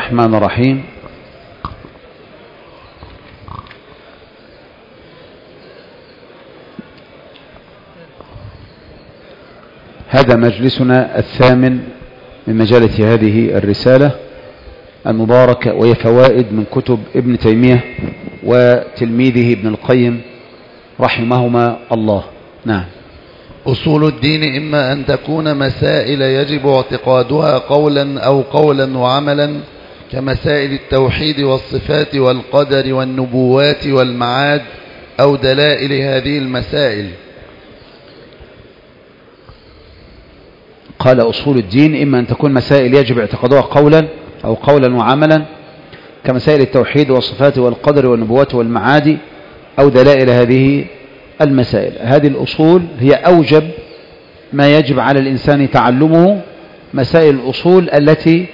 الرحمن الرحيم. هذا مجلسنا الثامن من مجالس هذه الرسالة المباركة، وهي فوائد من كتب ابن تيمية وتلميذه ابن القيم رحمهما الله. نعم. أصول الدين إما أن تكون مسائل يجب اعتقادها قولا وعملا، كمسائل التوحيد والصفات والقدر والنبوات والمعاد، أو دلائل هذه المسائل. قال أصول الدين إما أن تكون مسائل يجب اعتقادها قولا وعملا، كمسائل التوحيد والصفات والقدر والنبوات والمعاد، أو دلائل هذه المسائل. هذه الأصول هي أوجب ما يجب على الإنسان تعلمه، مسائل الأصول التي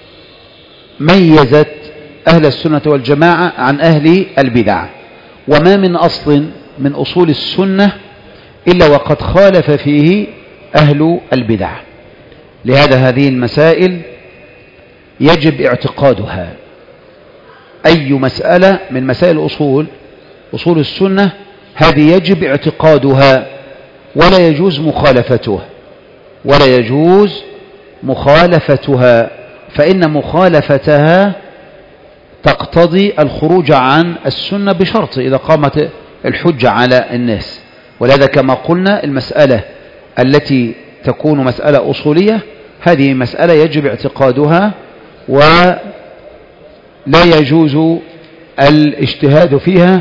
ميزت أهل السنة والجماعة عن أهل البدع. وما من أصل من أصول السنة إلا وقد خالف فيه أهل البدع. لهذا هذه المسائل يجب اعتقادها. أي مسألة من مسائل أصول السنة هذه يجب اعتقادها، ولا يجوز مخالفتها، فإن مخالفتها تقتضي الخروج عن السنة بشرط إذا قامت الحجة على الناس. ولهذا كما قلنا المسألة التي تكون مسألة أصولية هذه مسألة يجب اعتقادها، ولا يجوز الاجتهاد فيها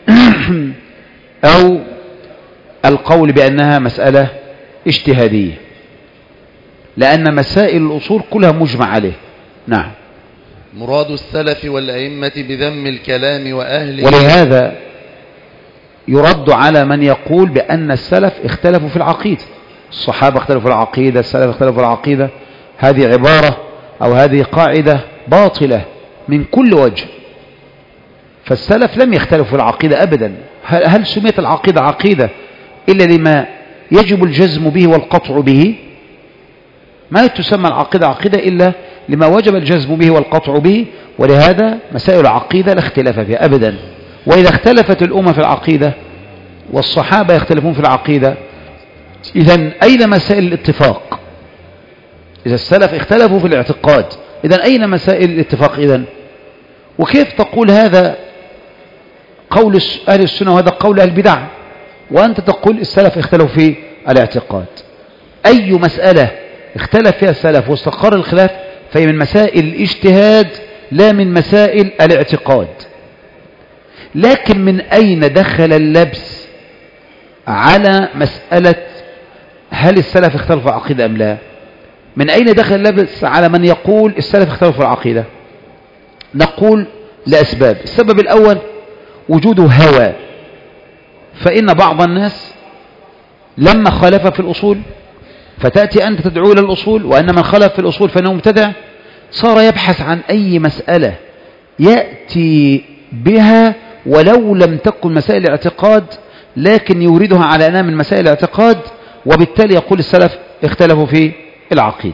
أو القول بأنها مسألة اجتهادية، لأن مسائل الأصول كلها مجمع عليه. نعم. مراد السلف والأئمة بذم الكلام وأهله. ولهذا يرد على من يقول بأن السلف اختلفوا في العقيدة، الصحابة اختلفوا في العقيدة، السلف اختلفوا في العقيدة. هذه عبارة أو هذه قاعدة باطلة من كل وجه. فالسلف لم يختلفوا في العقيدة أبدا. هل سميت العقيدة عقيدة إلا لما يجب الجزم به والقطع به؟ ما تسمى العقيدة عقيدة إلا لما وجب الجزم به والقطع به. ولهذا مسائل العقيدة لا اختلاف فيها أبدا. وإذا اختلفت الأمة في العقيدة والصحابة يختلفون في العقيدة، إذن أين مسائل الاتفاق؟ إذا السلف اختلفوا في الاعتقاد، إذن أين مسائل الاتفاق إذن؟ وكيف تقول هذا قول أهل السنة وهذا قول أهل البدع، وأنت تقول السلف اختلفوا في الاعتقاد؟ أي مسألة اختلف فيها السلف واستقر الخلاف فهي من مسائل الاجتهاد لا من مسائل الاعتقاد. لكن من أين دخل اللبس على مسألة هل السلف اختلفوا في العقيدة أم لا؟ من أين دخل اللبس على من يقول السلف اختلفوا في العقيدة؟ نقول لأسباب. السبب الأول وجود هوى، فإن بعض الناس لما خالف في الأصول، فتأتي أنت تدعو إلى الأصول، وأن من خالف في الأصول فإنه مبتدع، صار يبحث عن أي مسألة يأتي بها ولو لم تكن مسائل الاعتقاد، لكن يوردها على أنها من مسائل الاعتقاد، وبالتالي يقول السلف اختلفوا في العقيدة.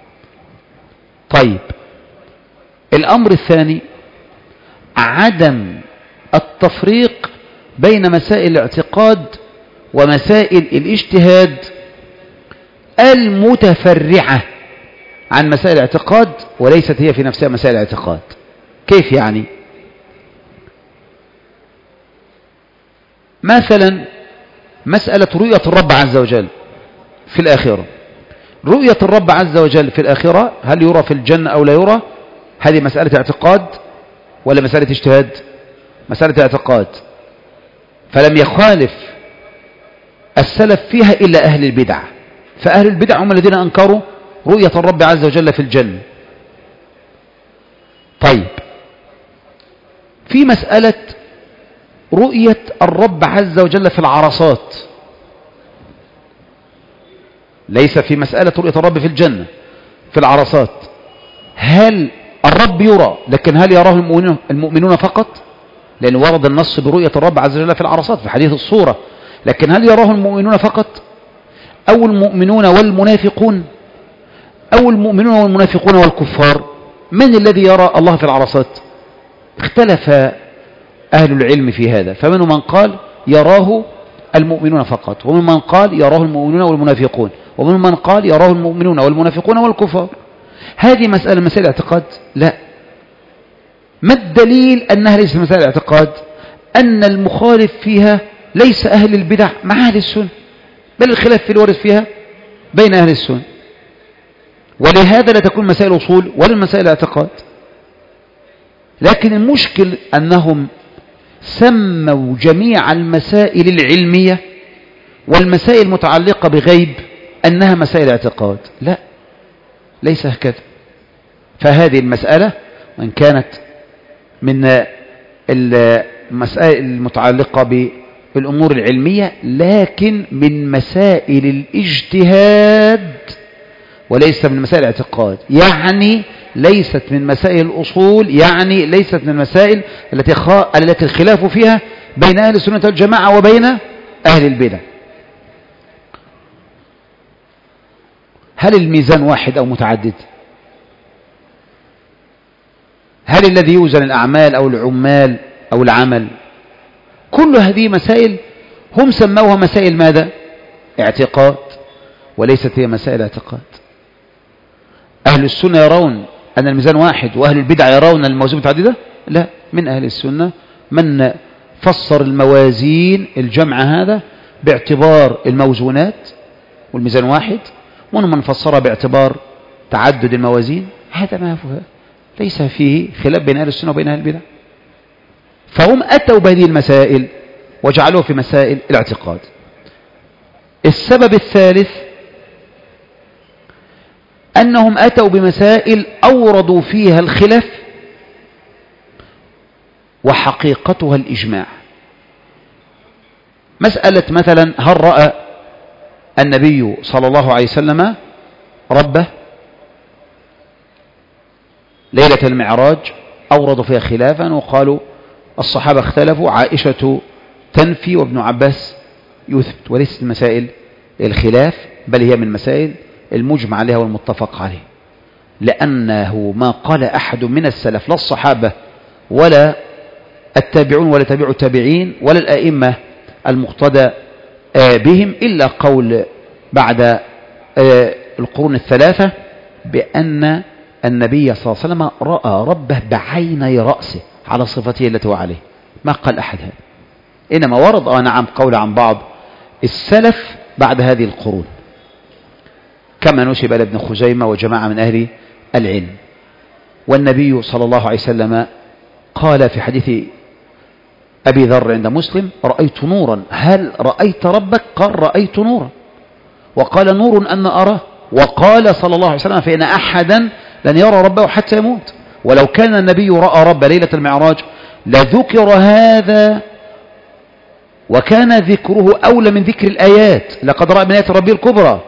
طيب، الأمر الثاني عدم التفريق بين مسائل الاعتقاد ومسائل الاجتهاد المتفرعة عن مسائل الاعتقاد وليست هي في نفسها مسائل الاعتقاد. كيف يعني؟ مثلا مسألة رؤية الرب عز وجل في الآخرة. رؤية الرب عز وجل في الآخرة، هل يرى في الجنة أو لا يرى؟ هذه مسألة اعتقاد ولا مسألة اجتهاد؟ مسألة اعتقاد. فلم يخالف السلف فيها إلا أهل البدع، فأهل البدع هم الذين أنكروا رؤية الرب عز وجل في الجنة. طيب، في مسألة رؤية الرب عز وجل في العرصات، ليس في مسألة رؤية الرب في الجنة، في العرصات. هل الرب يرى، لكن هل يراه المؤمنون فقط؟ لأن ورد النص برؤية الرب عز وجل في العرصات في حديث الصورة، لكن هل يراه المؤمنون فقط أو المؤمنون والمنافقون أو المؤمنون والمنافقون والكفار؟ من الذي يرى الله في العرصات؟ اختلف أهل العلم في هذا، فمنهم من قال يراه المؤمنون فقط، ومنهم من قال يراه المؤمنون والمنافقون، ومنهم من قال يراه المؤمنون والمنافقون والكفار. هذه مسائل اعتقاد؟ لا. ما الدليل أنها ليست مسائل اعتقاد؟ أن المخالف فيها ليس أهل البدع مع أهل السنة، بل الخلاف في الوارد فيها بين أهل السنة، ولهذا لا تكون مسائل أصول ولا مسائل اعتقاد. لكن المشكل أنهم سموا جميع المسائل العلمية والمسائل المتعلقة بغيب أنها مسائل اعتقاد. لا، ليس هكذا. فهذه المسألة وإن كانت من المسائل المتعلقة بالأمور العلمية، لكن من مسائل الاجتهاد وليس من مسائل الاعتقاد، يعني ليست من مسائل الأصول، يعني ليست من المسائل التي الخلاف فيها بين أهل السنة والجماعة وبين أهل البدع. هل الميزان واحد أو متعدد؟ هل الذي يوزن الأعمال أو العمال أو العمل؟ كل هذه مسائل هم سموها مسائل ماذا؟ اعتقاد، وليست هي مسائل اعتقاد. أهل السنة يرون أن الميزان واحد، وأهل البدع يرون أن الموازين متعددة؟ لا. من أهل السنة من فسر الموازين الجمع هذا باعتبار الموزونات والميزان واحد، ومن فسرها باعتبار تعدد الموازين. هذا ما هو، ليس فيه خلاف بين أهل السنة وبين أهل البدع. فهم أتوا بهذه المسائل وجعلوها في مسائل الاعتقاد. السبب الثالث أنهم أتوا بمسائل أوردوا فيها الخلاف وحقيقتها الإجماع. مسألة مثلا هل رأى النبي صلى الله عليه وسلم ربه ليلة المعراج؟ أوردوا فيها خلافا وقالوا الصحابة اختلفوا، عائشة تنفي وابن عباس يثبت، وليست مسائل الخلاف، بل هي من مسائل المجمع عليها والمتفق عليه، لأنه ما قال أحد من السلف، لا الصحابة ولا التابعون ولا تابعوا التابعين ولا الأئمة المقتدى بهم، إلا قول بعد القرون الثلاثة بأن النبي صلى الله عليه وسلم رأى ربه بعيني رأسه على صفته التي هو عليه. ما قال أحد هذا، إنما ورد نعم قول عن بعض السلف بعد هذه القرون، كما نسب إلى ابن خزيمة وجماعة من أهل العلم. والنبي صلى الله عليه وسلم قال في حديث أبي ذر عند مسلم رأيت نورا، هل رأيت ربك؟ قال رأيت نورا، وقال نور أن أراه، وقال صلى الله عليه وسلم فإن أحدا لن يرى ربه حتى يموت. ولو كان النبي رأى رب ليلة المعراج لذكر هذا، وكان ذكره أولى من ذكر الآيات، لقد رأى من آيات ربه الكبرى.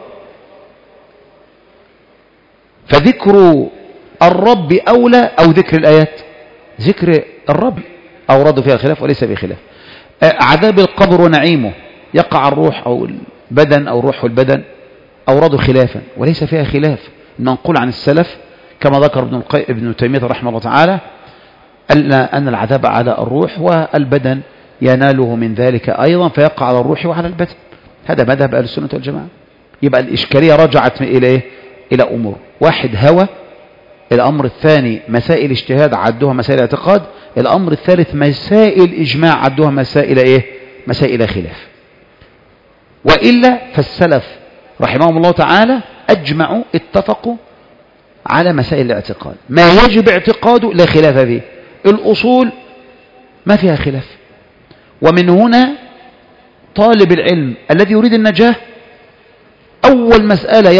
فذكر الرب أولى أو ذكر الآيات؟ ذكر الرب. أوردوا فيها الخلاف وليس بخلاف. عذاب القبر ونعيمه، يقع الروح أو البدن أو الروح والبدن، أوردوا خلافا وليس فيها خلاف. منقول عن السلف كما ذكر ابن تيمية رحمه الله تعالى أن العذاب على الروح والبدن يناله من ذلك أيضا، فيقع على الروح وعلى البدن. هذا مذهب أهل السنة والجماعة. يبقى الإشكالية رجعت إلى أمور: واحد هوى، الأمر الثاني مسائل اجتهاد عدوها مسائل اعتقاد، الأمر الثالث مسائل إجماع عدوها مسائل خلاف. وإلا فالسلف رحمهم الله تعالى أجمعوا اتفقوا على مسائل الاعتقاد، ما يجب اعتقاده لا خلاف فيه، الأصول ما فيها خلاف. ومن هنا طالب العلم الذي يريد النجاة أول مسألة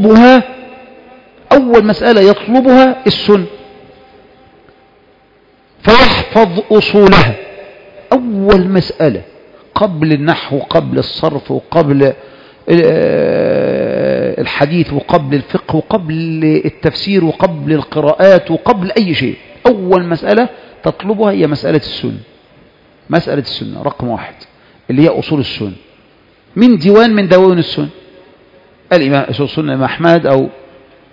يطلبها السنة، فيحفظ أصولها. أول مسألة قبل النحو، قبل الصرف، وقبل الحديث، وقبل الفقه، وقبل التفسير، وقبل القراءات، وقبل أي شيء، أول مسألة تطلبها هي مسألة السنة رقم 1، اللي هي أصول السنة، من دواوين السنة، الإمام أصول السنة الإمام أحمد، أو غيره. هذا مذهب أهل السنة والجماعة. يبقى الإشكالية رجعت إلى أمور: واحد هوى، الأمر الثاني مسائل اجتهاد عدوها مسائل خلاف. وإلا فالسلف رحمهم الله تعالى أجمعوا اتفقوا على مسائل الاعتقاد، ما يجب اعتقاده لا خلاف فيه، الأصول ما فيها خلاف. ومن هنا طالب العلم الذي يريد النجاة أول مسألة يطلبها السنة، فيحفظ أصولها. أول مسألة قبل النحو، قبل الصرف، وقبل القراءات، وقبل التفسير، وقبل القراءات، وقبل الحديث، وقبل الفقه، وقبل التفسير، وقبل القراءات، وقبل أي شيء، أول مسألة تطلبها هي مسألة السنة.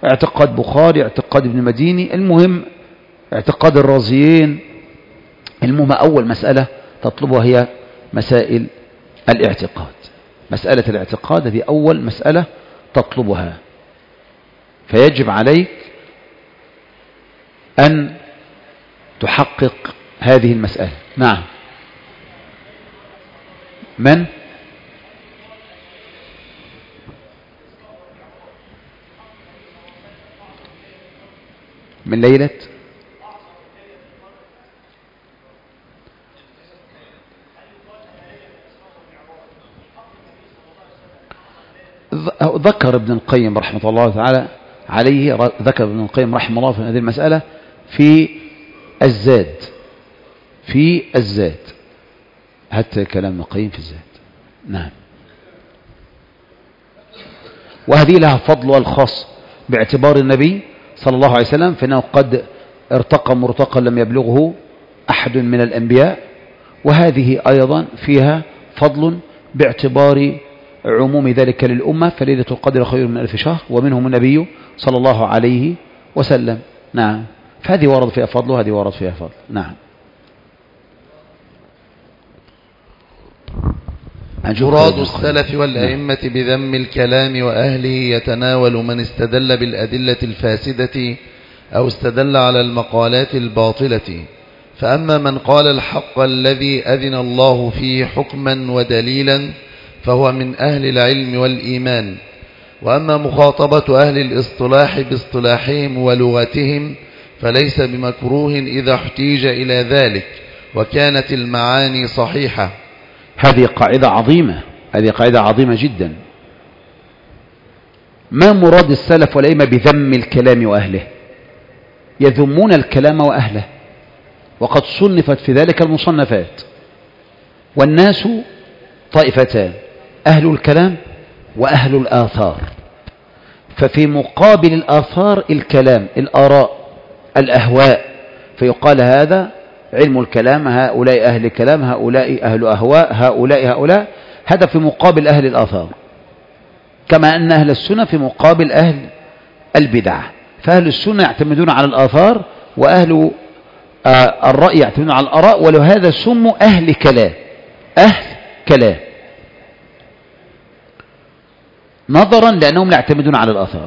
اعتقاد بخاري، اعتقاد ابن مديني، المهم اعتقاد الرازيين. المهم أول مسألة تطلبها هي مسائل الاعتقاد. مسألة الاعتقاد هذه أول مسألة تطلبها، فيجب عليك أن تحقق هذه المسألة. نعم. من؟ من ليلة ذكر ابن القيم رحمة الله تعالى عليه، ذكر ابن القيم رحمه الله في هذه المسألة في الزاد. في الزاد، حتى كلام ابن القيم في الزاد. نعم. وهذه لها فضلها الخاص باعتبار النبي صلى الله عليه وسلم، فإنه قد ارتقى مرتقى لم يبلغه أحد من الأنبياء، وهذه أيضا فيها فضل باعتبار عموم ذلك للأمة، فليلة القدر خير من 1000 شهر، ومنهم النبي صلى الله عليه وسلم. نعم. فهذه ورد فيها فضل وهذه ورد فيها فضل. نعم. مراد السلف والأئمة بذم الكلام وأهله يتناول من استدل بالأدلة الفاسدة أو استدل على المقالات الباطلة. فأما من قال الحق الذي أذن الله فيه حكما ودليلا فهو من أهل العلم والإيمان. وأما مخاطبة أهل الاصطلاح باصطلاحهم ولغتهم فليس بمكروه إذا احتيج إلى ذلك وكانت المعاني صحيحة. هذه قاعدة عظيمة، هذه قاعدة عظيمة جدا. ما مراد السلف والأئمة بذم الكلام وأهله؟ يذمون الكلام وأهله، وقد صنفت في ذلك المصنفات. والناس طائفتان: أهل الكلام وأهل الآثار. ففي مقابل الآثار الكلام، الآراء، الأهواء، فيقال هذا علم الكلام، هؤلاء أهل الكلام، هؤلاء أهل أهواء، هؤلاء. هذا في مقابل أهل الآثار، كما أن أهل السنة في مقابل أهل البدع. فأهل السنة يعتمدون على الآثار، وأهل الرأي يعتمدون على الآراء، ولهذا سموا أهل كلام. أهل كلام نظرا لأنهم لا يعتمدون على الآثار.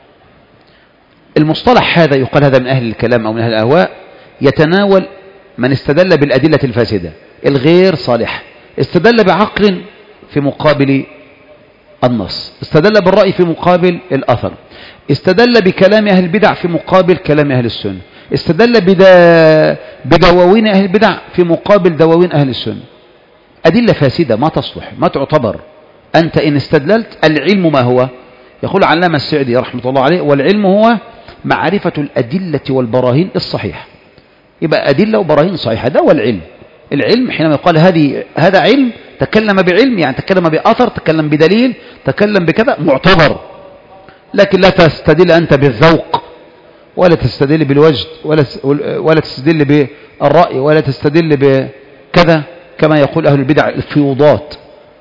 المصطلح هذا يقال هذا من أهل الكلام أو من أهل الأهواء، يتناول من استدل بالأدلة الفاسدة الغير صالحة، استدل بعقل في مقابل النص، استدل بالرأي في مقابل الأثر، استدل بكلام أهل البدع في مقابل كلام أهل السنة، استدل بدواوين أهل البدع في مقابل دواوين أهل السنة. أدلة فاسدة ما تصلح، ما تعتبر. أنت إن استدللت، العلم ما هو؟ يقول علامة السعدي رحمة الله عليه: والعلم هو معرفة الأدلة والبراهين الصحيحة. يبقى أدلة وبراهين صحيحة، ده هو العلم. العلم حينما يقال هذا علم، تكلم بعلم، يعني تكلم بأثر، تكلم بدليل، تكلم بكذا، معتبر. لكن لا تستدل أنت بالذوق، ولا تستدل بالوجد، ولا تستدل بالرأي، ولا تستدل بكذا، كما يقول أهل البدع الفيوضات،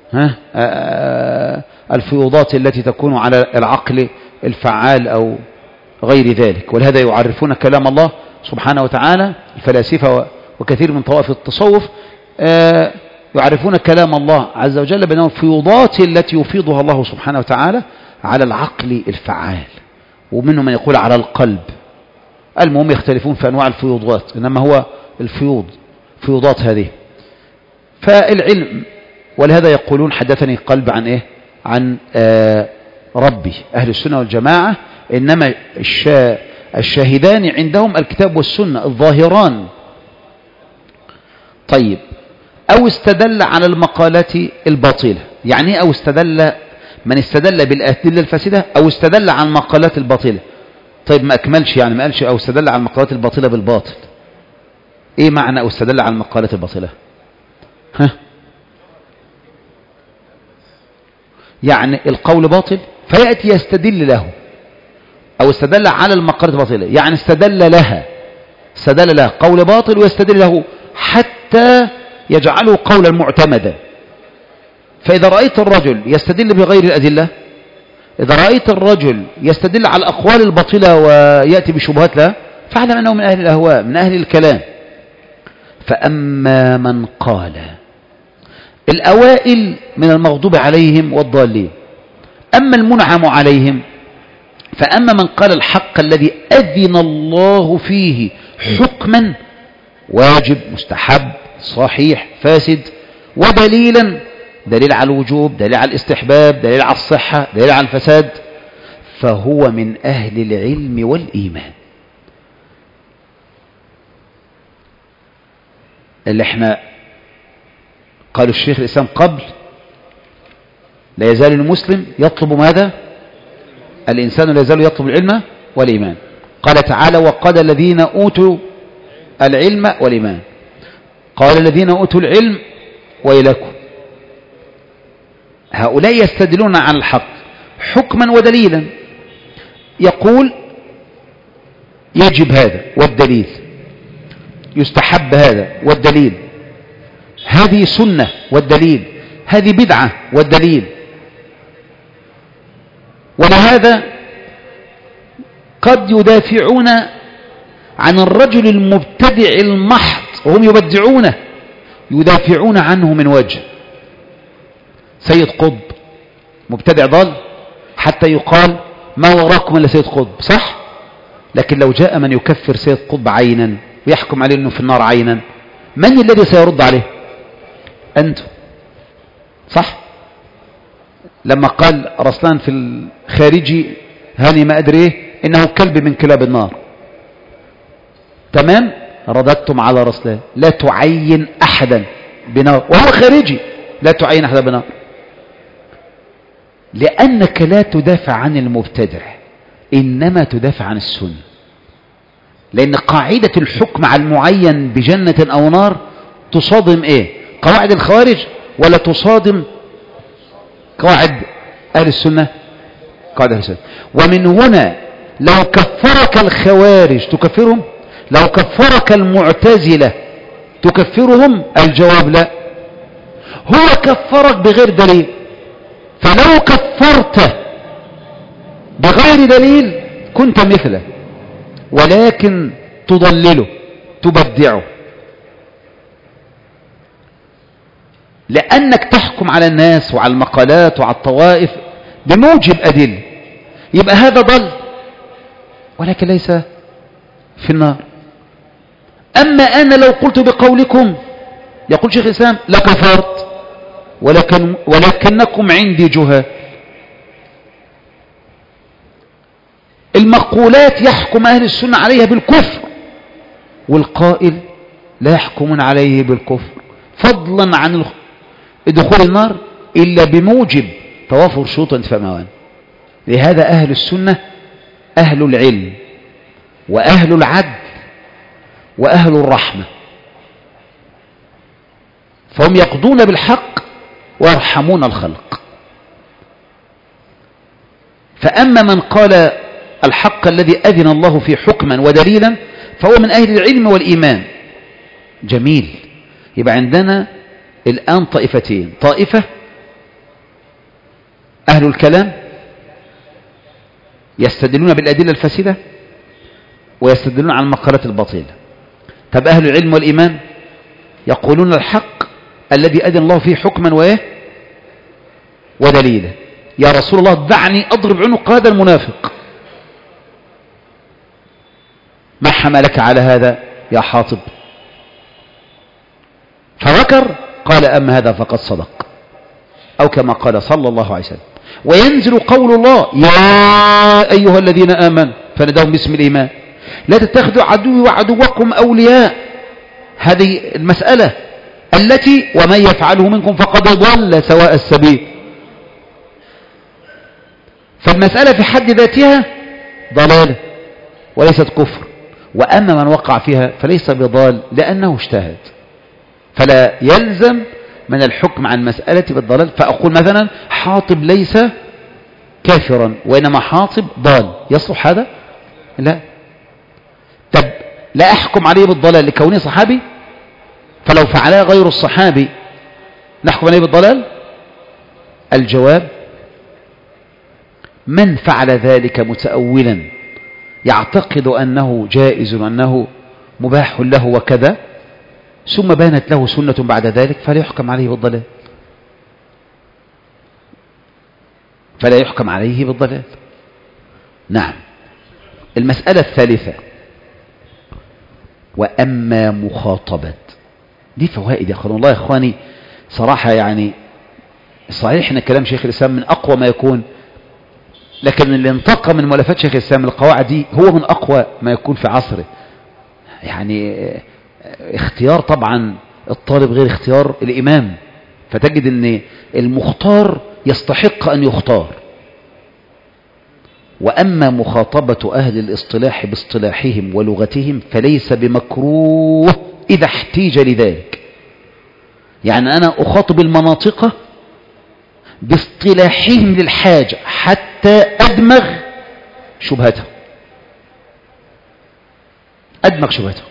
الفيوضات التي تكون على العقل الفعال أو غير ذلك. ولهذا يعرفون كلام الله سبحانه وتعالى، الفلاسفة وكثير من طوائف التصوف يعرفون كلام الله عز وجل بأنه الفيوضات التي يفيضها الله سبحانه وتعالى على العقل الفعال، ومنهم من يقول على القلب. المهم يختلفون في أنواع الفيوضات، إنما هو فيوضات هذه. فالعلم، ولهذا يقولون حدثني قلب عن إيه؟ عن ربي. أهل السنة والجماعة إنما الشاهدان عندهم الكتاب والسنة الظاهران. طيب، أو استدل على المقالات الباطلة. يعني أو استدل، من استدل بالأدلة الفاسدة أو استدل على المقالات الباطلة. طيب ما أكملش، يعني ما قالش أو استدل على المقالات الباطلة بالباطل. إيه معنى أو استدل على المقالات الباطلة؟ يعني القول باطل فيأتي يستدل له، أو استدل على المقالات الباطلة، يعني استدل لها قول باطل ويستدل له حتى يجعله قولا معتمدا. فإذا رأيت الرجل يستدل بغير الأدلة إذا رأيت الرجل يستدل على الأقوال الباطلة ويأتي بشبهات لها فاعلم أنه من أهل الأهواء، من أهل الكلام. فأما من قال الأوائل من المغضوب عليهم والضالين، أما المنعم عليهم، فأما من قال الحق الذي أذن الله فيه حكما واجب مستحب صحيح فاسد ودليلا، دليل على الوجوب، دليل على الاستحباب، دليل على الصحة، دليل على الفساد، فهو من أهل العلم والإيمان. اللي احنا قالوا الشيخ الإسلام قبل: لا يزال المسلم يطلب ماذا؟ الإنسان لا يزال يطلب العلم والإيمان. قال تعالى: وقال الذين أوتوا العلم والإيمان. قال الذين أوتوا العلم ويلكم. هؤلاء يستدلون عن الحق حكما ودليلا، يقول يجب هذا والدليل، يستحب هذا والدليل، هذه سنة والدليل، هذه بدعة والدليل. ولهذا قد يدافعون عن الرجل المبتدع المحض وهم يبدعونه، يدافعون عنه من وجه. سيد قطب مبتدع ضال حتى يقال ما وراكم إلا سيد قطب، صح؟ لكن لو جاء من يكفر سيد قطب عينا ويحكم عليه أنه في النار عينا، من الذي سيرد عليه؟ أنتم، صح؟ لما قال رسلان في الخارجي هاني ما أدري إيه إنه كلب من كلاب النار، تمام؟ رددتم على رسلان: لا تعين أحدا بنار، وهو خارجي، لا تعين أحدا بنار، لأنك لا تدافع عن المبتدع، إنما تدافع عن السنة. لأن قاعدة الحكم على المعين بجنة أو نار تصادم إيه؟ قواعد الخوارج ولا تصادم قواعد أهل السنة؟ قواعد أهل السنة. ومن هنا لو كفرك الخوارج تكفرهم؟ لو كفرك المعتزلة تكفرهم؟ الجواب لا، هو كفرك بغير دليل. فلو كفرته بغير دليل كنت مثله، ولكن تضلله تبدعه، لأنك تحكم على الناس وعلى المقالات وعلى الطوائف بموجب أدلة، يبقى هذا ضل ولكن ليس في النار. أما أنا لو قلت بقولكم، يقول شيخ الإسلام: لكفرت ولكنكم عندي جهال. المقولات يحكم أهل السنة عليها بالكفر، والقائل لا يحكمون عليه بالكفر فضلا عن دخول النار إلا بموجب توافر شروط وانتفاء موانع. لهذا أهل السنة أهل العلم وأهل العدل وأهل الرحمة، فهم يقضون بالحق ويرحمون الخلق. فأما من قال الحق الذي أذن الله فيه حكما ودليلا فهو من أهل العلم والإيمان. جميل، يبقى عندنا الآن طائفتين: طائفة أهل الكلام يستدلون بالأدلة الفاسدة ويستدلون على المقالات الباطلة. طب أهل العلم والإيمان يقولون الحق الذي أذن الله فيه حكما ودليلا. يا رسول الله دعني أضرب عنق هذا المنافق. ما حملك على هذا يا حاطب؟ فذكر قال: أما هذا فقد صدق، أو كما قال صلى الله عليه وسلم. وينزل قول الله: يا أيها الذين آمنوا، فنداهم باسم الإيمان: لا تتخذوا عدوي وعدوكم أولياء. هذه المسألة التي ومن يفعله منكم فقد ضل سواء السبيل. فالمسألة في حد ذاتها ضلالة وليست كفر، وأما من وقع فيها فليس بضال لأنه اجتهد. فلا يلزم من الحكم عن مسألة بالضلال. فأقول مثلا حاطب ليس كافرا وإنما حاطب ضال، يصلح هذا؟ لا. طب لا أحكم عليه بالضلال لكونه صحابي؟ فلو فعلها غير الصحابي نحكم عليه بالضلال؟ الجواب: من فعل ذلك متأولا يعتقد أنه جائز وأنه مباح له وكذا، ثم بانت له سنة بعد ذلك، فلا يحكم عليه بالضلال، فلا يحكم عليه بالضلال. نعم. المسألة الثالثة، وأما مخاطبة، دي فوائد يا أخوان، والله يا أخواني صراحة يعني صحيح أن كلام شيخ الإسلام من أقوى ما يكون، لكن اللي انتقى من مؤلفات شيخ الإسلام القواعد دي هو من أقوى ما يكون في عصره. يعني اختيار طبعا الطالب غير اختيار الإمام، فتجد أن المختار يستحق أن يختار. وأما مخاطبة أهل الاصطلاح باصطلاحهم ولغتهم فليس بمكروه إذا احتيج لذلك. يعني أنا أخاطب المناطق باصطلاحهم للحاجة حتى أدمغ شبهتهم، أدمغ شبهتهم،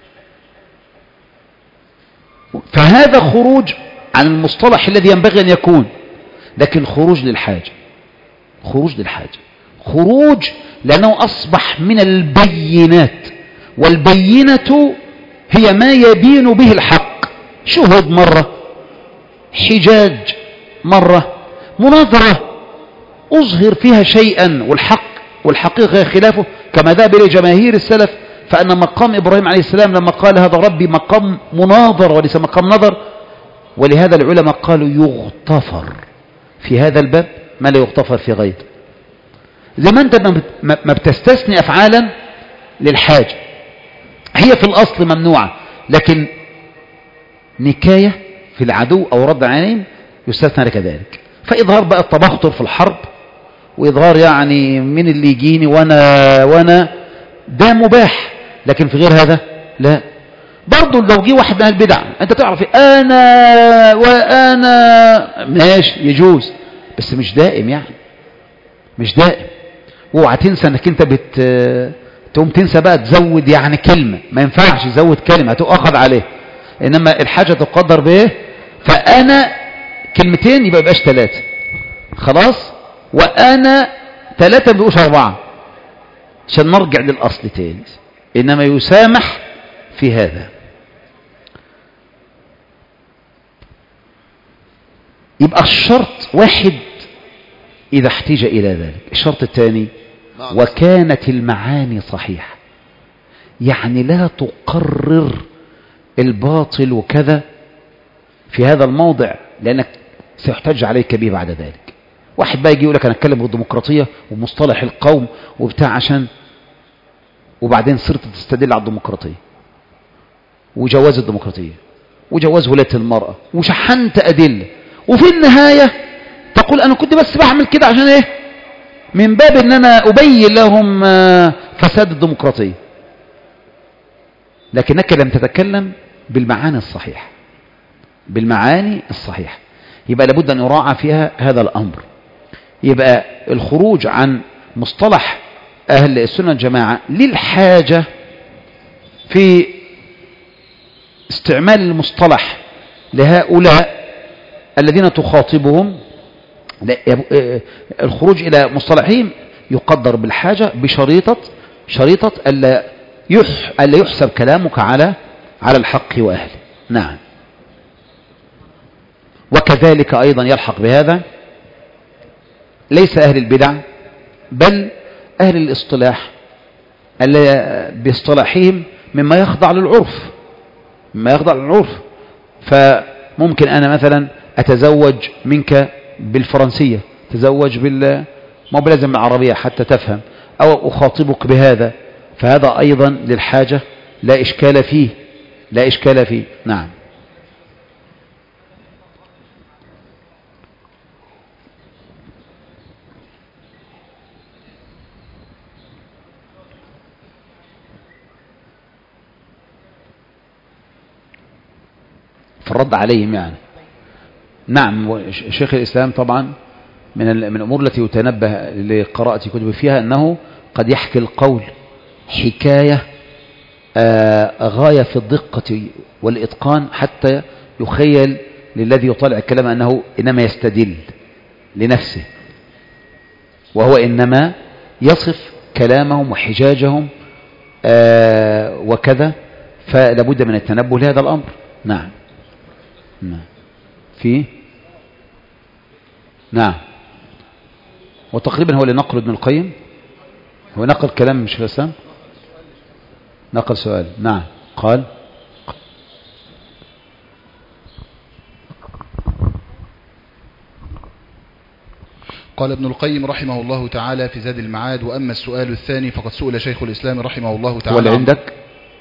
فهذا خروج عن المصطلح الذي ينبغي أن يكون، لكن خروج للحاجة، خروج للحاجة، خروج لأنه أصبح من البينات، والبينة هي ما يبين به الحق. شهود مرة، حجاج مرة، مناظرة أظهر فيها شيئا والحقيقة خلافه، كما ذهب إليه جماهير السلف، فأن مقام إبراهيم عليه السلام لما قال هذا ربي مقام مناظر وليس مقام نظر. ولهذا العلماء قالوا يغتفر في هذا الباب ما لا يغتفر في غيره. زي ما أنت ما بتستثني أفعالا للحاجة، هي في الأصل ممنوعة، لكن نكاية في العدو أو رد عليهم يستثنى لك ذلك. فإظهار بقى التبختر في الحرب، وإظهار يعني من اللي يجيني وأنا ده مباح، لكن في غير هذا لا. برضو لو جه واحد من البدع أنت تعرف أنا وأنا ماشي يجوز، بس مش دائم، يعني مش دائم. واوعى تنسى انك انت تقوم تنسى بقى تزود يعني كلمة، ما ينفعش تزود كلمة هتؤخذ عليه، انما الحاجة تقدر بايه؟ فانا كلمتين يبقى يبقاش 3 خلاص، وانا 3 بيبقوش 4 عشان نرجع للاصل تاني، انما يسامح في هذا. يبقى الشرط واحد إذا احتاج إلى ذلك. الشرط الثاني وكانت المعاني صحيحة، يعني لا تقرر الباطل وكذا في هذا الموضع، لأنك سيحتج عليك به بعد ذلك. واحد بقى يجي يقول لك أنا أتكلم بالديمقراطية ومصطلح القوم وبتاع عشان، وبعدين صرت تستدل على الديمقراطية وجواز الديمقراطية وجواز ولاية المرأة وشحنت أدلة، وفي النهاية تقول أنا كنت بس بعمل كده عشان إيه؟ من باب أن أنا أبين لهم فساد الديمقراطية، لكنك لم تتكلم بالمعاني الصحيحة، بالمعاني الصحيحة. يبقى لابد أن يراعى فيها هذا الأمر. يبقى الخروج عن مصطلح أهل السنة الجماعة للحاجة في استعمال المصطلح لهؤلاء الذين تخاطبهم، الخروج إلى مصطلحهم يقدر بالحاجة بشريطة ألا يحسب كلامك على الحق وأهله. نعم. وكذلك أيضا يلحق بهذا ليس أهل البدع بل أهل الاصطلاح اللي باصطلاحهم مما يخضع للعرف، فممكن أنا مثلا أتزوج منك بالفرنسية، تزوج ما بلازم العربية حتى تفهم، أو أخاطبك بهذا، فهذا أيضا للحاجة لا إشكال فيه. نعم. في الرد عليهم يعني. نعم. شيخ الإسلام طبعا من الأمور التي يتنبه لقراءة كتب فيها أنه قد يحكي القول حكاية غاية في الدقة والإتقان حتى يخيل للذي يطالع الكلام أنه إنما يستدل لنفسه. وهو إنما يصف كلامهم وحجاجهم وكذا، فلابد من التنبه لهذا الأمر. نعم. نعم. وتقريبا هو اللي نقل ابن القيم، هو نقل كلام شيخ الإسلام، نقل سؤال. نعم. قال ابن القيم رحمه الله تعالى في زاد المعاد: وأما السؤال الثاني فقد سئل شيخ الإسلام رحمه الله تعالى ولا عندك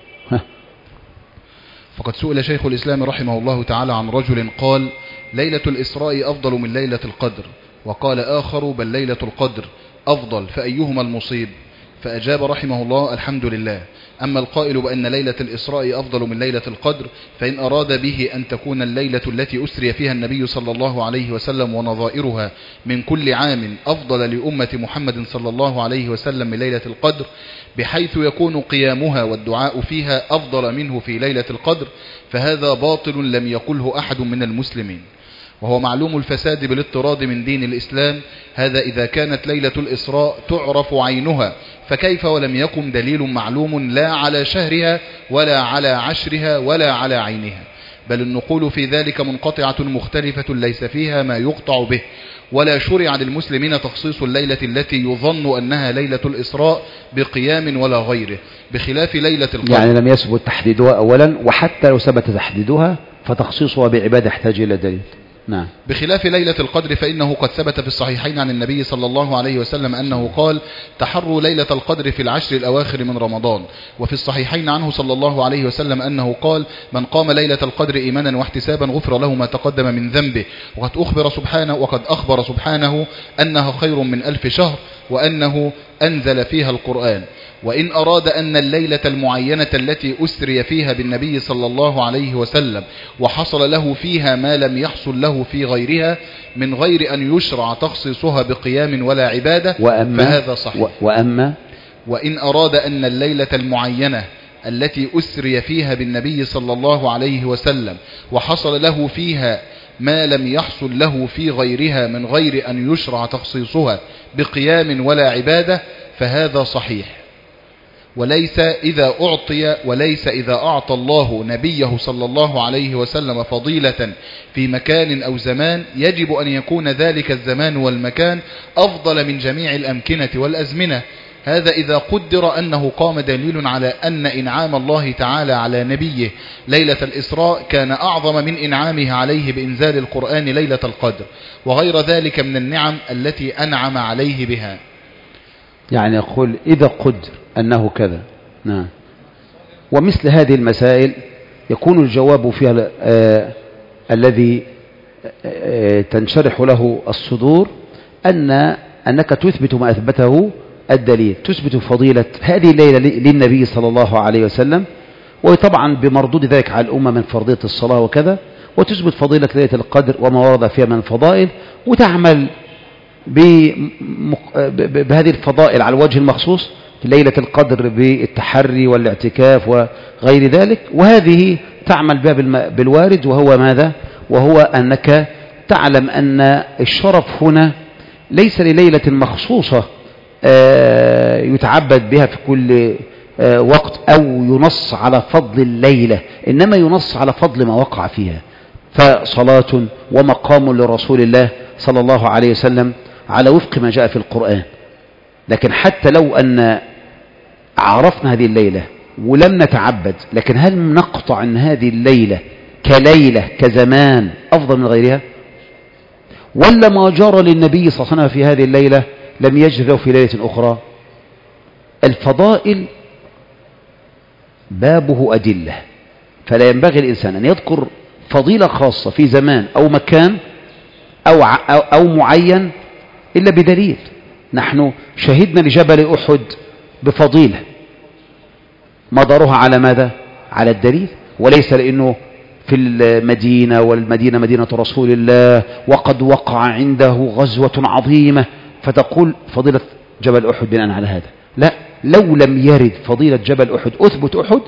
فقد سئل شيخ الإسلام رحمه الله تعالى عن رجل قال: ليلة الإسراء أفضل من ليلة القدر، وقال آخر: بل ليلة القدر أفضل، فأيهما المصيب؟ فأجاب رحمه الله: الحمد لله. أما القائل بأن ليلة الإسراء أفضل من ليلة القدر، فإن أراد به أن تكون الليلة التي أسري فيها النبي صلى الله عليه وسلم ونظائرها من كل عام أفضل لأمة محمد صلى الله عليه وسلم من ليلة القدر، بحيث يكون قيامها والدعاء فيها أفضل منه في ليلة القدر، فهذا باطل لم يقله أحد من المسلمين، وهو معلوم الفساد بالاضطراد من دين الإسلام. هذا إذا كانت ليلة الإسراء تعرف عينها، فكيف ولم يقم دليل معلوم لا على شهرها ولا على عشرها ولا على عينها، بل النقول في ذلك منقطعة مختلفة ليس فيها ما يقطع به، ولا شرع للمسلمين تخصيص الليلة التي يظن أنها ليلة الإسراء بقيام ولا غيره، بخلاف ليلة القدر. يعني لم يثبت تحديدها أولا، وحتى لو ثبت تحديدها فتخصيصها بعبادة يحتاج إلى دليل. نعم. بخلاف ليلة القدر فإنه قد ثبت في الصحيحين عن النبي صلى الله عليه وسلم أنه قال: تحروا ليلة القدر في العشر الأواخر من رمضان. وفي الصحيحين عنه صلى الله عليه وسلم أنه قال: من قام ليلة القدر إيمانا واحتسابا غفر له ما تقدم من ذنبه. وقد أخبر سبحانه أنها خير من 1000 شهر، وأنه أنزل فيها القرآن. وإن أراد أن الليلة المعينة التي أسري فيها بالنبي صلى الله عليه وسلم وحصل له فيها ما لم يحصل له في غيرها من غير أن يشرع تخصيصها بقيام ولا عبادة، فهذا صحيح. وإن أراد أن الليلة المعينة التي أسري فيها بالنبي صلى الله عليه وسلم وحصل له فيها ما لم يحصل له في غيرها من غير أن يشرع تخصيصها بقيام ولا عبادة، فهذا صحيح. وليس إذا أعطى الله نبيه صلى الله عليه وسلم فضيلة في مكان أو زمان يجب أن يكون ذلك الزمان والمكان أفضل من جميع الأمكنة والأزمنة. هذا إذا قدر أنه قام دليل على أن إنعام الله تعالى على نبيه ليلة الإسراء كان أعظم من إنعامه عليه بإنزال القرآن ليلة القدر وغير ذلك من النعم التي أنعم عليه بها. يعني يقول إذا قدر أنه كذا. نعم. ومثل هذه المسائل يكون الجواب فيها الذي تنشرح له الصدور أنك تثبت ما أثبته الدليل، تثبت فضيلة هذه الليلة للنبي صلى الله عليه وسلم، وطبعا بمردود ذلك على الأمة من فرضية الصلاة وكذا، وتثبت فضيلة ليلة القدر وما ورد فيها من الفضائل، وتعمل بهذه الفضائل على الوجه المخصوص ليلة القدر بالتحري والاعتكاف وغير ذلك، وهذه تعمل بها بالوارد، وهو ماذا؟ وهو أنك تعلم أن الشرف هنا ليس لليلة مخصوصة يتعبد بها في كل وقت أو ينص على فضل الليلة، إنما ينص على فضل ما وقع فيها، فصلاة ومقام لرسول الله صلى الله عليه وسلم على وفق ما جاء في القرآن. لكن حتى لو أن عرفنا هذه الليلة ولم نتعبد، لكن هل نقطع أن هذه الليلة كليلة كزمان أفضل من غيرها؟ ولا ما جرى للنبي صلى الله عليه وسلم في هذه الليلة لم يجره في ليلة أخرى؟ الفضائل بابه أدلة، فلا ينبغي الإنسان أن يذكر فضيلة خاصة في زمان أو مكان أو معين إلا بدليل. نحن شهدنا لجبل أحد بفضيلة مدارها على ماذا؟ على الدليل، وليس لأنه في المدينة والمدينة مدينة رسول الله وقد وقع عنده غزوة عظيمة فتقول فضيلة جبل أحد بناء على هذا. لا، لو لم يرد فضيلة جبل أحد أثبت أحد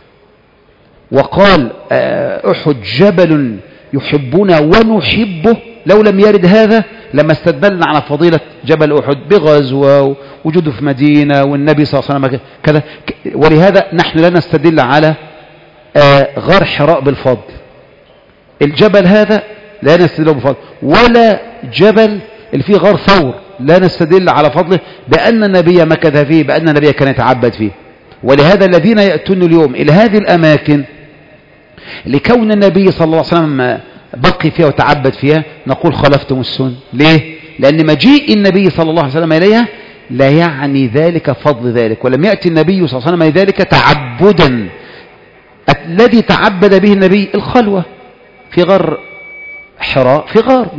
وقال أحد جبل يحبنا ونحبه، لو لم يرد هذا لما استدلنا على فضيلة جبل أحد بغزوة ووجوده في مدينة والنبي صلى الله عليه وسلم كذا، ولهذا نحن لا نستدل على غار حراء بالفضل. الجبل هذا لا نستدل بالفضل، ولا جبل اللي فيه غار ثور لا نستدل على فضله بأن النبي مكث فيه، بأن النبي كان يتعبد فيه. ولهذا الذين يأتون اليوم إلى هذه الأماكن لكون النبي صلى الله عليه وسلم بقي فيها وتعبد فيها، نقول خالفتم السنة. ليه؟ لأن مجيء النبي صلى الله عليه وسلم إليها لا يعني ذلك فضل ذلك، ولم يأتي النبي صلى الله عليه وسلم لذلك تعبدا. الذي تعبد به النبي الخلوة في غار حراء، في غار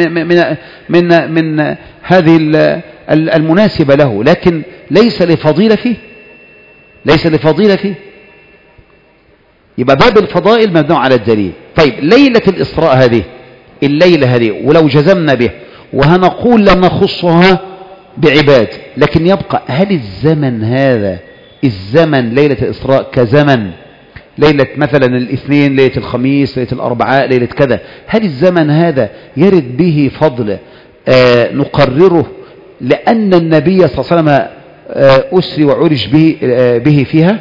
من هذه المناسبة له، لكن ليس لفضيلة فيه، ليس لفضيلة فيه. يبقى باب الفضائل مبني على الدليل. طيب ليلة الإسراء هذه، الليلة هذه ولو جزمنا به وهنقول لن نخصها بعباد، لكن يبقى هل الزمن هذا، الزمن ليلة الإسراء كزمن ليلة مثلا الاثنين، ليلة الخميس، ليلة الأربعاء، ليلة كذا، هل الزمن هذا يرد به فضل نقرره لأن النبي صلى الله عليه وسلم أسري وعرج به فيها؟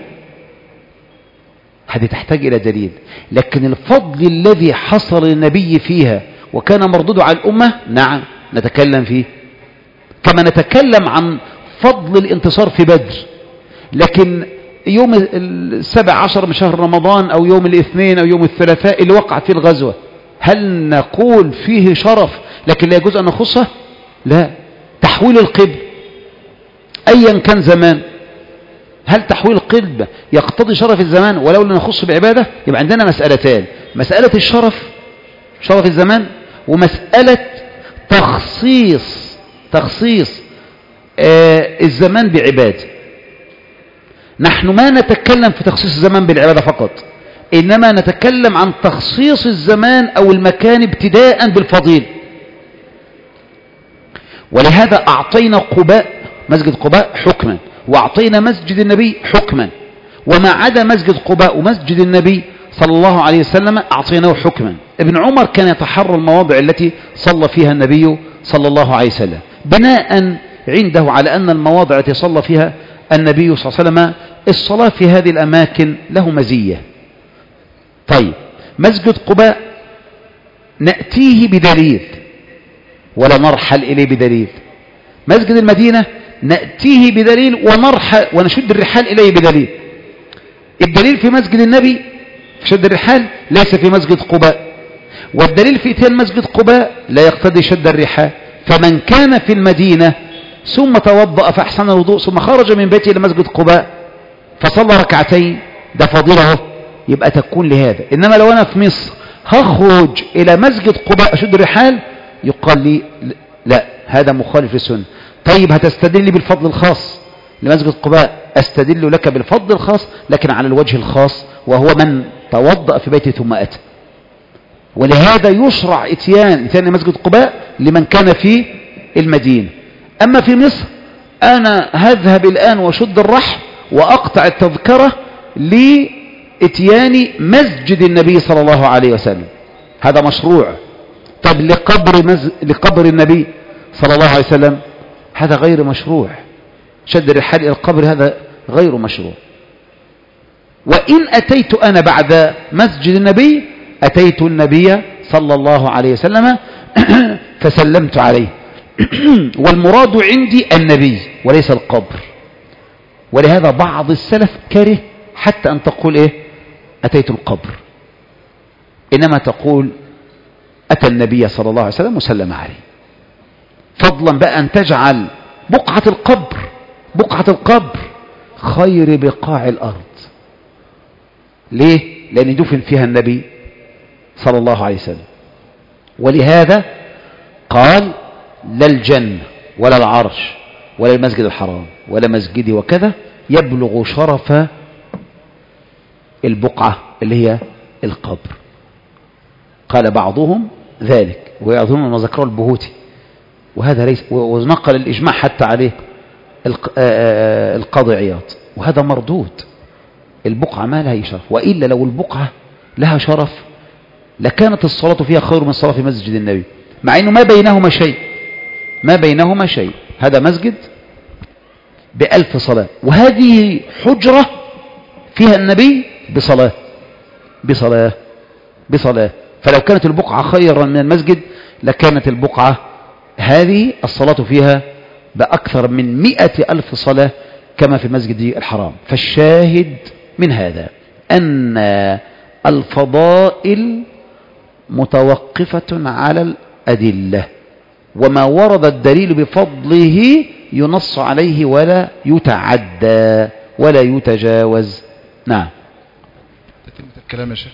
هذه تحتاج إلى دليل. لكن الفضل الذي حصل للنبي فيها وكان مردود على الأمة، نعم نتكلم فيه، كما نتكلم عن فضل الانتصار في بدر. لكن يوم 17 من شهر رمضان أو يوم الاثنين أو يوم الثلاثاء اللي وقعت فيه الغزوة، هل نقول فيه شرف لكن لا يجوز أن نخصه؟ لا. تحويل القبل أيا كان زمان، هل تحويل القلب يقتضي شرف الزمان ولو لم نخص بعبادة؟ يبقى عندنا مسألتان: مسألة الشرف، شرف الزمان، ومسألة تخصيص الزمان بعبادة. نحن ما نتكلم في تخصيص الزمان بالعبادة فقط، إنما نتكلم عن تخصيص الزمان أو المكان ابتداء بالفضيل. ولهذا أعطينا قباء، مسجد قباء حكما، وأعطينا مسجد النبي حكما، وما عدا مسجد قباء ومسجد النبي صلى الله عليه وسلم أعطيناه حكما. ابن عمر كان يتحرى المواضع التي صلى فيها النبي صلى الله عليه وسلم بناء عنده على أن المواضع التي صلى فيها النبي صلى الله عليه وسلم الصلاة في هذه الأماكن له مزية. طيب مسجد قباء نأتيه بدليل ولا نرحل إليه بدليل. مسجد المدينة نأتيه بدليل ونشد الرحال إليه بدليل. الدليل في مسجد النبي في شد الرحال ليس في مسجد قباء، والدليل في إتيان مسجد قباء لا يقتضي شد الرحال. فمن كان في المدينة ثم توضأ فأحسن الوضوء ثم خرج من بيته إلى مسجد قباء فصلى ركعتين، ده فضيلة، يبقى تكون لهذا. إنما لو أنا في مصر هخرج إلى مسجد قباء أشد الرحال، يقال لي لا، هذا مخالف للسنة. طيب هتستدل بالفضل الخاص لمسجد قباء، أستدل لك بالفضل الخاص لكن على الوجه الخاص، وهو من توضأ في بيته ثم أتى. ولهذا يشرع إتيان مسجد قباء لمن كان في المدينة. أما في مصر أنا هذهب الآن وشد الرحل وأقطع التذكرة لإتيان مسجد النبي صلى الله عليه وسلم، هذا مشروع. طب لقبر النبي صلى الله عليه وسلم هذا غير مشروع، شد الرحال إلى القبر هذا غير مشروع. وإن أتيت أنا بعد مسجد النبي أتيت النبي صلى الله عليه وسلم فسلمت عليه والمراد عندي النبي وليس القبر. ولهذا بعض السلف كره حتى أن تقول إيه أتيت القبر، إنما تقول أتى النبي صلى الله عليه وسلم وسلم عليه، فضلا بقى أن تجعل بقعة القبر خير بقاع الأرض. ليه؟ لأن دفن فيها النبي صلى الله عليه وسلم. ولهذا قال لا الجنة ولا العرش ولا المسجد الحرام ولا مسجدي وكذا يبلغ شرف البقعة اللي هي القبر. قال بعضهم ذلك ويعظمون ما ذكره البهوتي، وهذا ليس، ونقل الإجماع حتى عليه القاضي عياض، وهذا مردود. البقعة ما لها شرف، وإلا لو البقعة لها شرف لكانت الصلاة فيها خير من الصلاة في مسجد النبي، مع أنه ما بينهما شيء، ما بينهما شيء. هذا مسجد ب1000 صلاة، وهذه حجرة فيها النبي بصلاة. فلو كانت البقعة خيرا من المسجد لكانت البقعة هذه الصلاة فيها بأكثر من 100,000 صلاة كما في المسجد الحرام. فالشاهد من هذا أن الفضائل متوقفة على الأدلة، وما ورد الدليل بفضله ينص عليه ولا يتعدى ولا يتجاوز. نعم. الكلام يا شيخ.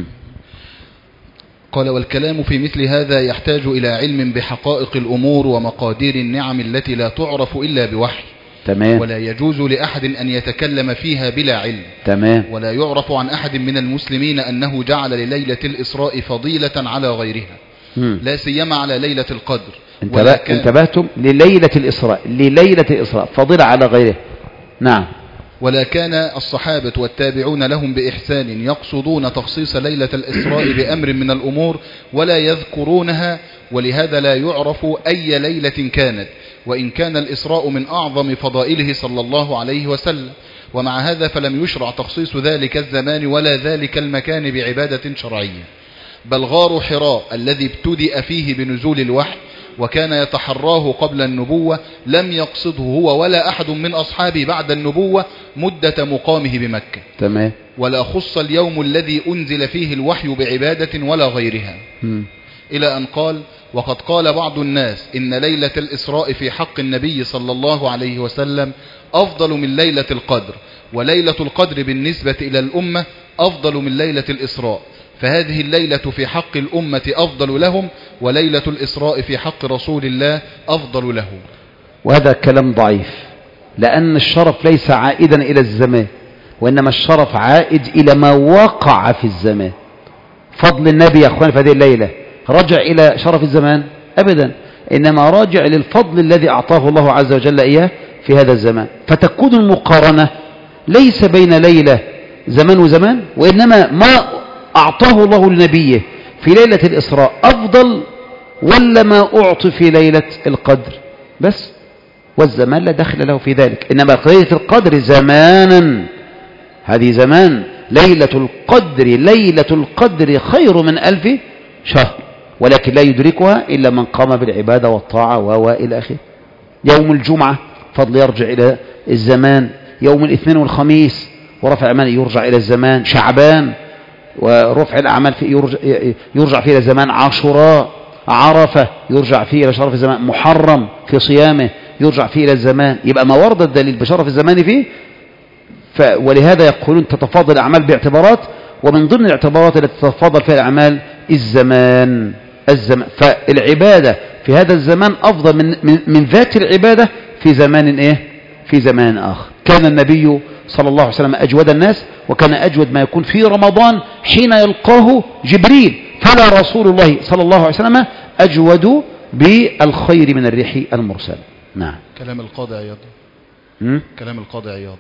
قال: والكلام في مثل هذا يحتاج إلى علم بحقائق الأمور ومقادير النعم التي لا تعرف إلا بوحي. تمام. ولا يجوز لأحد أن يتكلم فيها بلا علم. تمام. ولا يعرف عن أحد من المسلمين أنه جعل لليلة الإسراء فضيلة على غيرها، لا سيما على ليلة القدر. انتبهتم؟ لليلة الإسراء فضيلة على غيرها. نعم. ولا كان الصحابة والتابعون لهم بإحسان يقصدون تخصيص ليلة الإسراء بأمر من الأمور ولا يذكرونها، ولهذا لا يعرف أي ليلة كانت، وإن كان الإسراء من أعظم فضائله صلى الله عليه وسلم. ومع هذا فلم يشرع تخصيص ذلك الزمان ولا ذلك المكان بعبادة شرعية، بل غار حراء الذي ابتدأ فيه بنزول الوحي وكان يتحراه قبل النبوة لم يقصده هو ولا أحد من أصحابه بعد النبوة مدة مقامه بمكة. تمام. ولا خص اليوم الذي أنزل فيه الوحي بعبادة ولا غيرها. إلى أن قال: وقد قال بعض الناس إن ليلة الإسراء في حق النبي صلى الله عليه وسلم أفضل من ليلة القدر، وليلة القدر بالنسبة إلى الأمة أفضل من ليلة الإسراء، فهذه الليلة في حق الأمة أفضل لهم، وليلة الإسراء في حق رسول الله أفضل له. وهذا كلام ضعيف، لأن الشرف ليس عائدا إلى الزمان، وإنما الشرف عائد إلى ما وقع في الزمان. فضل النبي يا أخوان في هذه الليلة رجع إلى شرف الزمان أبدا، إنما راجع للفضل الذي أعطاه الله عز وجل إياه في هذا الزمان. فتكون المقارنة ليس بين ليلة زمان وزمان، وإنما ما أعطاه الله لنبيه في ليلة الإسراء أفضل ولا ما أعطي في ليلة القدر بس، والزمان لا دخل له في ذلك. إنما ليلة القدر زمانا، هذه زمان. ليلة القدر خير من 1000 شهر، ولكن لا يدركها إلا من قام بالعبادة والطاعة وإلى آخره. يوم الجمعة فضل يرجع إلى الزمان، يوم الاثنين والخميس ورفع الأعمال يرجع إلى الزمان، شعبان ورفع الأعمال يرجع فيه إلى زمان، عاشوراء، عرفة يرجع فيه إلى شرف الزمان، محرم في صيامه يرجع فيه إلى الزمان. يبقى ما ورد الدليل بشرف الزمان فيه. ولهذا يقولون تتفاضل الأعمال باعتبارات، ومن ضمن الاعتبارات التي تتفاضل فيها الأعمال الزمان. فالعبادة في هذا الزمان أفضل من ذات العبادة في زمان آخر. كان النبي صلى الله عليه وسلم أجود الناس، وكان أجود ما يكون في رمضان حين يلقاه جبريل، فلا رسول الله صلى الله عليه وسلم أجود بالخير من الريح المرسل. نعم. كلام القاضي عياض. كلام القاضي عياض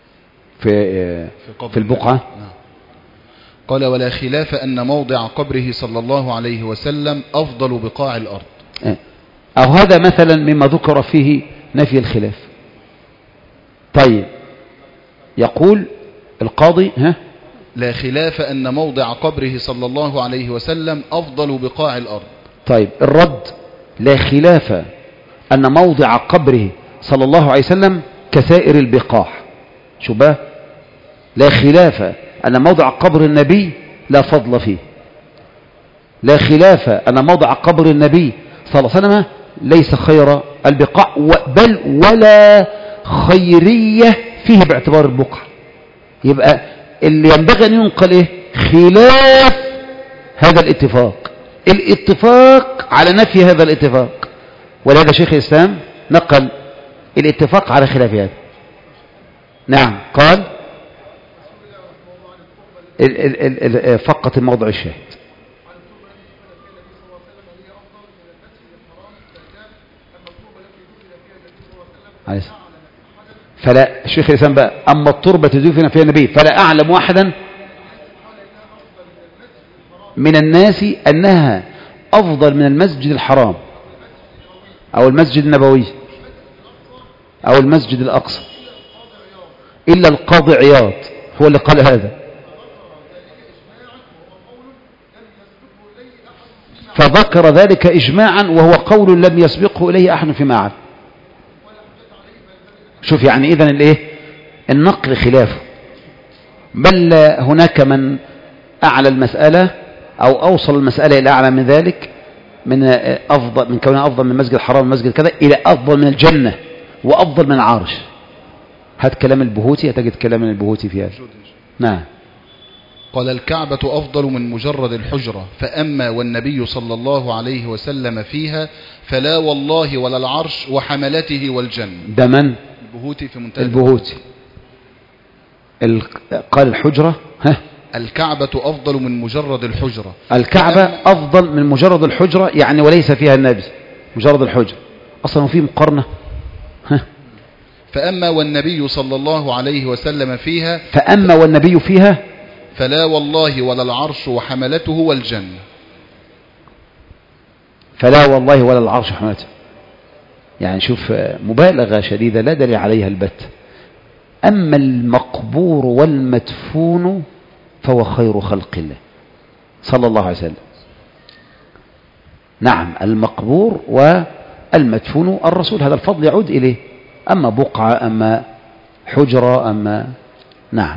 في البقعة. نعم. قال: ولا خلاف أن موضع قبره صلى الله عليه وسلم أفضل بقاع الأرض. أو هذا مثلا مما ذكر فيه نفي الخلاف. طيب، يقول القاضي لا خلاف أن موضع قبره صلى الله عليه وسلم أفضل بقاع الأرض. طيب، الرد: لا خلاف أن موضع قبره صلى الله عليه وسلم كسائر البقاع. شو بقى؟ لا خلاف أن موضع قبر النبي لا فضل فيه. لا خلاف أن موضع قبر النبي صلى الله عليه وسلم ليس خير البقاع، بل ولا خيرية فيه باعتبار البقعة. يبقى اللي ينبغي أن ينقل خلاف هذا الاتفاق على نفي هذا الاتفاق. ولهذا شيخ الإسلام نقل الاتفاق على خلاف هذا. نعم، قال فقط الموضع الشاهد. فلا الشيخ الإسلام بقى: أما التربة دفن فيها النبي فلا أعلم أحدا من الناس أنها أفضل من المسجد الحرام أو المسجد النبوي أو المسجد الأقصى، إلا القاضي عياض هو اللي قال هذا، فذكر ذلك إجماعا وهو قول لم يسبقه إليه أحد فيما عاد. شوف يعني إذن الإيه؟ النقل خلافه، بل هناك من أعلى المسألة أو أوصل المسألة إلى أعلى من ذلك، من كونها أفضل من المسجد الحرام والمسجد كذا إلى أفضل من الجنة وأفضل من العرش. هات كلام البهوتي، هتجد كلام البهوتي في هذا. نعم. قال الكعبة أفضل من مجرد الحجرة، فأما والنبي صلى الله عليه وسلم فيها فلا والله ولا العرش وحملته والجنة. ده من؟ البهوتي في منتهى البهوتي قال الحجرة. ها، الكعبة أفضل من مجرد الحجرة. الكعبة أفضل من مجرد الحجرة، يعني وليس فيها النبي، مجرد الحجرة أصلا في مقارنة. ها. فأما والنبي صلى الله عليه وسلم فيها فأما والنبي فيها فلا والله ولا العرش وحملته والجنة. فلا والله ولا العرش وحملته، يعني شوف مبالغة شديدة لا دليل عليها البت. أما المقبور والمدفون فهو خير خلق الله صلى الله عليه وسلم. نعم، المقبور والمدفون الرسول، هذا الفضل يعود إليه. أما بقعة، أما حجرة، أما نعم.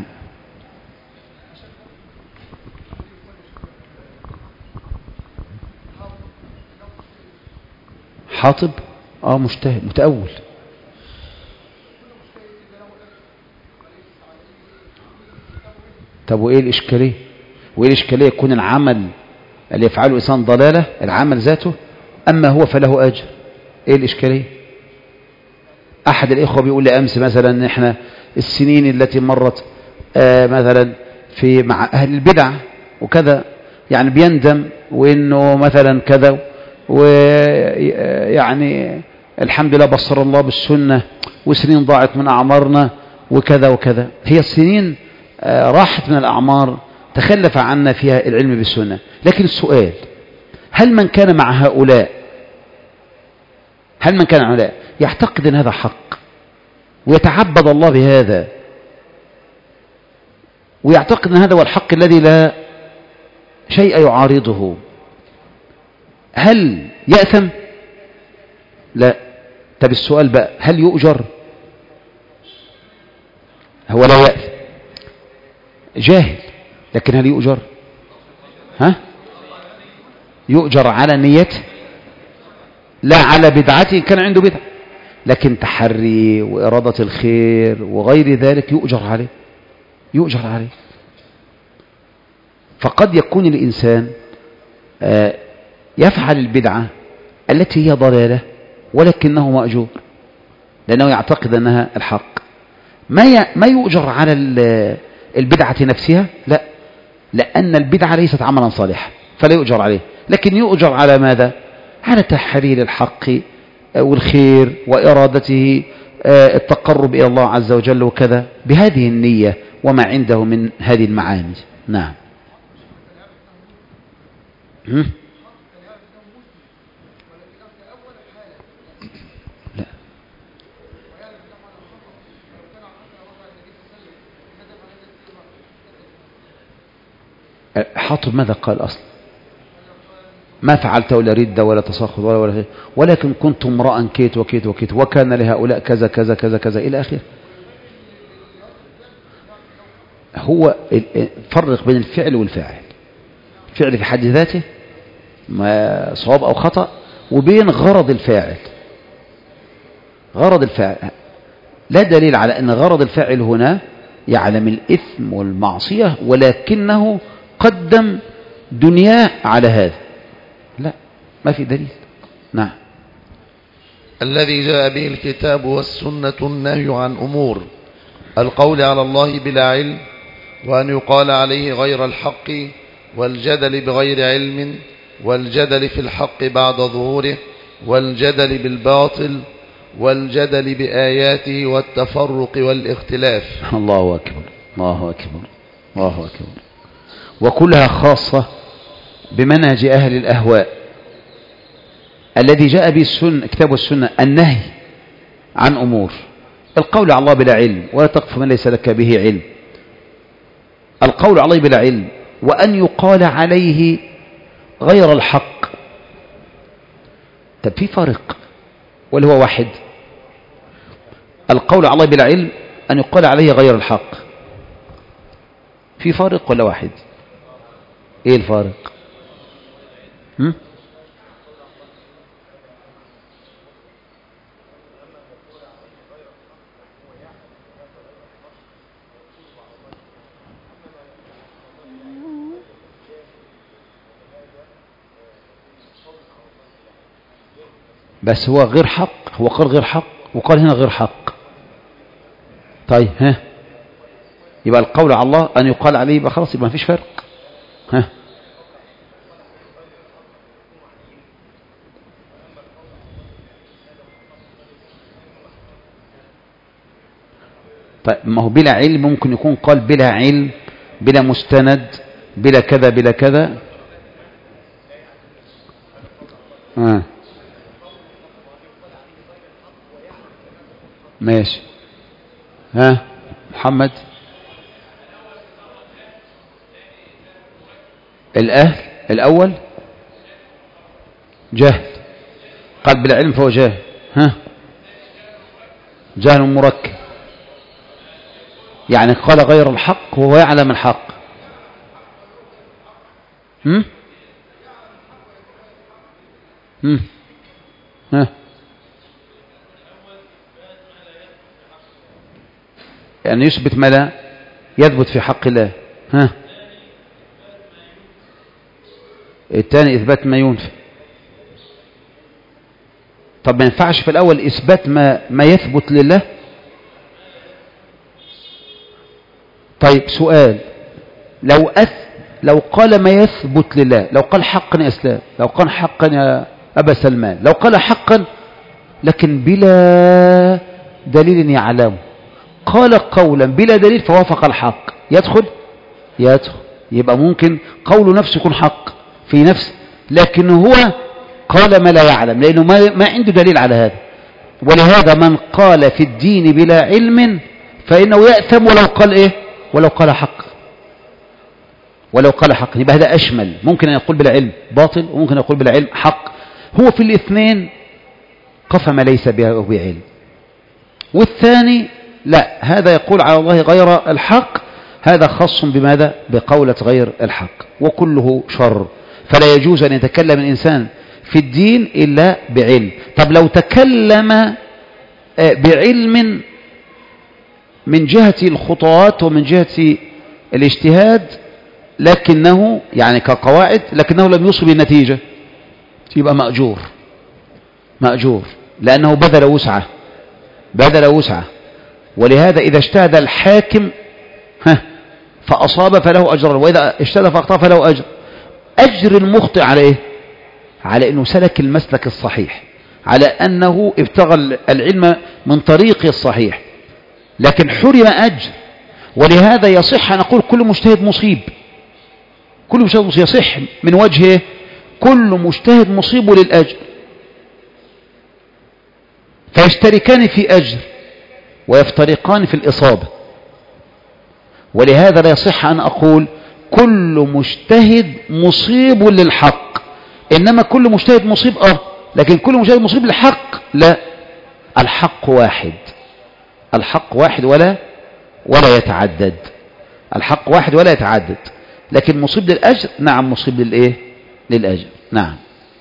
حاطب مجتهد متأول. طب وإيه الإشكالية؟ وإيه الإشكالية يكون العمل اللي يفعله الإنسان ضلالة، العمل ذاته، أما هو فله أجر؟ إيه الإشكالية؟ أحد الإخوة بيقول لي أمس مثلا إحنا السنين التي مرت مثلا مع أهل البدع وكذا، يعني بيندم وإنه مثلا كذا، ويعني الحمد لله بصر الله بالسنة، وسنين ضاعت من أعمارنا وكذا وكذا. هي السنين راحت من الأعمار تخلف عنا فيها العلم بالسنة. لكن السؤال، هل من كان مع هؤلاء يعتقد أن هذا حق ويتعبد الله بهذا ويعتقد أن هذا هو الحق الذي لا شيء يعارضه، هل يأثم؟ لا. طب السؤال بقى، هل يؤجر؟ هو لا يأثم، جاهل، لكن هل يؤجر؟ يؤجر على نيته لا على بدعته، كان عنده بدعة، لكن تحري وإرادة الخير وغير ذلك يؤجر عليه. فقد يكون الإنسان يفعل البدعة التي هي ضلالة ولكنه مأجور لأنه يعتقد أنها الحق. ما يؤجر على البدعة نفسها، لا، لأن البدعة ليست عملا صالحا فلا يؤجر عليه، لكن يؤجر على ماذا؟ على تحرير الحق والخير وإرادته التقرب إلى الله عز وجل وكذا، بهذه النية وما عنده من هذه المعاني. نعم. لا، حاطب ماذا قال أصلا؟ ما فعلت ولا ردة ولا تسخط ولا غير، ولكن كنت امرأ كيت وكيت وكيت وكان لهؤلاء كذا كذا كذا كذا إلى آخره. هو فرق بين الفعل والفاعل. الفعل في حد ذاته ما صواب أو خطأ، وبين غرض الفاعل. غرض الفاعل لا دليل على أن غرض الفاعل هنا يعلم الإثم والمعصية ولكنه قدم دنياه على هذا، لا، ما في دليل. نعم. الذي جاء به الكتاب والسنة النهي عن أمور القول على الله بلا علم، وأن يقال عليه غير الحق، والجدل بغير علم، والجدل في الحق بعد ظهوره، والجدل بالباطل، والجدل بآياته، والتفرق والاختلاف. الله أكبر، الله أكبر، الله أكبر. وكلها خاصة بمنهج أهل الأهواء الذي جاء به السنة كتاب والسنة النهي عن أمور، القول على الله بلا علم ولا تقف من ليس لك به علم، القول على الله بلا علم، وأن يقال عليه غير الحق. طب في فرق ولا هو واحد؟ القول على الله بلا علم أن يقال عليه غير الحق، في فرق ولا واحد؟ ايه الفارق؟ بس هو غير حق، هو قال غير حق وقال هنا غير حق. طيب ها، يبقى القول على الله أن يقال عليه، يبقى خلاص، يبقى ما فيش فرق. ها، طيب ما هو بلا علم ممكن يكون قال بلا علم، بلا مستند، بلا كذا بلا كذا. ماشي. ها محمد، الأهل الأول جهل، قال بلا علم فهو جاهل. ها، جهل مركب، يعني قال غير الحق وهو يعلم الحق. ها، يعني يثبت ما لا يثبت في حق الله. ها، الثاني إثبات ما ينفي. طب ما ينفعش في الأول إثبات ما يثبت لله؟ طيب سؤال، لو قال ما يثبت لله، لو قال حقا يا إسلام، لو قال حقا يا أبا سلمان، لو قال حقا لكن بلا دليل يعلمه، قال قولا بلا دليل فوافق الحق، يدخل؟ يبقى ممكن قوله نفسه يكون حق في نفسه، لكن هو قال ما لا يعلم لأنه ما عنده دليل على هذا. ولهذا من قال في الدين بلا علم فإنه يأثم ولو قال إيه؟ ولو قال حق، ولو قال حق. يبقى هذا أشمل، ممكن أن يقول بلا علم باطل وممكن أن يقول بلا علم حق، هو في الاثنين قف ما ليس بعلم. والثاني لا، هذا يقول على الله غير الحق، هذا خاص بماذا؟ بقولة غير الحق، وكله شر. فلا يجوز أن يتكلم الإنسان في الدين إلا بعلم. طب لو تكلم بعلم من جهة الخطوات ومن جهة الاجتهاد، لكنه يعني كقواعد، لكنه لم يصب النتيجة، يبقى مأجور لأنه بذل وسعه. ولهذا إذا اجتهد الحاكم فأصاب فله أجر، وإذا اجتهد فأخطأ فله أجر. أجر المخطئ على إيه؟ على أنه سلك المسلك الصحيح، على أنه ابتغى العلم من طريق الصحيح، لكن حرم أجر. ولهذا يصح أن نقول كل مجتهد مصيب، كل مجتهد مصيب، يصح من وجهه كل مجتهد مصيب للأجر، فيشتركان في أجر ويفترقان في الإصابة. ولهذا لا يصح أن أقول كل مجتهد مصيب للحق، إنما كل مجتهد مصيب لكن كل مجتهد مصيب للحق لا، الحق واحد ولا يتعدد، الحق واحد ولا يتعدد، لكن مصيب للأجر نعم، مصيب للأجر نعم.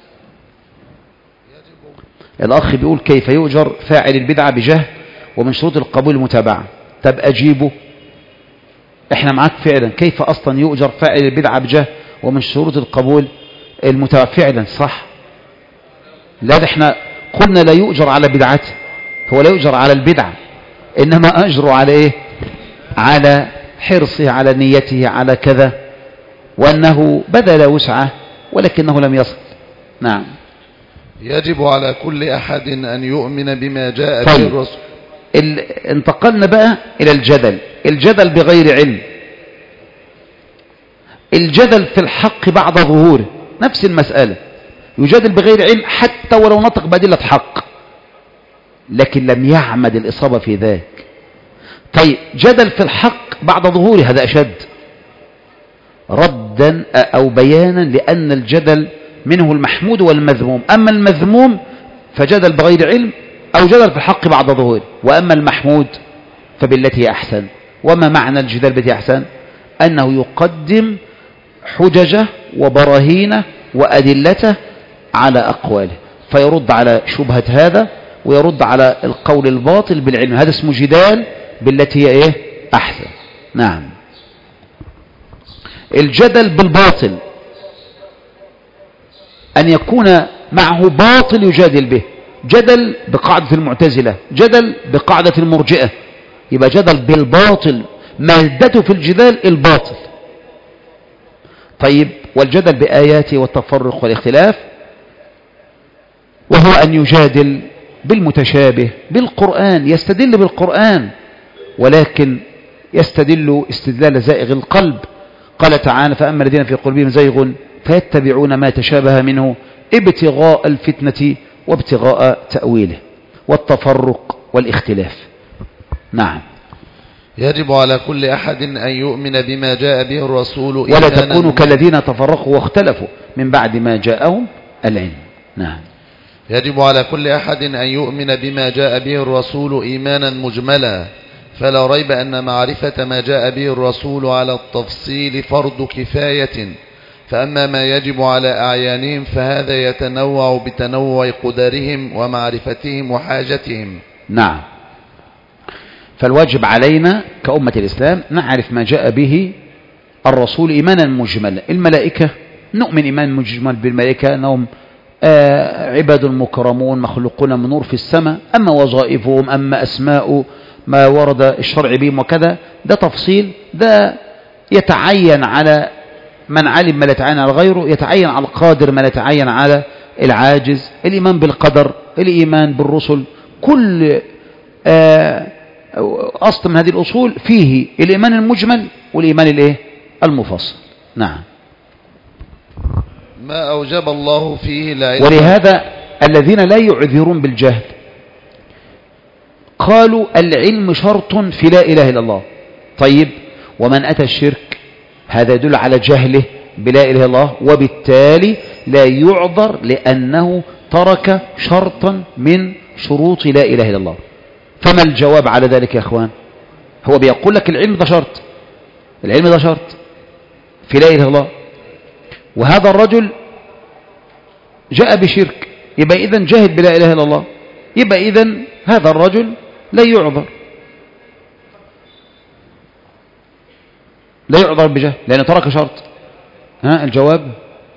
الأخ بيقول كيف يؤجر فاعل البدعة بجهل ومن شروط القبول المتابعة؟ طب أجيبه، احنا معاك فعلا، كيف أصلا يؤجر فاعل البدعة بجهل ومن شروط القبول المتابعة؟ فعلا صح، لا ده احنا قلنا لا يؤجر على بدعته، هو لا يؤجر على البدعة، إنما أجر على إيه؟ على حرصه، على نيته، على كذا، وأنه بذل وسعه ولكنه لم يصل. نعم. يجب على كل أحد أن يؤمن بما جاء به الرسول. انتقلنا بقى إلى الجدل بغير علم، الجدل في الحق بعد ظهوره، نفس المسألة، يجادل بغير علم حتى ولو نطق بأدلة حق لكن لم يعمد الإصابة في ذاك. طيب جدل في الحق بعد ظهوره هذا أشد ردا أو بيانا لأن الجدل منه المحمود والمذموم. أما المذموم فجدل بغير علم أو جدل في الحق بعد ظهوره، وأما المحمود فبالتي أحسن. وما معنى الجدال بالتي أحسن؟ أنه يقدم حججه وبراهينه وأدلته على أقواله فيرد على شبهة هذا ويرد على القول الباطل بالعلم. هذا اسمه جدال بالتي هي أحسن. نعم. الجدل بالباطل أن يكون معه باطل يجادل به، جدل بقاعدة المعتزلة، جدل بقاعدة المرجئة، يبقى جدل بالباطل مادته في الجدال الباطل. طيب والجدل بآياته والتفرق والاختلاف وهو أن يجادل بالمتشابه بالقرآن، يستدل بالقرآن ولكن يستدل استدلال زائغ القلب. قال تعالى فأما الذين في قلوبهم زيغ فيتبعون ما تشابه منه ابتغاء الفتنة وابتغاء تأويله والتفرق والاختلاف. نعم. يجب على كل أحد أن يؤمن بما جاء به الرسول ولا تكونوا كالذين تفرقوا واختلفوا من بعد ما جاءهم العلم. نعم. يجب على كل أحد أن يؤمن بما جاء به الرسول إيمانا مجملا، فلا ريب أن معرفة ما جاء به الرسول على التفصيل فرض كفاية، فأما ما يجب على أعيانهم فهذا يتنوع بتنوع قدرهم ومعرفتهم وحاجتهم. نعم. فالواجب علينا كأمة الإسلام نعرف ما جاء به الرسول إيمانا مجملا. الملائكة نؤمن إيمان مجمل بالملائكة أنهم عباد مكرمون مخلوقون من نور في السماء، أما وظائفهم أما أسماء ما ورد الشرع بهم وكذا ده تفصيل، ده يتعين على من علم ما لا يتعين على غيره، يتعين على القادر ما لا يتعين على العاجز. الإيمان بالقدر، الإيمان بالرسل، كل أصل من هذه الأصول فيه الإيمان المجمل والإيمان المفصل. نعم. ما أوجب الله فيه العلم. ولهذا الذين لا يعذرون بالجهل قالوا العلم شرط في لا إله إلا الله. طيب ومن أتى الشرك هذا يدل على جهله بلا إله إلا الله وبالتالي لا يعذر لأنه ترك شرطا من شروط لا إله إلا الله. فما الجواب على ذلك يا أخوان؟ هو بيقول لك العلم ده شرط، العلم ده شرط في لا إله إلا الله، وهذا الرجل جاء بشرك، يبقى إذن جاهد بلا إله إلا الله، يبقى إذن هذا الرجل لا يعذر، لا يعذر بجهل لأنه ترك شرط. ها الجواب؟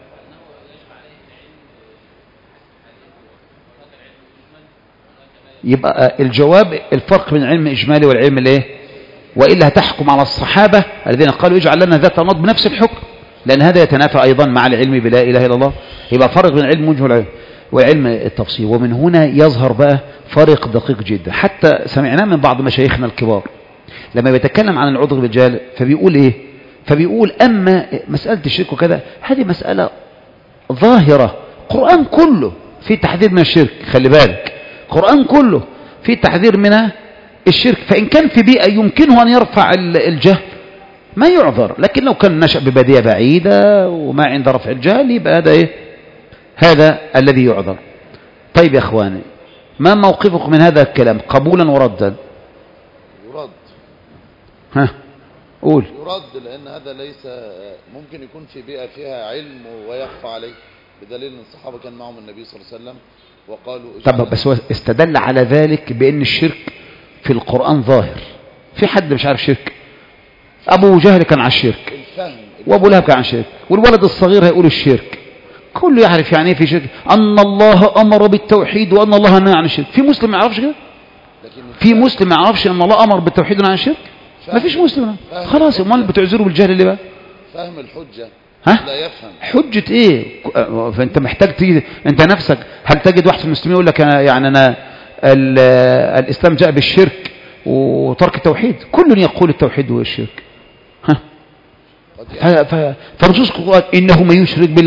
يبقى الجواب الفرق بين العلم الإجمالي والعلم وإلا هتحكم على الصحابة الذين قالوا اجعل لنا ذات نض بنفس الحكم، لأن هذا يتنافى أيضا مع العلم بلا إله إلا الله. يبقى فرق بين العلم المجمل والعلم التفصيل. ومن هنا يظهر بقى فرق دقيق جدا. حتى سمعناه من بعض مشايخنا الكبار لما بيتكلم عن العذر بالجهل فبيقول فبيقول أما مسألة الشرك وكذا هذه مسألة ظاهرة، القرآن كله في تحذير من الشرك، خلي بالك القرآن كله في تحذير من الشرك، فإن كان في بيئة يمكنه أن يرفع الجهل ما يعذر، لكن لو كان نشأ ببادية بعيدة وما عند رفع الجهل يبقى هذا هذا الذي يعذر. طيب يا أخواني ما موقفكم من هذا الكلام قبولا وردا؟ يرد. ها قول. يرد لأن هذا ليس ممكن يكون في بيئة فيها علم ويخفى عليه، بدليل أن الصحابة كان معهم النبي صلى الله عليه وسلم وقالوا طب بس هو استدل على ذلك بأن الشرك في القرآن ظاهر. في حد مش عارف شرك؟ أبو جهل كان على الشرك، وأبو لهب كان على الشرك، والولد الصغير هيقول الشرك، كله يعرف يعني ايه في شرك، أن الله أمر بالتوحيد وأن الله نهى عن الشرك. في مسلم ما يعرفش كده؟ في مسلم ما يعرفش أن الله أمر بالتوحيد ونهى عن الشرك؟ ما فيش مسلم. خلاص امال بتعذروا بالجهل اللي بقى فهم الحجة لا يفهم حجة ايه. فانت محتاج تيجي انت نفسك، هل تجد واحد في المسلمين يقول لك يعني انا الاسلام جاء بالشرك وترك التوحيد؟ كل يقول التوحيد هو الشرك. فرسول القرآن انه من يشرك بالله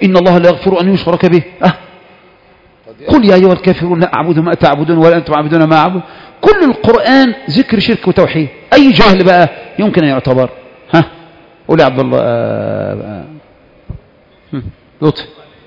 إن الله لا يغفر أن يشرك به. قل يا أيها الكافرون لا أعبد ما تعبدون ولا أنتم عابدون ما أعبد. كل القرآن ذكر شرك وتوحيد. أي جهل بقى يمكن أن يعتبر؟ قول يا عبد الله. لطف.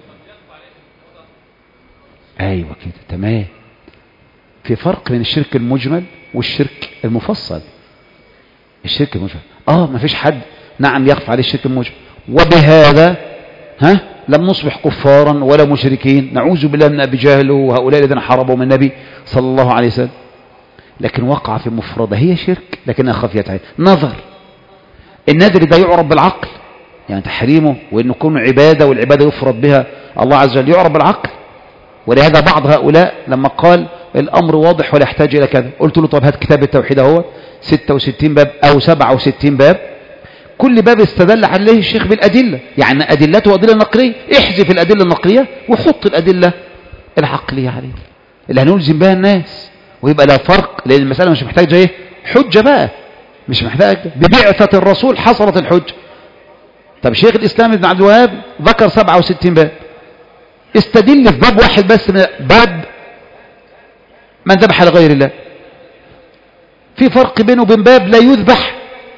أيوة كده تمام. في فرق بين الشرك المجمل والشرك المفصل. الشرك المجمل ما فيش حد نعم يخفى عليه الشرك المجمل، وبهذا لم نصبح كفارا ولا مشركين، نعوذ بالله من أبي جهل وهؤلاء الذين حاربوا من النبي صلى الله عليه وسلم. لكن وقع في مفردة هي شرك لكنها خفيت عليه. نظر، النذر ده يعرف بالعقل، يعني تحريمه وإنه يكون عبادة والعبادة يفرض بها الله عز وجل يعرف بالعقل. ولهذا بعض هؤلاء لما قال الأمر واضح ولا يحتاج إلى كذا، قلت له طب هات كتاب التوحيد اهو 66 باب أو 67 باب، كل باب استدل عليه الشيخ بالأدلة، يعني أدلته أدلة نقلية، احذف الأدلة النقلية وحط الأدلة العقلية عليه اللي هنلزم بها الناس، ويبقى لا فرق، لأن المسألة مش محتاجة ايه حجة بقى، مش محتاج ببعثة الرسول حصلت الحجة. طب شيخ الإسلام ابن عبد الوهاب ذكر 67 باب، استدل في باب واحد بس من باب من ذبح لغير الله. في فرق بينه وبين باب لا يذبح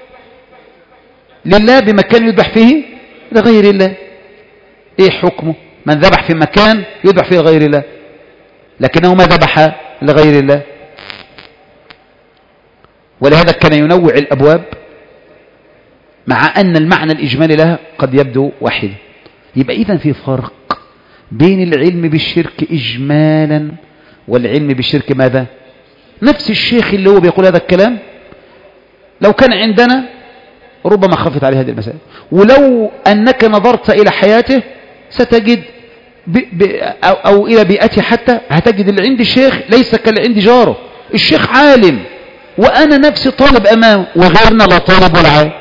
لله بمكان يذبح فيه لغير الله. ايه حكمه؟ من ذبح في مكان يذبح فيه لغير الله لكنه ما ذبح لغير الله. ولهذا كان ينوع الأبواب مع أن المعنى الإجمالي لها قد يبدو واحدا. يبقى إذن في فرق بين العلم بالشرك إجمالا والعلم بالشرك ماذا؟ نفس الشيخ اللي هو بيقول هذا الكلام لو كان عندنا ربما خفت عليه هذه المسائل، ولو أنك نظرت إلى حياته ستجد أو إلى بيئته حتى هتجد اللي عند الشيخ ليس كاللي عند جاره. الشيخ عالم وأنا نفسي طالب أمامه وغيرنا لا طالب ولا عالم،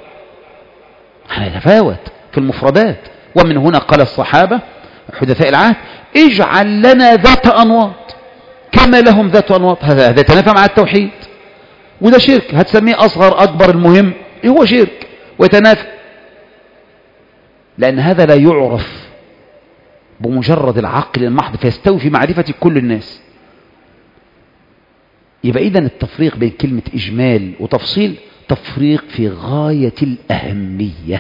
هنتفاوت في المفردات. ومن هنا قال الصحابة حدثاء العهد اجعل لنا ذات أنواط كما لهم ذات أنواط. هذا يتنافى مع التوحيد، وده شرك، هتسميه أصغر أكبر المهم هو شرك ويتنافى، لأن هذا لا يعرف بمجرد العقل المحض فيستوي في معرفة كل الناس. يبقى إذن التفريق بين كلمة إجمال وتفصيل تفريق في غاية الأهمية.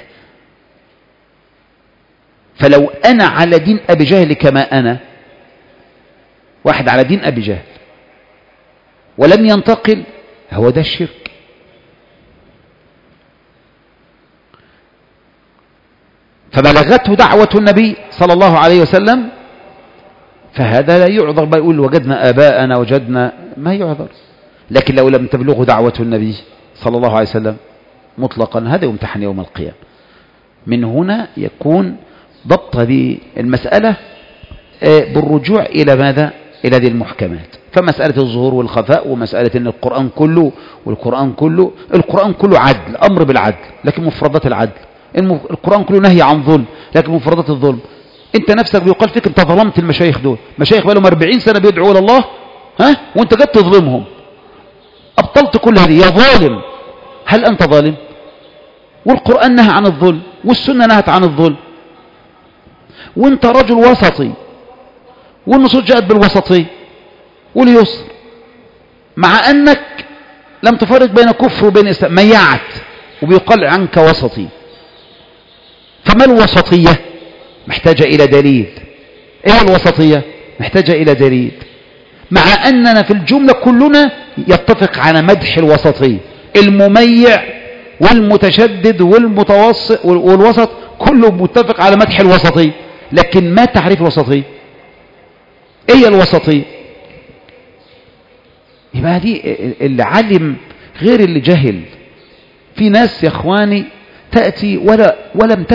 فلو أنا على دين أبي جهل كما أنا، واحد على دين أبي جهل ولم ينتقل، هو ده الشرك. فبلغته دعوة النبي صلى الله عليه وسلم فهذا لا يعذر، بل يقول وجدنا آباءنا وجدنا، ما يعذر. لكن لو لم تبلغه دعوة النبي صلى الله عليه وسلم مطلقا هذا يمتحن يوم القيامة. من هنا يكون ضبط هذه المسألة بالرجوع إلى ماذا؟ إلى هذه المحكمات. فمسألة الظهور والخفاء، ومسألة أن القرآن كله عدل، أمر بالعدل لكن مفردات العدل. القرآن كله نهي عن ظلم لكن مفردات الظلم. انت نفسك بيقال فيك انت ظلمت المشايخ دول، مشايخ بقالهم 40 سنة بيدعوا الى الله وانت جت تظلمهم، ابطلت كل هذه، يا ظالم. هل انت ظالم؟ والقرآن نهى عن الظلم والسنة نهت عن الظلم، وانت رجل وسطي والنصوص جاءت بالوسطية واليسر، مع انك لم تفرق بين كفر وبين اسلام، ميعت وبيقال عنك وسطي. فما الوسطية؟ محتاجة إلى دليل. إيه الوسطية؟ محتاجة إلى دليل، مع أننا في الجملة كلنا يتفق على مدح الوسطية. المميع والمتشدد والمتوسط والوسط كله متفق على مدح الوسطية، لكن ما تعريف الوسطية؟ إيه الوسطية؟ يبقى دي اللي علم غير اللي جهل. في ناس يا اخواني تأتي ولم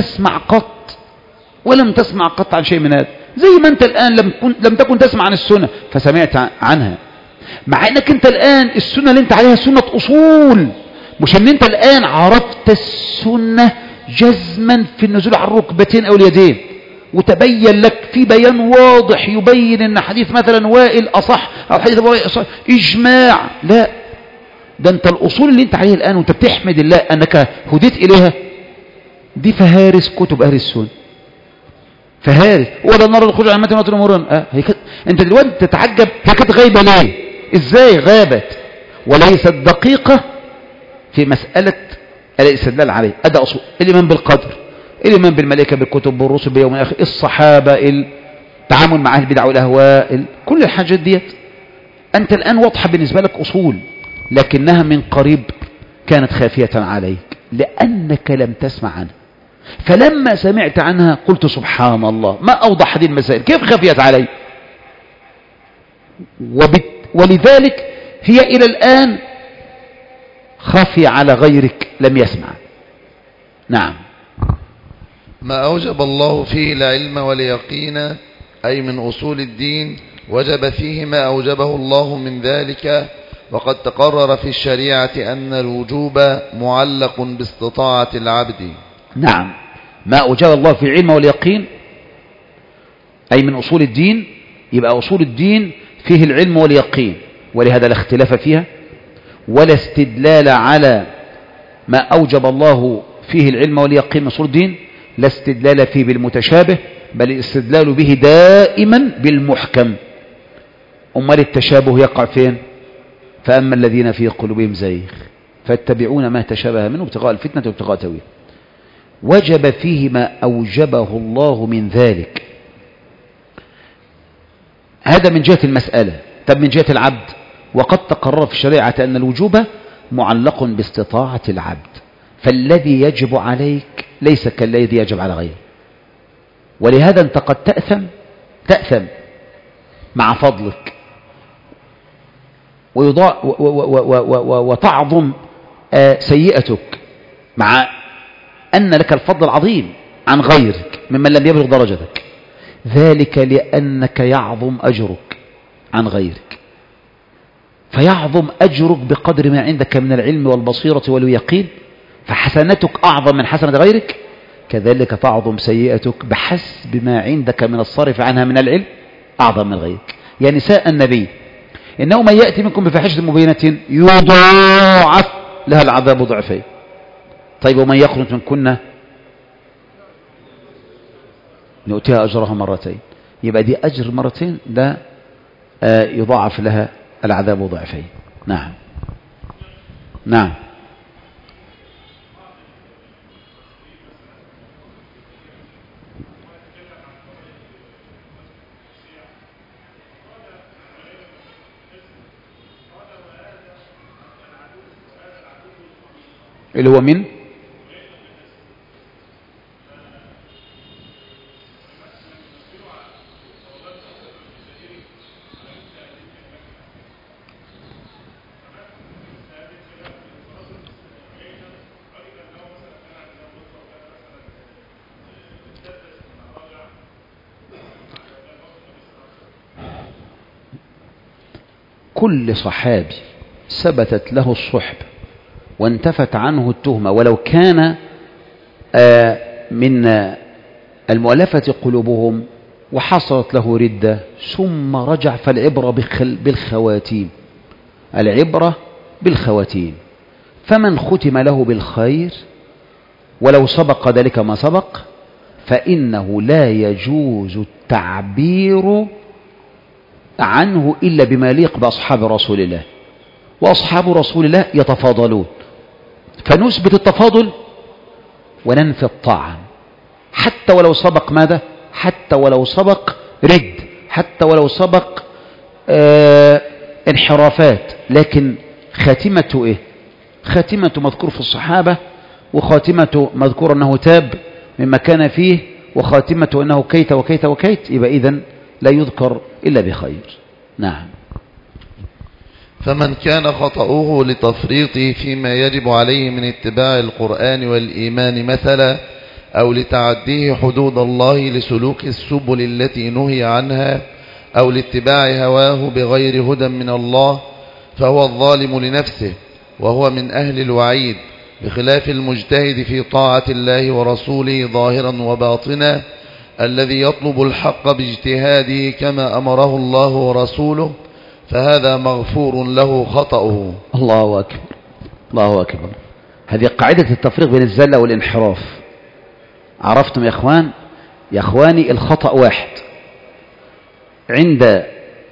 تسمع قط عن شيء من هذا، زي ما انت الآن لم تكن تسمع عن السنة فسمعت عنها، مع انك انت الآن السنة اللي انت عليها سنة أصول، مش ان انت الآن عرفت السنة جزما في النزول على الركبتين او اليدين، وتبين لك في بيان واضح يبين ان حديث مثلا وائل أصح او حديث وائل أصح إجماع. لا، ده انت الأصول اللي انت عليها الآن وانت بتحمد الله أنك هديت إليها دي فهارس كتب أهل السنة. فهارس ولا النار الخروج عن متن وتر مرون. انت دلوقتي تتعجب هي كانت غايبة ليه؟ ازاي غابت؟ وليست دقيقة في مسألة الاستدلال عليه. أدى أصول الإيمان بالقدر، الإيمان بالملائكة، بالكتب، بالرسل، بيوم الآخر، الصحابة، التعامل مع أهل البدع والأهواء، كل الحاجات ديت أنت الآن واضحة بالنسبة لك أصول، لكنها من قريب كانت خافية عليك لأنك لم تسمع عنها. فلما سمعت عنها قلت سبحان الله ما أوضح هذه المسائل، كيف خفيت علي؟ ولذلك هي إلى الآن خافية على غيرك لم يسمع. نعم. ما أوجب الله فيه العلم واليقين أي من أصول الدين وجب فيه ما أوجبه الله من ذلك، وقد تقرر في الشريعة أن الوجوب معلق باستطاعة العبد. نعم، ما أوجب الله في العلم واليقين أي من أصول الدين، يبقى أصول الدين فيه العلم واليقين، ولهذا لا اختلاف فيها ولا استدلال على ما أوجب الله فيه العلم واليقين من أصول الدين، لا استدلال فيه بالمتشابه، بل الاستدلال به دائما بالمحكم. أمال التشابه يقع فين؟ فأما الذين في قلوبهم زيغ فاتبعون ما تشابه منه ابتغاء الفتنة وابتغاء تأويله. وجب فيه ما أوجبه الله من ذلك. هذا من جهة المسألة. طب من جهة العبد، وقد تقرر في الشريعة أن الوجوب معلق باستطاعة العبد، فالذي يجب عليك ليس كالذي يجب على غيره. ولهذا أنت قد تأثم مع فضلك وتعظم سيئتك مع أن لك الفضل العظيم عن غيرك ممن لم يبلغ درجتك، ذلك لأنك يعظم أجرك عن غيرك، فيعظم أجرك بقدر ما عندك من العلم والبصيرة واليقين، فحسنتك أعظم من حسنة غيرك، كذلك تعظم سيئتك بحسب ما عندك من الصرف عنها من العلم أعظم من غيرك. يا نساء النبي إنه من يأتي منكم بفاحشة مبينة يضاعف لها العذاب ضعفين. طيب ومن يقنط منكن نؤتيها أجرها مرتين، يبقى دي أجر مرتين، ده يضاعف لها العذاب ضعفين. نعم. نعم. اللي هو من كل صحابي ثبتت له الصحبة وانتفت عنه التهمة ولو كان من المؤلفة قلوبهم وحصلت له ردة ثم رجع، فالعبرة بالخواتيم، العبرة بالخواتيم. فمن ختم له بالخير ولو سبق ذلك ما سبق فإنه لا يجوز التعبير عنه إلا بما يليق بأصحاب رسول الله، وأصحاب رسول الله يتفاضلون، فنثبت التفاضل وننفي الطعن حتى ولو سبق ماذا؟ حتى ولو سبق رد، حتى ولو سبق انحرافات، لكن خاتمته ايه؟ خاتمته مذكور في الصحابة، وخاتمته مذكور أنه تاب مما كان فيه، وخاتمته أنه كيت وكيت وكيت، يبقى إذن لا يذكر إلا بخير. نعم. فمن كان خطأه لتفريطه فيما يجب عليه من اتباع القرآن والإيمان مثلا، أو لتعديه حدود الله لسلوك السبل التي نهي عنها، أو لاتباع هواه بغير هدى من الله، فهو الظالم لنفسه وهو من أهل الوعيد، بخلاف المجتهد في طاعة الله ورسوله ظاهرا وباطنا الذي يطلب الحق باجتهاده كما أمره الله ورسوله، فهذا مغفور له خطأه. الله أكبر، الله أكبر. هذه قاعدة التفريق بين الزلة والانحراف. عرفتم يا إخوان؟ يا أخواني الخطأ واحد عند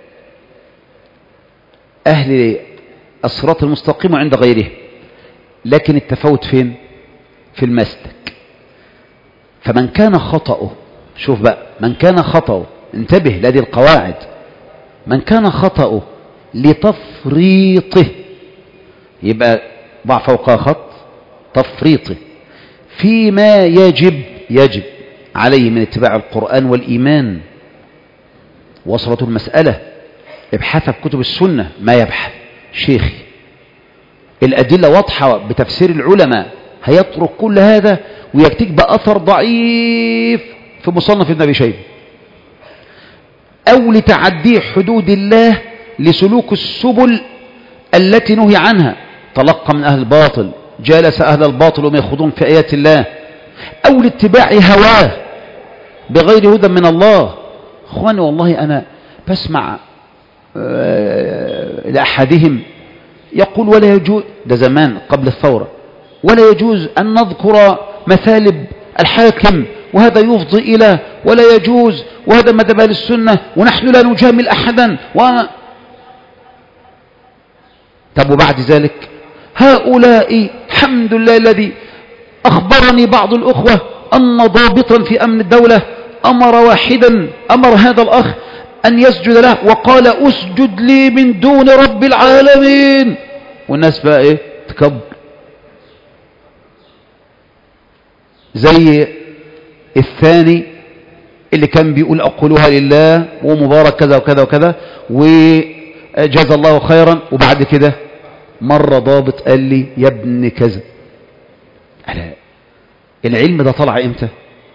أهل الصراط المستقيم وعند غيره، لكن التفاوت فين؟ في المسلك. فمن كان خطأه، شوف بقى، من كان خطأه، انتبه لهذه القواعد، من كان خطأه لتفريطه، يبقى ضع فوقها خط تفريطه فيما يجب عليه من اتباع القرآن والإيمان. وصلت المسألة، ابحث في كتب السنة ما يبحث شيخي، الأدلة واضحة بتفسير العلماء، هيترك كل هذا ويكتك بأثر ضعيف في مصنف ابن أبي شيبة، أو لتعدي حدود الله لسلوك السبل التي نهي عنها، تلقى من أهل الباطل، جالس أهل الباطل وهم يخوضون في آيات الله، أو لاتباع هواه بغير هدى من الله. أخواني والله أنا بسمع لأحدهم يقول ولا يجوز، ده زمان قبل الثورة، ولا يجوز أن نذكر مثالب الحاكم وهذا يفضي إلى، ولا يجوز، وهذا مذهب أهل السنة ونحن لا نجامل أحدا طب وبعد ذلك هؤلاء الحمد لله الذي أخبرني بعض الأخوة أن ضابطا في أمن الدولة أمر هذا الأخ أن يسجد له وقال أسجد لي من دون رب العالمين، والناس بقى إيه تكبر زي الثاني اللي كان بيقول أقولها لله ومبارك كذا وكذا وكذا وجزا الله خيرا، وبعد كده مرة ضابط قال لي يا ابن كذا. العلم ده طلع امتى؟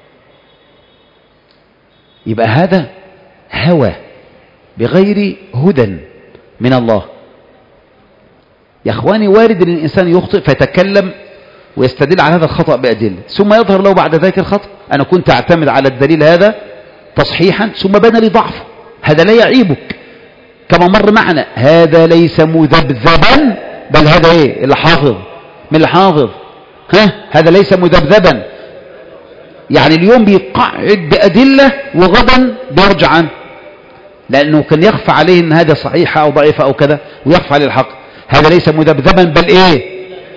يبقى هذا هوى بغير هدى من الله. يا اخواني وارد ان الانسان يخطئ فيتكلم ويستدل على هذا الخطأ بأدلة، ثم يظهر له بعد ذلك الخطأ، أنا كنت أعتمد على الدليل هذا تصحيحا ثم بان لي ضعفه، هذا لا يعيبك كما مر معنا، هذا ليس مذبذبا، بل هذا ايه اللي حافظ من الحافظ، هذا ليس مذبذبا، يعني اليوم بيقعد بأدلة وغدا بيرجع عنه، لأنه كان يخفى عليه أن هذا صحيحة أو ضعيفة أو كذا ويخفى عليه الحق. هذا ليس مذبذبا بل إيه؟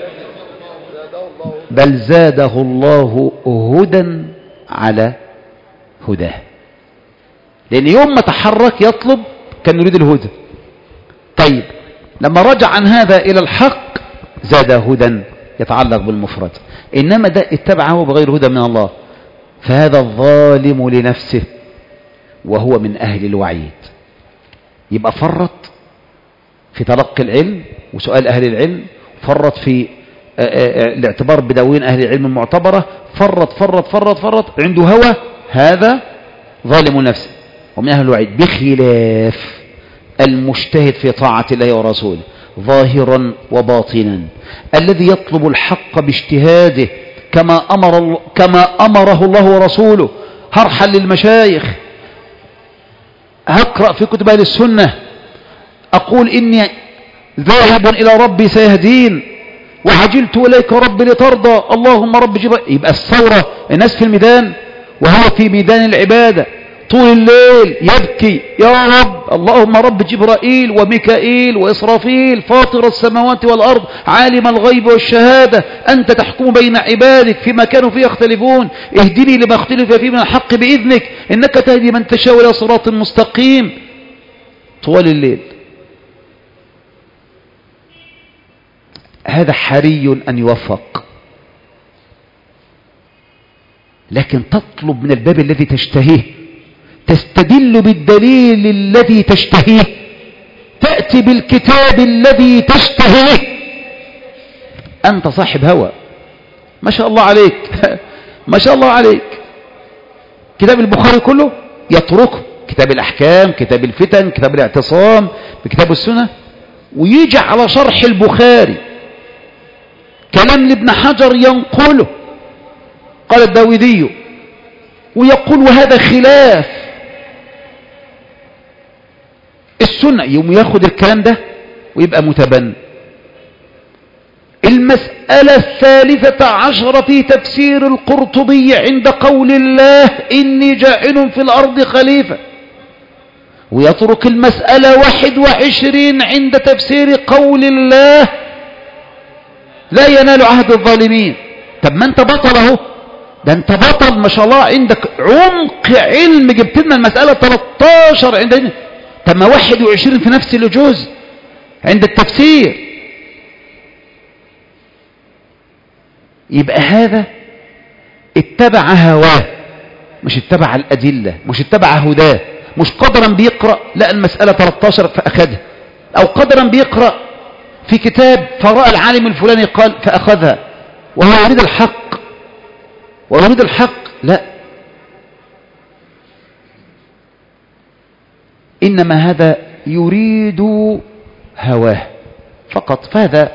بل زاده الله هدى على هداه، لأن يوم ما تحرك يطلب كان يريد الهدى. طيب لما رجع عن هذا إلى الحق زاد هدى يتعلق بالمفرد، إنما ده اتبعه بغير هدى من الله، فهذا الظالم لنفسه وهو من أهل الوعيد. يبقى فرط في تلقي العلم وسؤال أهل العلم، فرط في الاعتبار بدواوين أهل العلم المعتبرة، فرط عنده هوى، هذا ظالم نفسه ومن أهل الوعيد، بخلاف المجتهد في طاعة الله ورسوله ظاهرا وباطنا، الذي يطلب الحق باجتهاده كما أمره الله ورسوله. هرحل للمشايخ، هقرأ في كتب أهل السنة، أقول إني ذاهب إلى ربي سيهدين، وعجلت إليك ربي لترضى، اللهم رب جبريل. يبقى الثورة الناس في الميدان وهو في ميدان العبادة طول الليل يبكي يا رب، اللهم رب جبرائيل وميكائيل وإسرافيل فاطر السماوات والأرض عالم الغيب والشهادة، أنت تحكم بين عبادك فيما كانوا فيه يختلفون، اهدني لما اختلف فيه من الحق بإذنك، إنك تهدي من تشاء إلى صراط مستقيم طوال الليل. هذا حري أن يوفق، لكن تطلب من الباب الذي تشتهيه، تستدل بالدليل الذي تشتهيه، تأتي بالكتاب الذي تشتهيه. أنت صاحب هوى ما شاء الله عليك ما شاء الله عليك، كتاب البخاري كله يتركه، كتاب الأحكام، كتاب الفتن، كتاب الاعتصام، بكتاب السنة، ويجي على شرح البخاري كلام لابن حجر ينقله، قال الداودي، ويقول وهذا خلاف السنة، يوم ياخد الكلام ده ويبقى متبن. المسألة 13 في تفسير القرطبي عند قول الله إني جاعل في الأرض خليفة، ويترك المسألة 21 عند تفسير قول الله لا ينال عهد الظالمين. طب ما انت بطل اهو، ده انت بطل ما شاء الله، عندك عمق علم، جبت لنا المسألة 13 عندنا. طب ما 21 في نفس الجزء عند التفسير. يبقى هذا اتبع هواه، مش اتبع الأدلة، مش اتبع هداه، مش قدرا بيقرأ لا المسألة 13 فأخذها، أو قدرا بيقرأ في كتاب فرأى العالم الفلاني قال فأخذها وهو يريد الحق ويريد الحق. لا، إنما هذا يريد هواه فقط، فهذا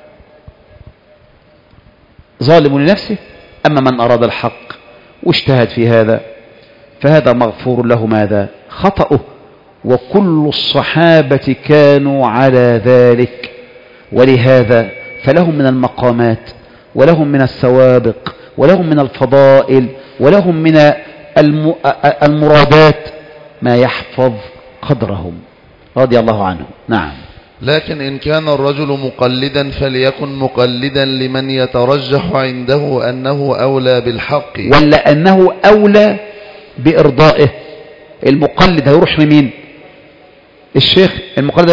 ظالم لنفسه. أما من أراد الحق واجتهد في هذا فهذا مغفور له ماذا؟ خطأه. وكل الصحابة كانوا على ذلك، ولهذا فلهم من المقامات ولهم من السوابق ولهم من الفضائل ولهم من المرادات ما يحفظ قدرهم رضي الله عنهم. نعم. لكن إن كان الرجل مقلدا فليكن مقلدا لمن يترجح عنده أنه أولى بالحق، ولا أنه أولى بإرضائه. المقلد هيروح لمين؟ الشيخ. المقلد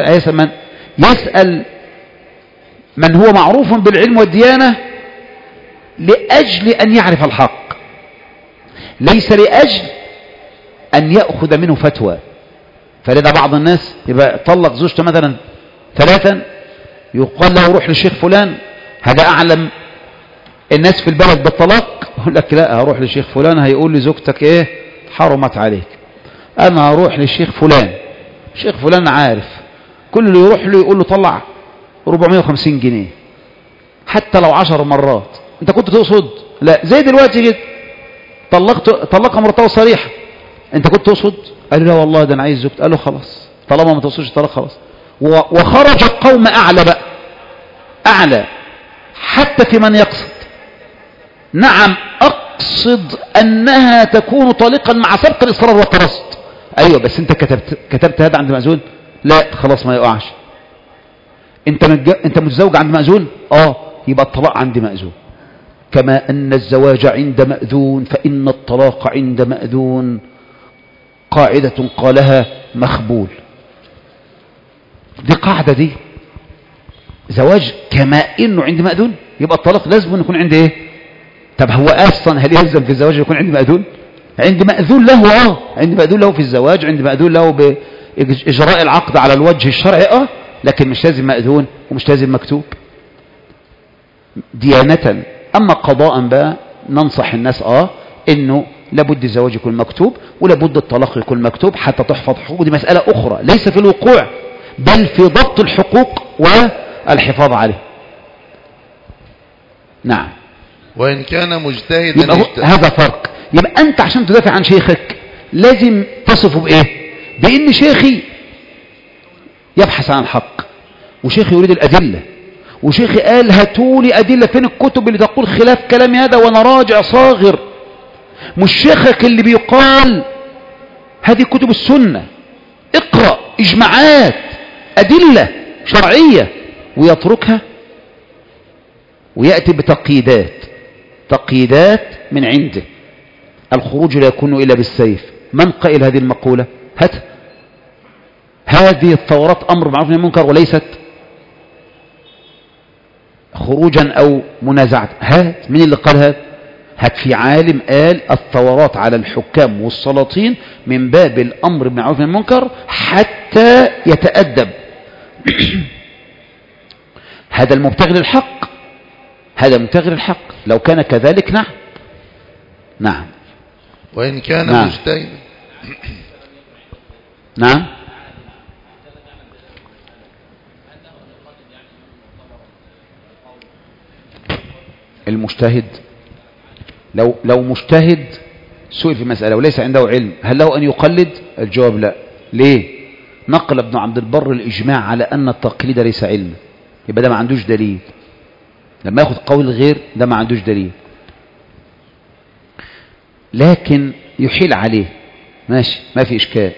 يسأل من هو معروف بالعلم والديانة لأجل أن يعرف الحق، ليس لأجل أن يأخذ منه فتوى. فلذا بعض الناس يبقى طلق زوجته مثلا 3، يقال له روح للشيخ فلان، هذا أعلم الناس في البلد بالطلاق. يقول لك لا، هروح للشيخ فلان هيقول لي زوجتك ايه حرمت عليك. انا هروح للشيخ فلان، الشيخ فلان عارف، كل اللي يروح له يقول له طلع 450 جنيه حتى لو 10 مرات. انت كنت تقصد؟ لا، زي دلوقتي كده طلقها مرتبه صريحه، انت كنت تقصد؟ قال له لا والله ده انا عايز زوجتي. قال له خلاص طالما ما تقصدش الطلاق خلاص. وخرج القوم اعلى بقى، اعلى حتى في من يقصد. نعم اقصد انها تكون طليقا مع سبق الاصرار والترصد. ايوه بس انت كتبت هذا عند مأذون؟ لا خلاص ما يقعش. انت متزوج عند مأذون؟ يبقى الطلاق عند مأذون. كما ان الزواج عند مأذون فان الطلاق عند مأذون. قاعدة قالها مخبول، دي قاعدة دي. زواج كما انه عند مأذون يبقى الطلاق لازم يكون عند ايه؟ طب هو اصلا هل يلزم في الزواج يكون عند مأذون؟ عند مأذون له، عند مأذون له في الزواج، عند مأذون له بإجراء العقد على الوجه الشرعي، لكن مش لازم مأذون ومش لازم مكتوب ديانة. اما قضاء بقى ننصح الناس انه لابد الزواج يكون مكتوب ولابد الطلاق يكون مكتوب حتى تحفظ حقوق. دي مسألة اخرى ليس في الوقوع بل في ضبط الحقوق والحفاظ عليه. نعم. وإن كان مجتهدا هذا فرق. يبقى أنت عشان تدافع عن شيخك لازم تصفه بإيه؟ بإن شيخي يبحث عن الحق، وشيخي يريد الأدلة، وشيخي قال هاتولي أدلة. فين الكتب اللي تقول خلاف كلامي هذا وأنا راجع صاغر؟ مش شيخك اللي بيقال هذه كتب السنة، اقرأ إجماعات أدلة شرعية، ويتركها ويأتي تقييدات من عنده. الخروج لا يكون إلا بالسيف. من قائل هذه المقولة؟ هذه الثورات أمر معروف نهي عن المنكر وليست خروجا أو منازعة. من اللي قال هذا؟ في عالم قال الثورات على الحكام والسلاطين من باب الأمر بالمعروف والنهي عن المنكر حتى يتأدب. هذا المبتغي للحق، هذا مبتغي للحق. لو كان كذلك نعم. وإن كان مجتهدا نعم. المجتهد لو مجتهد سئل في مسألة وليس عنده علم هل له أن يقلد؟ الجواب لا. ليه؟ نقل ابن عبد البر الإجماع على أن التقليد ليس علم، يبقى ده ما عندوش دليل. لما ياخد قول الغير ده ما عندوش دليل، لكن يحيل عليه ماشي ما في إشكال.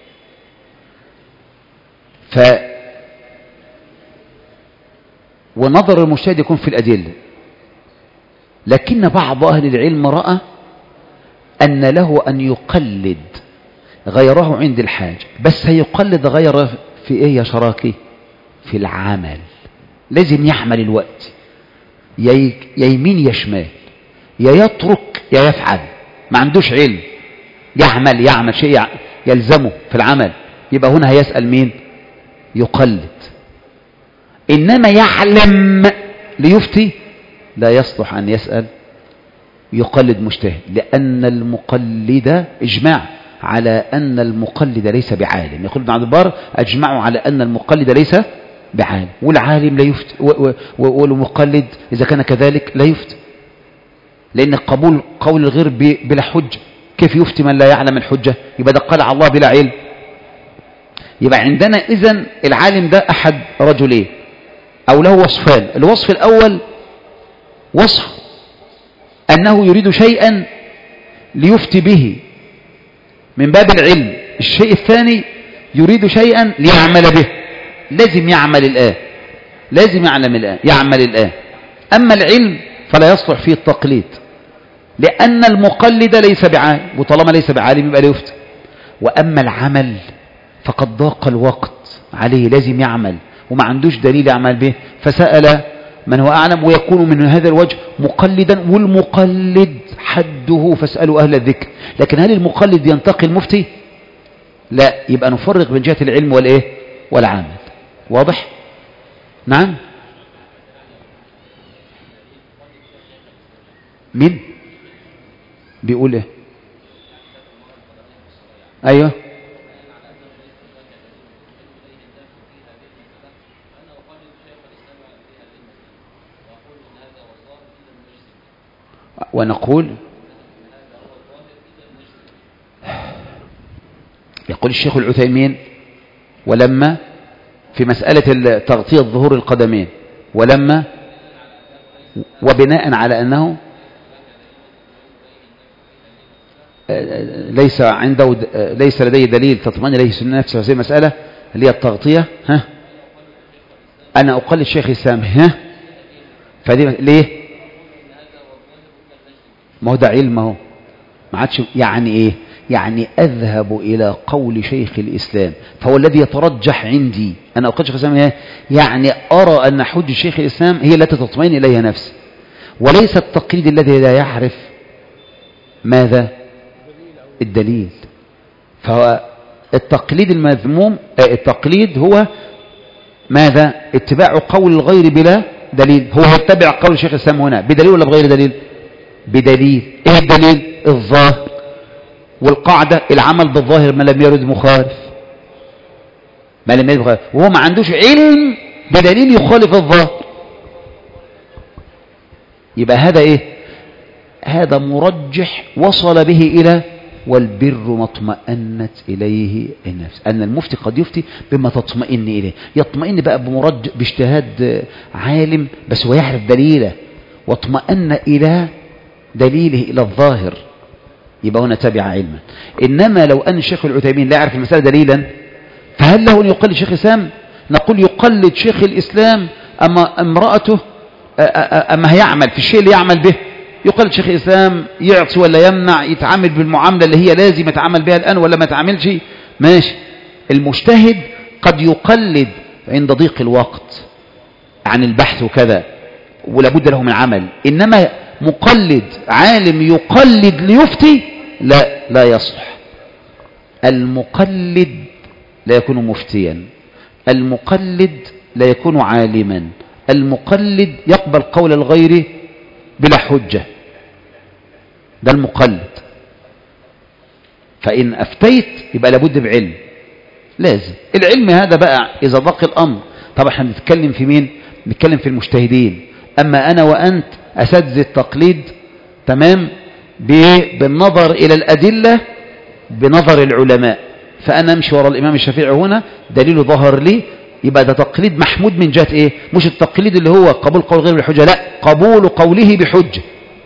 ونظر المجتهد يكون في الأدلة، لكن بعض أهل العلم رأى أن له أن يقلد غيره عند الحاجة، بس هيقلد غيره في إيه يا شراكي؟ في العمل. لازم يعمل الوقت، يا يمين يا شمال، يا يترك يا يفعل، ما عندوش علم، يعمل شيء يلزمه في العمل، يبقى هنا هيسأل مين؟ يقلد. إنما يعلم ليفتي لا يصلح أن يسأل يقلد مجتهد، لأن المقلد إجماع على أن المقلد ليس بعالم. يقول ابن عبد البر أجمعوا على أن المقلد ليس بعالم، والعالم لا يفتي، والمقلد إذا كان كذلك لا يفتي، لأن قبول قول الغير بلا حجة. كيف يفتي من لا يعلم الحجة؟ يبقى ده قال على الله بلا علم. يبقى عندنا إذن العالم ده أحد رجلين أو له وصفان. الوصف الأول وصف أنه يريد شيئا ليفتي به من باب العلم، الشيء الثاني يريد شيئا ليعمل به، لازم يعمل الآن، لازم يعمل الآن. أما العلم فلا يصلح فيه التقليد، لأن المقلد ليس بعالم، وطالما ليس بعالم يبقى لا يفتي. وأما العمل فقد ضاق الوقت عليه، لازم يعمل وما عندوش دليل يعمل به، فسأل من هو أعلم، ويكون من هذا الوجه مقلدا. والمقلد حده فاسألوا أهل الذكر. لكن هل المقلد ينتقي المفتي؟ لا، يبقى نفرق بين جهة العلم والإيه؟ والعمل. واضح؟ نعم. مين بيقول ايه؟ ايوه ونقول، يقول الشيخ العثيمين ولما في مسألة تغطية ظهور القدمين، ولما وبناء على أنه ليس لديه دليل تطمئن إليه سنة نفسه هذه المسألة اللي هي التغطية. أنا أقلد شيخ الإسلام. فدي ليه؟ ما هو ده علم، اهو ما عادش. يعني إيه؟ يعني أذهب إلى قول شيخ الإسلام فهو الذي يترجح عندي. أنا أقلد شيخ الإسلام يعني أرى أن حجة شيخ الإسلام هي التي تطمئن إليها نفسي، وليس التقليد الذي لا يعرف ماذا الدليل. فهو التقليد المذموم، التقليد هو ماذا؟ اتباع قول الغير بلا دليل. هو يتبع قول شيخ الإسلام هنا بدليل ولا بغير دليل؟ بدليل. ايه الدليل؟ الظاهر. والقاعدة العمل بالظاهر ما لم يرد مخالف، ما لم يرد مخالف، وهو ما عندوش علم بدليل يخالف الظاهر. يبقى هذا ايه؟ هذا مرجح وصل به إلى والبر ما اطمأنت إليه النفس. أن المفتي قد يفتي بما تطمئن إليه، يطمئن بقى باجتهاد عالم بس هو يعرف دليله واطمأن إلى دليله إلى الظاهر، يبقى هنا تبع علما. إنما لو أن الشيخ العثيمين لا يعرف المسألة دليلا، فهل له أن يقلد شيخ الإسلام؟ نقول يقلد شيخ الإسلام. أما امرأته أما هيعمل في الشيء اللي يعمل به، يقلد شيخ الإسلام، يعطي ولا يمنع، يتعامل بالمعاملة اللي هي لازم يتعامل بها الآن ولا ما يتعاملش، ماشي. المجتهد قد يقلد عند ضيق الوقت عن البحث وكذا ولا بد له من عمل. إنما مقلد عالم يقلد ليفتي لا يصلح. المقلد لا يكون مفتيا، المقلد لا يكون عالما، المقلد يقبل قول الغير بلا حجة، ده المقلد. فإن أفتيت يبقى لابد بعلم، لازم العلم هذا بقى إذا ضاق الأمر. طبعا احنا بنتكلم في مين؟ بنتكلم في المجتهدين. أما أنا وأنت أساتذة التقليد، تمام، بالنظر إلى الأدلة بنظر العلماء. فأنا أمشي وراء الإمام الشافعي هنا دليل ظهر لي يبقى ده تقليد محمود من جهة ايه؟ مش التقليد اللي هو قبول قول غير بالحجة، لا، قبول قوله بحجة.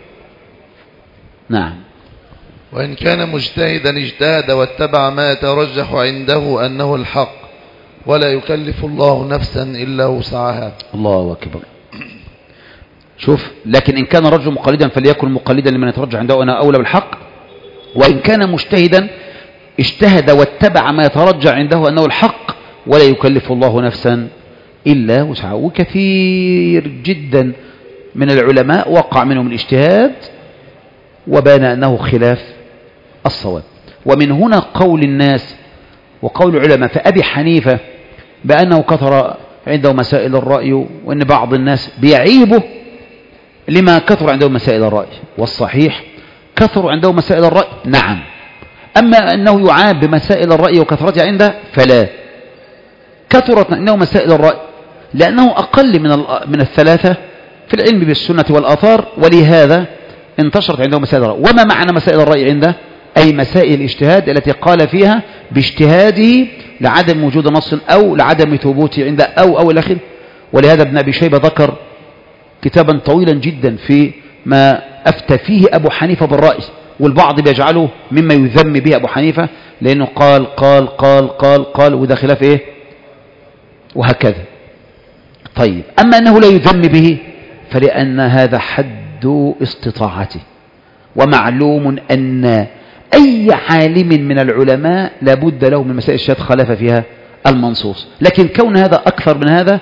نعم. وإن كان مجتهدا اجتهد واتبع ما يترجح عنده أنه الحق، ولا يكلف الله نفسا إلا وسعها. الله أكبر. شوف، لكن إن كان رجل مقلدا فليكن مقلدا لمن يترجح عنده أنا أولى بالحق. وإن كان مجتهدا اجتهد واتبع ما يترجح عنده أنه الحق، ولا يكلف الله نفسا إلا وسعها. وكثير جدا من العلماء وقع منهم الاجتهاد وبان أنه خلاف الصواب. ومن هنا قول الناس وقول العلماء فأبي حنيفة بأنه كثر عنده مسائل الرأي، وأن بعض الناس بيعيبه لما كثر عنده مسائل الرأي. والصحيح كثر عنده مسائل الرأي نعم، أما أنه يعاب بمسائل الرأي وكثرتها عنده فلا. كثرت عنده مسائل الرأي لأنه أقل من الثلاثة في العلم بالسنة والآثار، ولهذا انتشرت عنده مسائل الرأي. وما معنى مسائل الرأي عنده؟ أي مسائل الاجتهاد التي قال فيها باجتهاده لعدم وجود نص أو لعدم ثبوته عنده أو الأخير. ولهذا ابن أبي شيبة ذكر كتابا طويلا جدا في ما أفتى فيه أبو حنيفة بالرأي، والبعض بيجعله مما يذم به أبو حنيفة لأنه قال وده خلاف إيه وهكذا. طيب، أما أنه لا يذم به فلأن هذا حد استطاعته، ومعلوم أن أي عالم من العلماء لابد له من مسائل الشهادة خالف فيها المنصوص. لكن كون هذا أكثر من هذا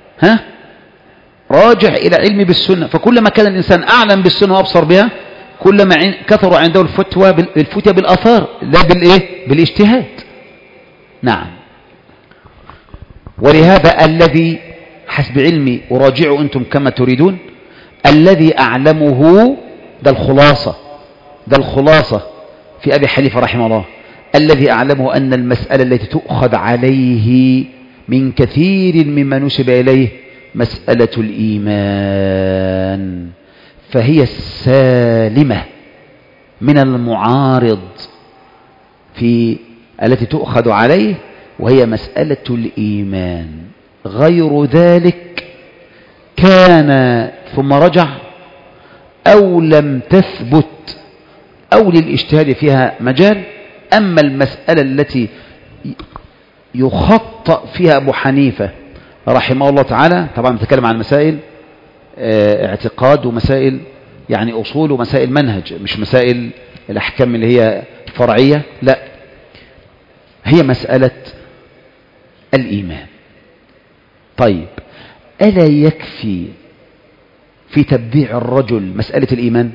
راجع إلى علم بالسنة، فكلما كان الإنسان أعلم بالسنة وأبصر بها كلما كثر عنده الفتوى بالآثار لا بالاجتهاد. نعم. ولهذا الذي حسب علمي أراجعوا أنتم كما تريدون، الذي أعلمه ده الخلاصة في أبي حنيفة رحمه الله، الذي أعلمه أن المسألة التي تؤخذ عليه من كثير مما نسب إليه مسألة الإيمان، فهي السالمة من المعارض في التي تؤخذ عليه، وهي مسألة الإيمان. غير ذلك كان ثم رجع أو لم تثبت أو للاجتهاد فيها مجال. أما المسألة التي يخطأ فيها أبو حنيفة رحمه الله تعالى، طبعا نتكلم عن مسائل اعتقاد ومسائل يعني أصول ومسائل منهج، مش مسائل الأحكام اللي هي فرعية، لا، هي مسألة الإيمان. طيب، ألا يكفي في تبديع الرجل مسألة الإيمان؟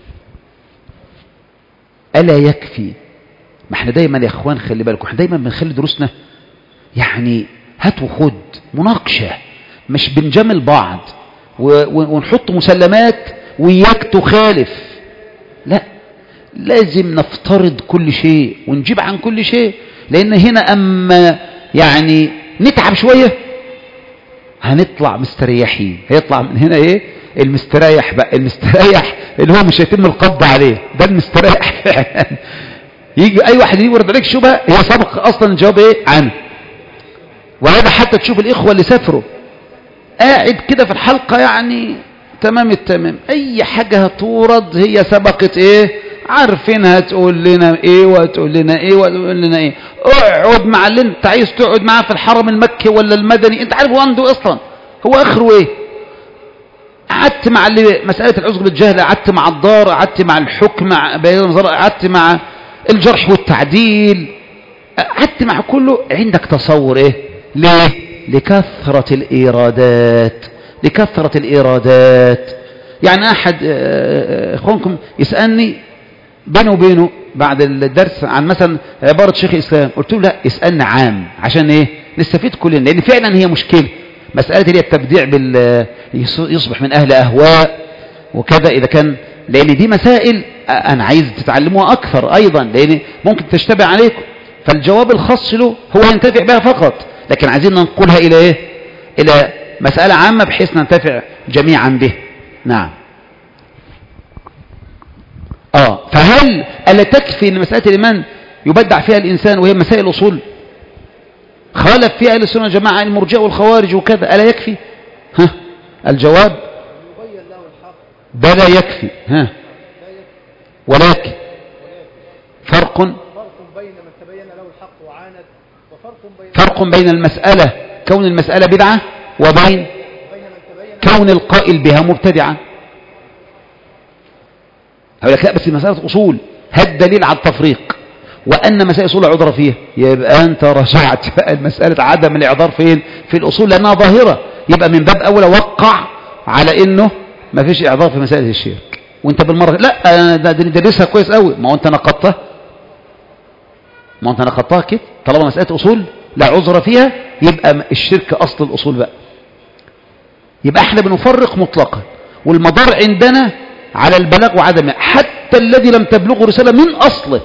ألا يكفي؟ ما احنا دايما يا اخوان خلي بالكم، احنا دايما بنخلي دروسنا يعني هات وخد، مناقشة، مش بنجامل بعض ونحط مسلمات وياك تخالف، لا، لازم نفترض كل شيء ونجيب عن كل شيء، لأن هنا أما يعني نتعب شوية هنطلع مستريحين. هيطلع من هنا ايه المستريح بقى، المستريح اللي هو مش هيتم القبض عليه، ده المستريح فعلا. يجي اي واحد يورد عليك شبهه هي سبق اصلا الجواب ايه عنه. وهذا حتى تشوف الاخوه اللي سافروا قاعد كده في الحلقه يعني تمام التمام، اي حاجه هتورد هي سبقت ايه، عارفينها، تقول لنا ايه وتقول لنا ايه وتقول لنا ايه. اقعد مع اللي انت عايز تقعد معاه في الحرم المكي ولا المدني، انت عارف هو عنده اصلا هو اخره ايه. قعدت مع اللي مساله العذر بالجهل، قعدت مع الدار، قعدت مع الحكم، قعدت مع الجرح والتعديل، قعدت مع كله، عندك تصور ايه. ليه؟ لكثرة الإيرادات. يعني أحد إخوانكم يسألني بينه وبينه بعد الدرس عن مثلا عبارة شيخ الإسلام، قلت له لا، اسألنا عام عشان إيه نستفيد كلنا، لأن فعلا هي مشكلة مسألة اللي هي التبديع يصبح من أهل أهواء وكذا، إذا كان لأن دي مسائل أنا عايز تتعلموها أكثر أيضا، لأن ممكن تشتبه عليكم، فالجواب الخاص له هو ينتفع بها فقط، لكن عايزين ننقلها إلى إيه؟ إلى مسألة عامة بحيث ننتفع جميعا به. نعم. فهل ألا تكفي أن مسألة الإيمان يبدع فيها الإنسان وهي مسائل الأصول؟ خالف فيها أهل السنة والجماعة المرجئة والخوارج وكذا، ألا يكفي؟ ها الجواب بلا يكفي. ها ولكن فرق فرق بين المسألة كون المسألة بدعة وبين كون القائل بها مبتدعا. هقول لك لا بس مسألة أصول، هذا الدليل على التفريق، وأن مسائل أصول عذر فيها، يبقى أنت رجعت بقى المسألة عدم الإعذار فين؟ في الأصول لأنها ظاهرة، يبقى من باب أولى وقع على إنه ما فيش إعذار في مسائل الشرك، وأنت بالمرة لا ده ندرسها كويس قوي، ما هو أنت نقضتها، ما أنت نقضتها كده، طالما مسألة أصول لا عذر فيها يبقى الشرك أصل الأصول بقى، يبقى احنا بنفرق مطلقا، والمدار عندنا على البلاغ وعدمه، حتى الذي لم تبلغه رسالة من أصله،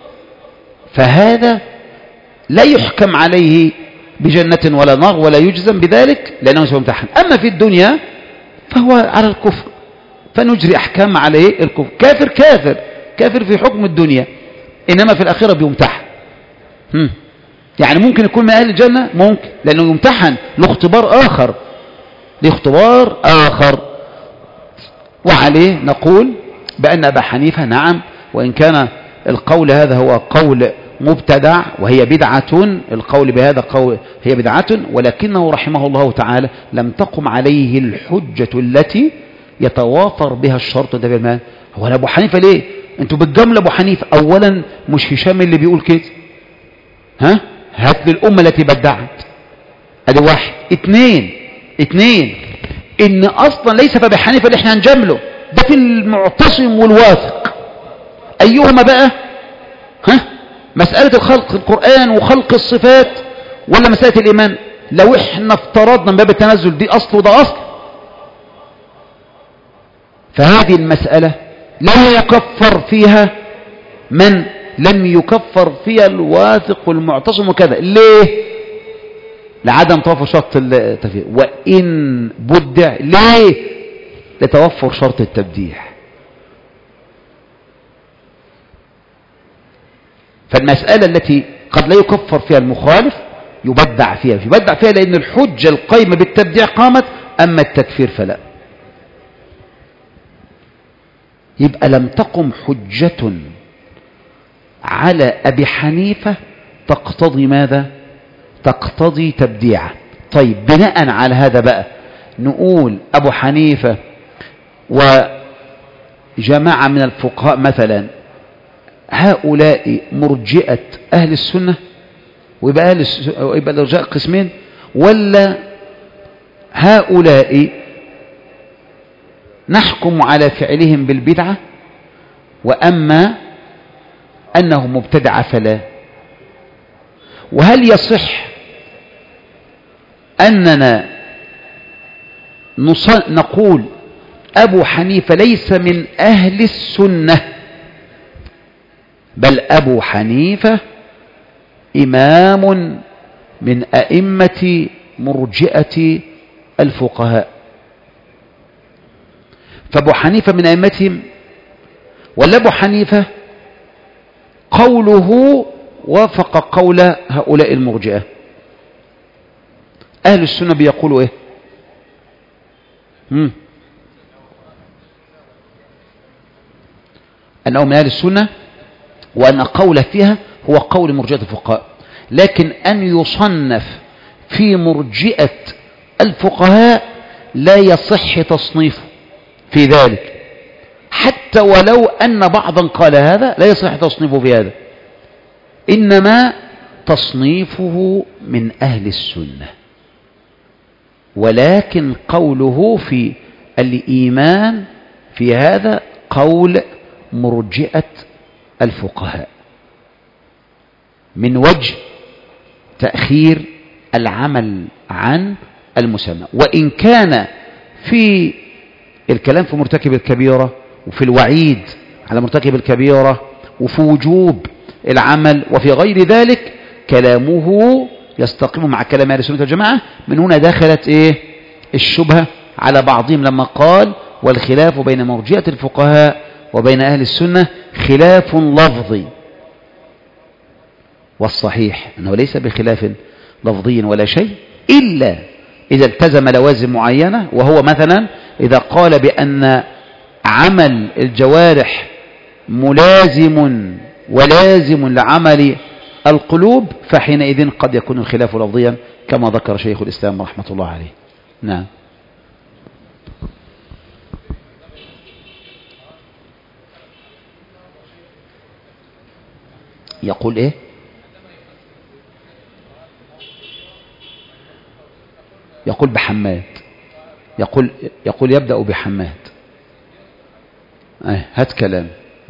فهذا لا يحكم عليه بجنة ولا نار ولا يجزم بذلك لأنه سيمتحن. أما في الدنيا فهو على الكفر، فنجري أحكام عليه الكفر، كافر كافر كافر في حكم الدنيا، إنما في الآخرة بيمتحن. يعني ممكن يكون من أهل الجنة، ممكن، لأنه يمتحن لاختبار آخر، لاختبار آخر. وعليه نقول بأن أبا حنيفة نعم، وإن كان القول هذا هو قول مبتدع وهي بدعة، القول بهذا قول هي بدعة، ولكنه رحمه الله تعالى لم تقم عليه الحجة التي يتوافر بها الشرط. ده بالمال هو أبو حنيفة ليه؟ أنتوا بالجملة أبو حنيفة أولا مش هشام اللي بيقول كده، ها هات لي الأمة التي بدعت، ادي واحد. اتنين ان اصلا ليس في ابي حنيفه اللي احنا هنجمله، ده في المعتصم والواثق. ايهما بقى؟ ها مسألة الخلق القرآن وخلق الصفات ولا مسألة الإيمان؟ لو احنا افترضنا من باب التنزل دي اصل وده اصل، فهذه المسألة لا يكفر فيها من لم يكفر فيها الواثق والمعتصم وكذا. ليه؟ لعدم توفر شرط التفريق، وإن بدع ليه؟ لتوفر شرط التبديع. فالمسألة التي قد لا يكفر فيها المخالف يبدع فيها لأن الحجة القائمة بالتبديع قامت، أما التكفير فلا. يبقى لم تقم حجة على أبي حنيفة تقتضي ماذا؟ تقتضي تبديعا. طيب بناء على هذا بقى نقول أبو حنيفة وجماعة من الفقهاء مثلا هؤلاء مرجئة أهل السنة، ويبقى الرجاء قسمين، ولا هؤلاء نحكم على فعلهم بالبدعة وأما أنهم مبتدعة فلا؟ وهل يصح أننا نقول أبو حنيفة ليس من أهل السنة، بل أبو حنيفة إمام من أئمة مرجئة الفقهاء، فأبو حنيفة من أئمتهم، ولا أبو حنيفة قوله وافق قول هؤلاء المرجئة؟ أهل السنة بيقولوا إيه؟ أنه من أهل السنة وأن قول فيها هو قول مرجئة الفقهاء، لكن أن يصنف في مرجئة الفقهاء لا يصح تصنيفه في ذلك، حتى ولو أن بعضا قال هذا لا يصح تصنيفه في هذا، إنما تصنيفه من أهل السنة، ولكن قوله في الإيمان في هذا قول مرجئة الفقهاء من وجه تأخير العمل عن المسمى. وإن كان في الكلام في مرتكب الكبيرة وفي الوعيد على مرتكب الكبيرة وفي وجوب العمل وفي غير ذلك كلامه يستقيم مع كلام أهل السنة والجماعة. من هنا دخلت إيه الشبهة على بعضهم لما قال والخلاف بين مرجئة الفقهاء وبين أهل السنة خلاف لفظي، والصحيح أنه ليس بخلاف لفظيا ولا شيء إلا إذا التزم لوازم معينة، وهو مثلا إذا قال بأن عمل الجوارح ملازم ولازم لعمل القلوب، فحينئذ قد يكون الخلاف لفظيا كما ذكر شيخ الإسلام رحمة الله عليه. نعم. يقول إيه؟ يقول بحماد، يقول يبدأ بحماد. هات كلام.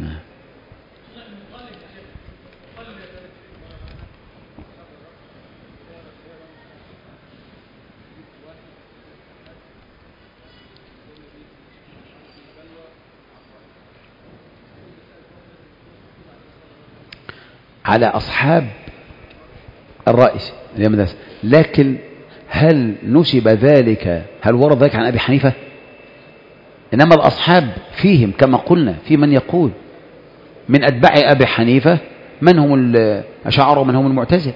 على أصحاب الرأي، لكن هل نسب ذلك، هل ورد ذلك عن أبي حنيفة؟ إنما الأصحاب فيهم كما قلنا، في من يقول من أتباع أبي حنيفة من هم الأشاعرة ومن هم المعتزلة.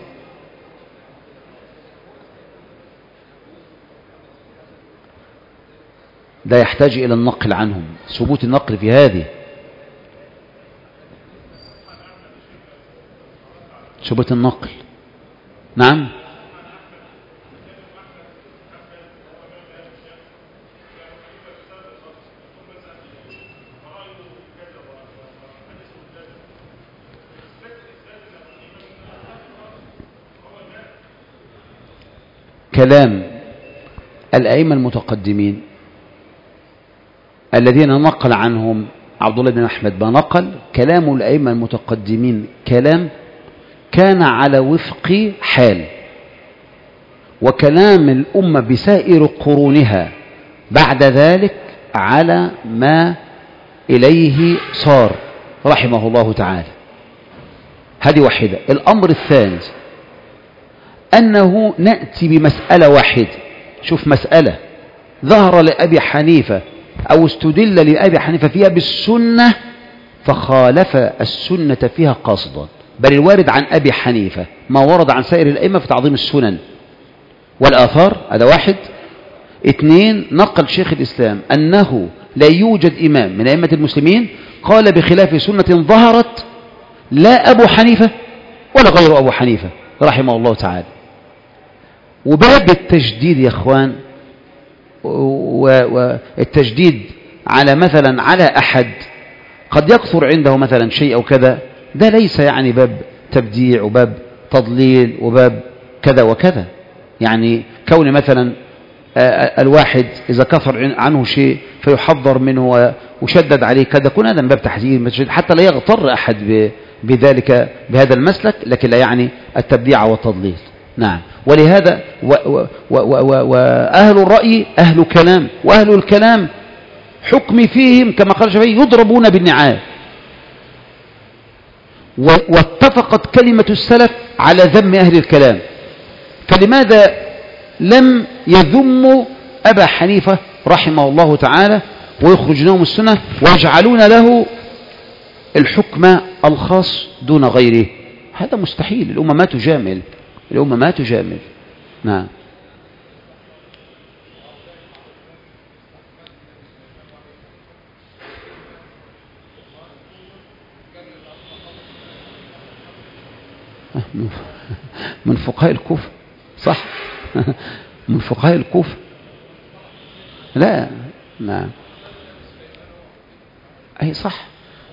ده يحتاج إلى النقل عنهم، ثبوت النقل في هذه، ثبوت النقل. نعم. كلام الأئمة المتقدمين الذين نقل عنهم عبد الله بن أحمد ما نقل، كلام الأئمة المتقدمين كلام كان على وفق حال، وكلام الأمة بسائر قرونها بعد ذلك على ما إليه صار رحمه الله تعالى. هذه واحدة. الأمر الثاني أنه نأتي بمسألة واحدة. شوف، مسألة ظهر لأبي حنيفة أو استدل لأبي حنيفة فيها بالسنة فخالف السنة فيها قصدا، بل الوارد عن أبي حنيفة ما ورد عن سائر الأئمة في تعظيم السنن والآثار. هذا واحد. اثنين، نقل شيخ الإسلام أنه لا يوجد إمام من أئمة المسلمين قال بخلاف سنة ظهرت لا أبو حنيفة ولا غير أبو حنيفة رحمه الله تعالى. وباب التجديد يا أخوان، والتجديد على مثلا على أحد قد يكثر عنده مثلا شيء أو كذا، ده ليس يعني باب تبديع وباب تضليل وباب كذا وكذا. يعني كون مثلا الواحد إذا كثر عنه شيء فيحضر منه وشدد عليه كذا، كون هذا من باب تحذير حتى لا يغتر أحد بذلك بهذا المسلك، لكن لا يعني التبديع والتضليل. نعم. ولهذا وأهل الرأي أهل كلام، وأهل الكلام حكم فيهم كما قال الشافعي يضربون بالنعال. واتفقت كلمة السلف على ذم أهل الكلام، فلماذا لم يذموا أبا حنيفة رحمه الله تعالى ويخرجونهم السنة ويجعلون له الحكم الخاص دون غيره؟ هذا مستحيل. الأمة ما تجامل، الأمة ما تجامل. نعم. من فقهاء الكوفة، صح. من فقهاء الكوفة. لا. نعم. أي صح.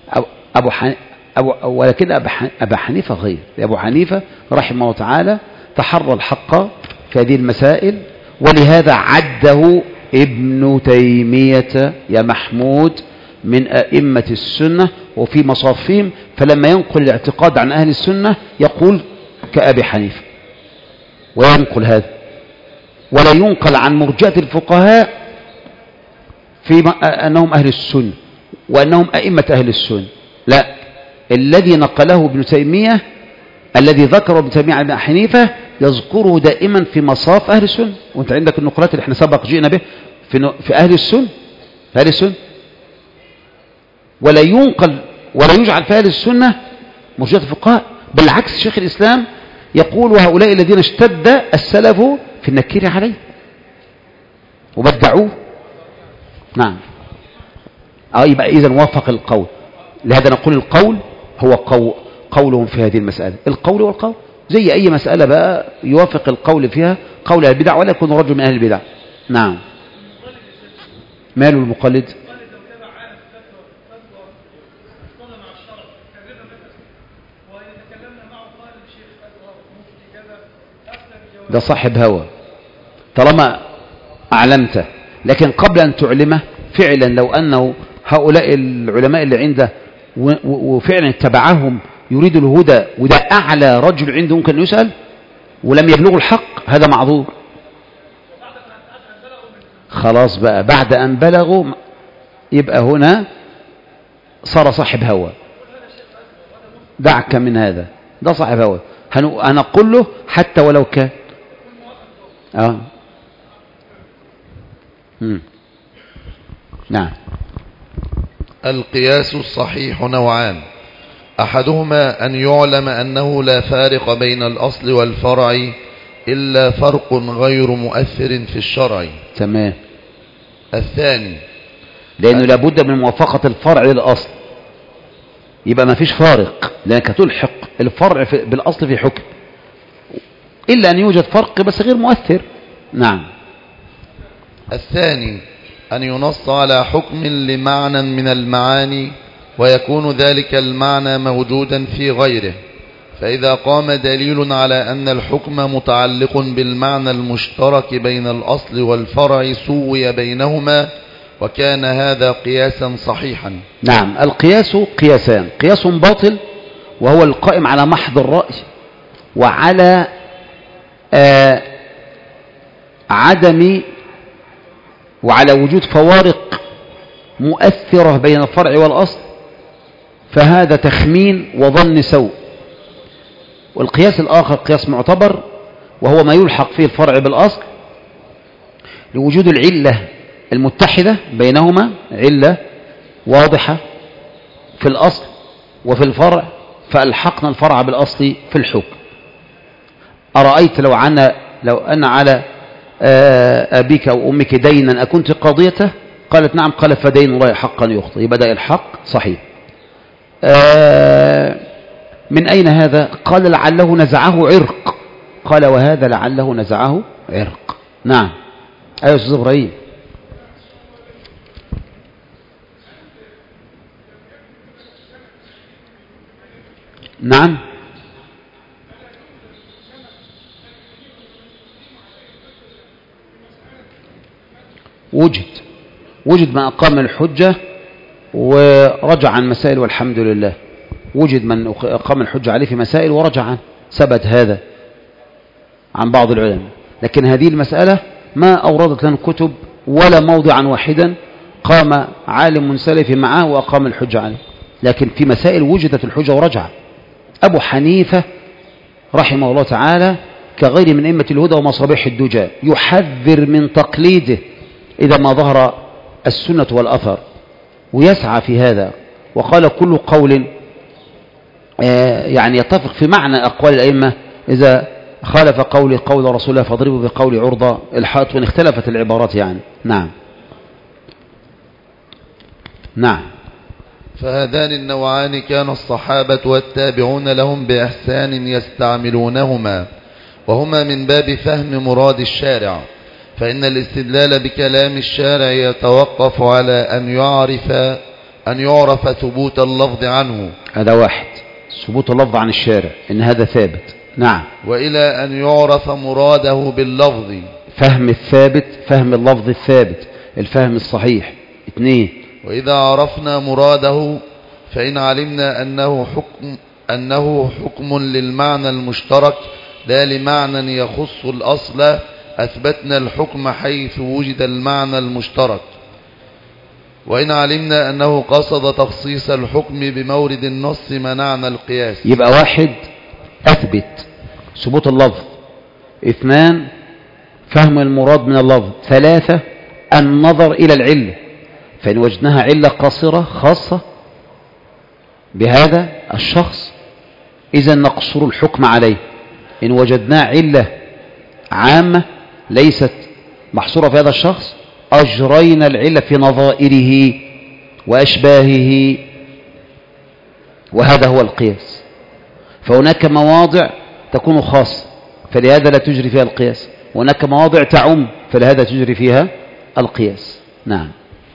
ولكن أبا حنيفة غير. أبو حنيفة رحمه الله تعالى تحرى الحق في هذه المسائل، ولهذا عده ابن تيمية يا محمود من أئمة السنة وفي مصافيهم، فلما ينقل الاعتقاد عن أهل السنة يقول كأبي حنيفة، وينقل هذا. ولا ينقل عن مرجئة الفقهاء في أنهم أهل السنة وأنهم أئمة أهل السنة، لا. الذي نقله ابن تيمية، الذي ذكره ابن تيمية عن حنيفة، يذكره دائما في مصاف أهل السنة. وانت عندك النقلات اللي احنا سبق جئنا به في أهل السنة، في أهل السنة. ولا ينقل ولا يجعل في أهل السنة مرجئة الفقهاء. بالعكس، شيخ الإسلام يقول وهؤلاء الذين اشتد السلف في النكير عليه وبدعوه. نعم. يبقى إذن وافق القول. لهذا نقول القول هو قولهم في هذه المسألة. القول والقول زي أي مسألة بقى يوافق القول فيها قول البدع ولا يكون رجل من أهل البدع. نعم. ماله المقلد؟ ده صاحب هوى طالما أعلمته، لكن قبل أن تعلمه فعلا لو أنه هؤلاء العلماء اللي عنده وفعلا اتبعهم يريد الهدى وده أعلى رجل عنده ممكن يسأل ولم يبلغوا الحق، هذا معذور. خلاص بقى بعد أن بلغوا يبقى هنا صار صاحب هوى. دعك من هذا، ده صاحب هوى. هنقول له حتى ولو كان نعم. القياس الصحيح نوعان، أحدهما أن يعلم أنه لا فارق بين الأصل والفرع إلا فرق غير مؤثر في الشرع. تمام. الثاني لأنه لابد من موافقة الفرع للأصل، يبقى ما فيش فارق لأنك تلحق الفرع بالأصل في حكم إلا أن يوجد فرق بس غير مؤثر. نعم. الثاني أن ينص على حكم لمعنى من المعاني ويكون ذلك المعنى موجودا في غيره، فإذا قام دليل على أن الحكم متعلق بالمعنى المشترك بين الأصل والفرع سوي بينهما وكان هذا قياسا صحيحا. نعم. القياس قياسان، قياس باطل وهو القائم على محض الرأي وعلى وعلى وجود فوارق مؤثرة بين الفرع والأصل، فهذا تخمين وظن سوء. والقياس الآخر قياس معتبر وهو ما يلحق فيه الفرع بالأصل لوجود العلة المتحدة بينهما، علة واضحة في الأصل وفي الفرع، فألحقنا الفرع بالأصل في الحكم. أرأيت لو أن على أبيك أو أمك دينا أكنت قاضيته؟ قالت نعم. قال فدين الله حقا يخطئ، يبدأ الحق صحيح. من أين هذا؟ قال لعله نزعه عرق. قال وهذا لعله نزعه عرق. نعم. أيها أستاذ إبراهيم. نعم. وجد من أقام الحجة ورجع عن مسائل والحمد لله. وجد من أقام الحجة عليه في مسائل ورجع عنه، ثبت هذا عن بعض العلماء. لكن هذه المسألة ما أوردت لنا الكتب ولا موضعا واحدا قام عالم سلفي معه وأقام الحجة عليه، لكن في مسائل وجدت الحجة ورجع. أبو حنيفة رحمه الله تعالى كغير من أئمة الهدى ومصابيح الدجى يحذر من تقليده إذا ما ظهر السنة والأثر، ويسعى في هذا. وقال كل قول يعني يتفق في معنى أقوال الأئمة إذا خالف قول رسول الله فاضربوا بقول عرضة الحائط، وإن اختلفت العبارات يعني. نعم. نعم. فهذان النوعان كان الصحابة والتابعون لهم بإحسان يستعملونهما، وهما من باب فهم مراد الشارع، فإن الاستدلال بكلام الشارع يتوقف على أن يعرف ثبوت اللفظ عنه. هذا واحد، ثبوت اللفظ عن الشارع إن هذا ثابت. نعم. وإلى أن يعرف مراده باللفظ، فهم الثابت، فهم اللفظ الثابت، الفهم الصحيح. 2. وإذا عرفنا مراده فإن علمنا أنه حكم للمعنى المشترك لا لمعنى يخص الأصل أثبتنا الحكم حيث وجد المعنى المشترك. وإن علمنا أنه قصد تخصيص الحكم بمورد النص منعنا القياس. يبقى 1 أثبت ثبوت اللفظ، 2 فهم المراد من اللفظ، 3 النظر إلى العلة، فإن وجدناها علة قاصرة خاصة بهذا الشخص إذا نقصر الحكم عليه. إن وجدنا علة عامة ليست محصورة في هذا الشخص أجرينا العلة في نظائره وأشباهه، وهذا هو القياس. فهناك مواضع تكون خاصة فلهذا لا تجري فيها القياس، وهناك مواضع تعم فلهذا تجري فيها القياس. نعم.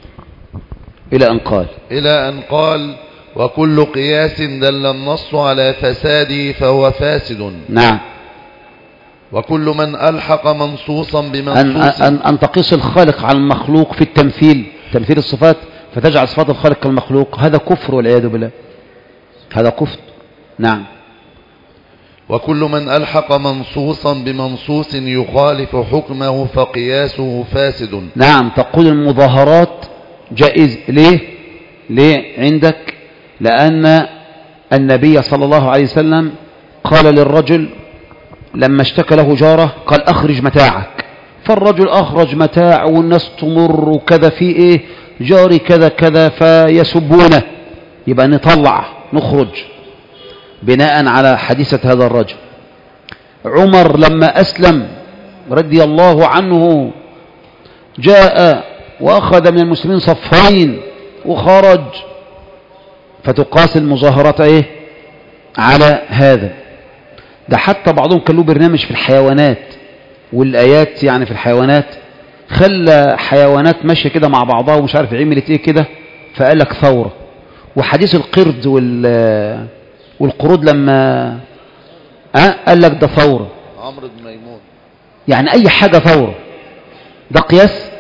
إلى أن قال وكل قياس دل النص على فساده فهو فاسد. نعم. وكل من ألحق منصوصا بمنصوص أن تقيس الخالق على المخلوق في التمثيل، تمثيل الصفات، فتجعل صفات الخالق كالمخلوق، هذا كفر والعياذ بالله، هذا كفر. نعم. وكل من ألحق منصوصا بمنصوص يخالف حكمه فقياسه فاسد. نعم. تقول المظاهرات جائز. ليه عندك؟ لأن النبي صلى الله عليه وسلم قال للرجل لما اشتكى له جاره قال أخرج متاعك، فالرجل أخرج متاع والناس تمر وكذا في إيه جاري كذا كذا فيسبونه، يبقى نخرج بناء على حديثة هذا الرجل. عمر لما أسلم رضي الله عنه جاء وأخذ من المسلمين صفين وخرج، فتقاس المظاهرات إيه على هذا. ده حتى بعضهم كان له برنامج في الحيوانات والآيات، يعني في الحيوانات خلى حيوانات ماشية كده مع بعضها ومش عارف عملت ايه كده، فقال لك ثورة. وحديث القرد والقرود لما قال لك ده ثورة. عمرو بن ميمون. يعني أي حاجة ثورة، ده قياس.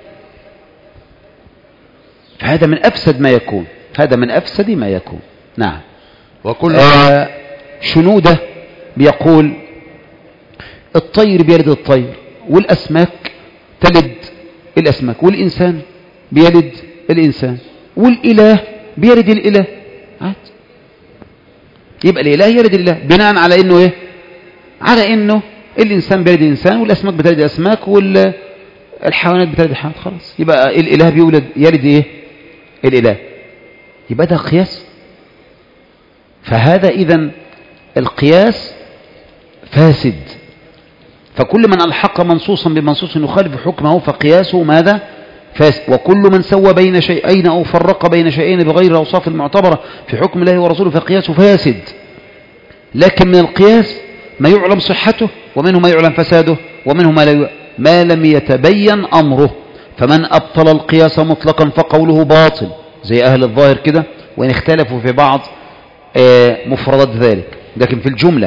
فهذا من أفسد ما يكون، هذا من أفسد ما يكون. نعم. وكل شنودة بيقول الطير بيلد الطير، والأسماك تلد الأسماك، والإنسان بيلد الإنسان، والإله بيلد الإله. يبقى الإله يلد الإله بناء على إنه إيه؟ على إنه الإنسان بيلد الإنسان، والأسماك بتلد الأسماك، والحيوانات بتلد الحيوانات. خلاص يبقى الإله يلد إيه؟ الإله. يبقى ده قياس. فهذا إذن القياس فاسد. فكل من ألحق منصوصا بمنصوص يخالف حكمه فقياسه ماذا؟ فاسد. وكل من سوى بين شيئين أو فرق بين شيئين بغير الأوصاف المعتبرة في حكم الله ورسوله فقياسه فاسد. لكن من القياس ما يعلم صحته، ومنه ما يعلم فساده، ومنه ما لم يتبين أمره. فمن أبطل القياس مطلقا فقوله باطل، زي أهل الظاهر كده، وإن اختلفوا في بعض مفردات ذلك، لكن في الجملة.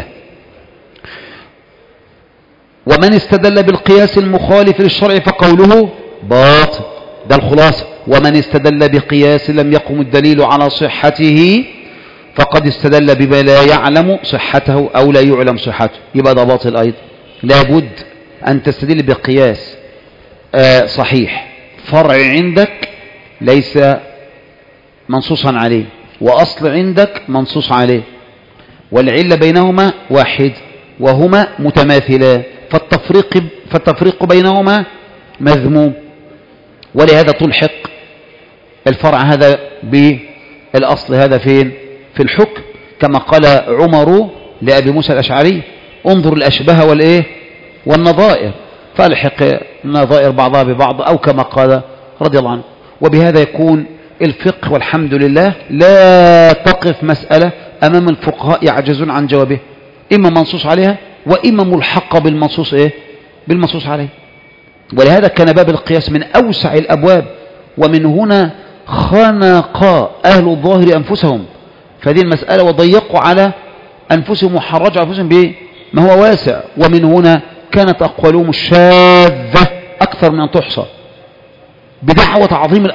ومن استدل بالقياس المخالف للشرع فقوله باطل، ده الخلاصة. ومن استدل بقياس لم يقم الدليل على صحته فقد استدل بما لا يعلم صحته أو لا يعلم صحته، يبقى ده باطل أيضا. لابد أن تستدل بقياس صحيح، فرع عندك ليس منصوصا عليه، وأصل عندك منصوص عليه، والعلة بينهما واحد وهما متماثلان، فالتفريق بينهما مذموم. ولهذا تلحق الفرع هذا بالأصل هذا فين؟ في الحكم، كما قال عمر لأبي موسى الأشعري انظر الأشبه والإيه والنظائر، فالحق النظائر بعضها ببعض، أو كما قال رضي الله عنه. وبهذا يكون الفقه والحمد لله لا تقف مسألة أمام الفقهاء يعجزون عن جوابه، إما منصوص عليها وإما ملحقة بالمنصوص إيه؟ بالمنصوص عليه. ولهذا كان باب القياس من أوسع الأبواب، ومن هنا خنق أهل الظاهر أنفسهم فهذه المسألة وضيقوا على أنفسهم وحرجوا أنفسهم بما هو واسع. ومن هنا كانت أقوالهم الشاذة أكثر من أن تحصى بدعوة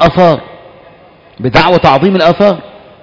تعظيم الآثار.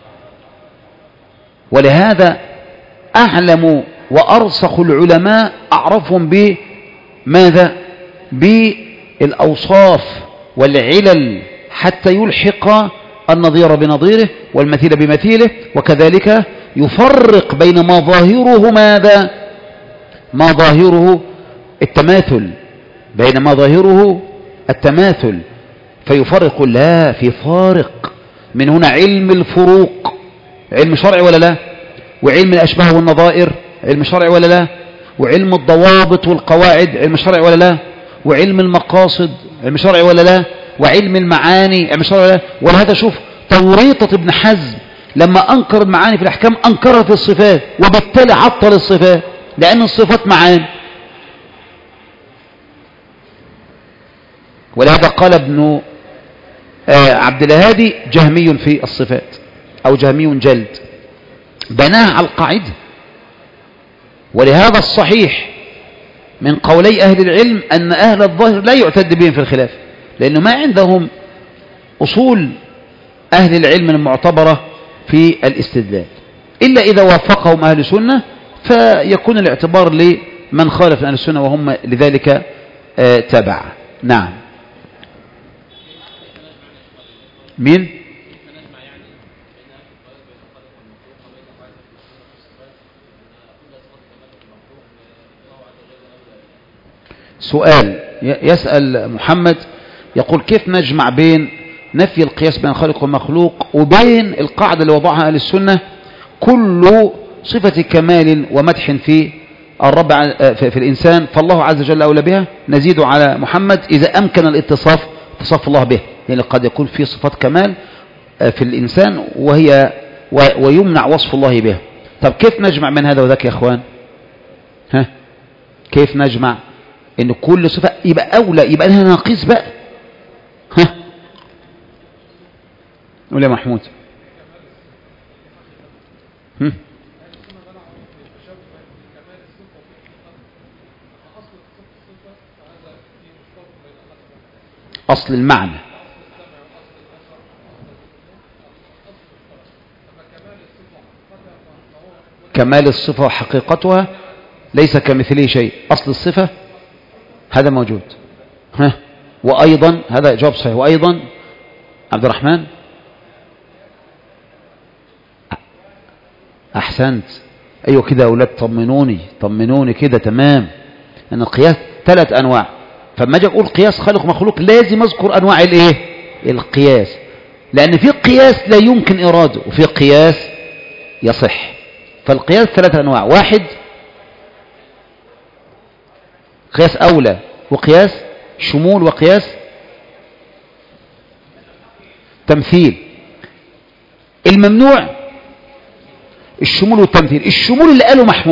ولهذا أعلم وأرسخ العلماء أعرفهم بماذا؟ بالأوصاف والعلل، حتى يلحق النظير بنظيره والمثيل بمثيله، وكذلك يفرق بين ما ظاهره ماذا؟ ما ظاهره التماثل، بين ما ظاهره التماثل، فيفرق. لا، في فارق. من هنا علم الفروق علم شرعي ولا لا؟ وعلم الأشباه والنظائر علم شرعي ولا لا؟ وعلم الضوابط والقواعد علم شرعي ولا لا؟ وعلم المقاصد علم شرعي ولا لا؟ وعلم المعاني علم شرعي ولا لا؟ ولهذا شوف توريطة ابن حزم لما أنكر المعاني في الأحكام أنكرها في الصفات، وبالتالي عطل الصفات لأن الصفات معاني. ولهذا قال ابن عبد الهادي جهمي في الصفات أو جهمي جلد، بناها على القاعدة. ولهذا الصحيح من قولي أهل العلم أن أهل الظاهر لا يعتد بهم في الخلاف، لأنه ما عندهم أصول أهل العلم المعتبرة في الاستدلال، إلا إذا وافقهم أهل السنة فيكون الاعتبار لمن خالف أهل السنة وهم لذلك تبع. نعم. مين؟ سؤال يسأل محمد يقول كيف نجمع بين نفي القياس بين الخالق والمخلوق وبين القاعدة اللي وضعها أهل السنة كل صفة كمال ومدح في الرب في الإنسان فالله عز وجل أولى بها. نزيد على محمد إذا أمكن الاتصاف اتصاف الله به، يعني قد يكون في صفات كمال في الإنسان ويمنع وصف الله بها. طب كيف نجمع من هذا وذاك يا أخوان؟ كيف نجمع إن كل صفة يبقى أولى يبقى لها ناقص بقى؟ قول يا محمود. أصل المعنى كمال الصفة وحقيقتها ليس كمثله شيء. أصل الصفة هذا موجود. وأيضا هذا جواب صحيح. وأيضا عبد الرحمن أحسنت. أيوة كده يا أولاد، طمنوني كده تمام. أن القياس 3 أنواع، فما أجي أقول قياس خالق مخلوق لازم أذكر أنواع القياس، لأن في قياس لا يمكن إراده وفي قياس يصح. فالقياس 3 أنواع: 1 قياس أولى، وقياس شمول، وقياس تمثيل. الممنوع الشمول والتمثيل. الشمول اللي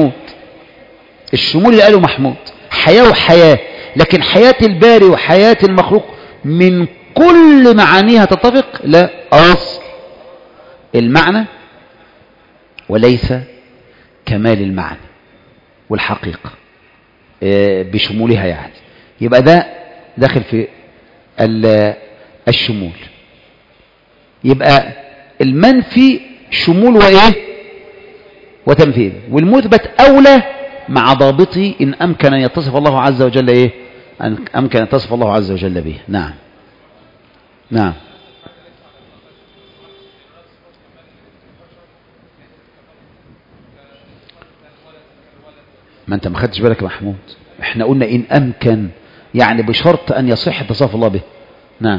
قاله محمود حياة وحياة، لكن حياة الباري وحياة المخلوق من كل معانيها تتفق؟ لا، أصل المعنى وليس كمال المعنى والحقيقة بشمولها، يعني يبقى ده داخل في الشمول. يبقى المنفي شمول وتمثيل، والمثبت أولى مع ضابطه إن أمكن أن يتصف الله عز وجل أن أمكن أن يتصف الله عز وجل به. نعم. ما أنت ما خدتش بالك يا محمود، احنا قلنا إن أمكن، يعني بشرط أن يصح اتصاف الله به. نعم.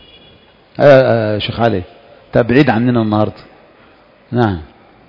شيخ علي تبعيد عننا النهاردة. نعم.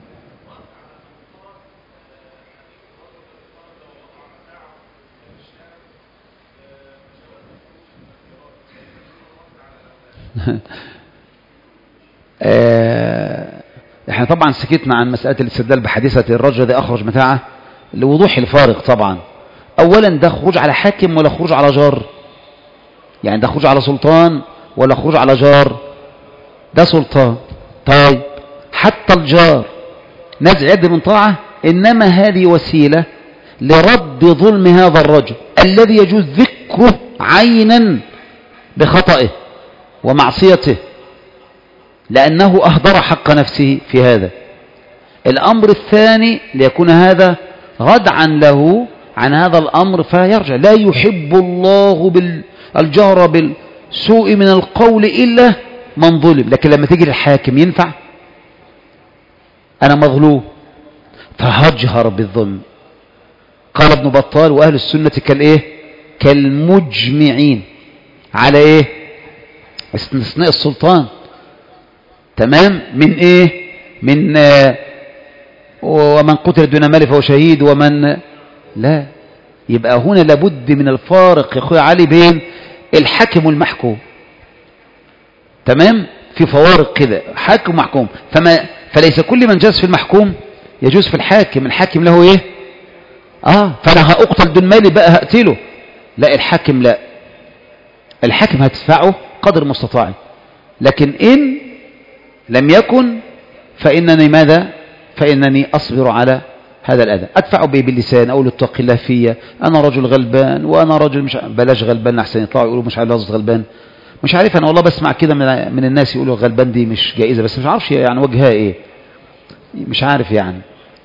احنا طبعا سكتنا عن مسألة الاستدلال بحادثة الرجل الذي أخرج متاعه لوضوح الفارق. طبعا أولا ده خروج على حاكم ولا خروج على جار؟ يعني ده خروج على سلطان ولا خروج على جار؟ ده سلطان. طيب حتى الجار نزع يد من طاعة، إنما هذه وسيلة لرد ظلم هذا الرجل الذي يجوز ذكره عينا بخطئه ومعصيته، لأنه أهدر حق نفسه في هذا. الأمر الثاني ليكون هذا ردعا له عن هذا الأمر فيرجع. لا يحب الله الجهر بالسوء من القول إلا من ظلم. لكن لما تيجي للحاكم ينفع؟ أنا مظلوم فهجهر بالظلم. قال ابن بطال وأهل السنة كالمجمعين على استثناء السلطان. تمام. من ومن قتل دون مال فهو شهيد، ومن لا، يبقى هنا لابد من الفارق يا أخوي علي بين الحاكم والمحكوم. تمام؟ في فوارق كده، حاكم ومحكوم. فليس كل من جاز في المحكوم يجوز في الحاكم. الحاكم له ايه؟ فانا هأقتل دون مالي بقى هقتله. لا، الحاكم لا، الحاكم هتدفعه قدر مستطاعي. لكن إن لم يكن فإنني ماذا؟ فإنني أصبر على هذا الأذى، أدفعه به باللسان، أقول اتق الله فيا، أنا رجل غلبان وأنا رجل مش بلاش غلبان أحسن يطلعوا يقولوا مش عارف لفظ غلبان. مش عارف، أنا والله بسمع كده من الناس يقولوا غلبان دي مش جائزة، بس مش عارفش يعني وجهها إيه، مش عارف يعني.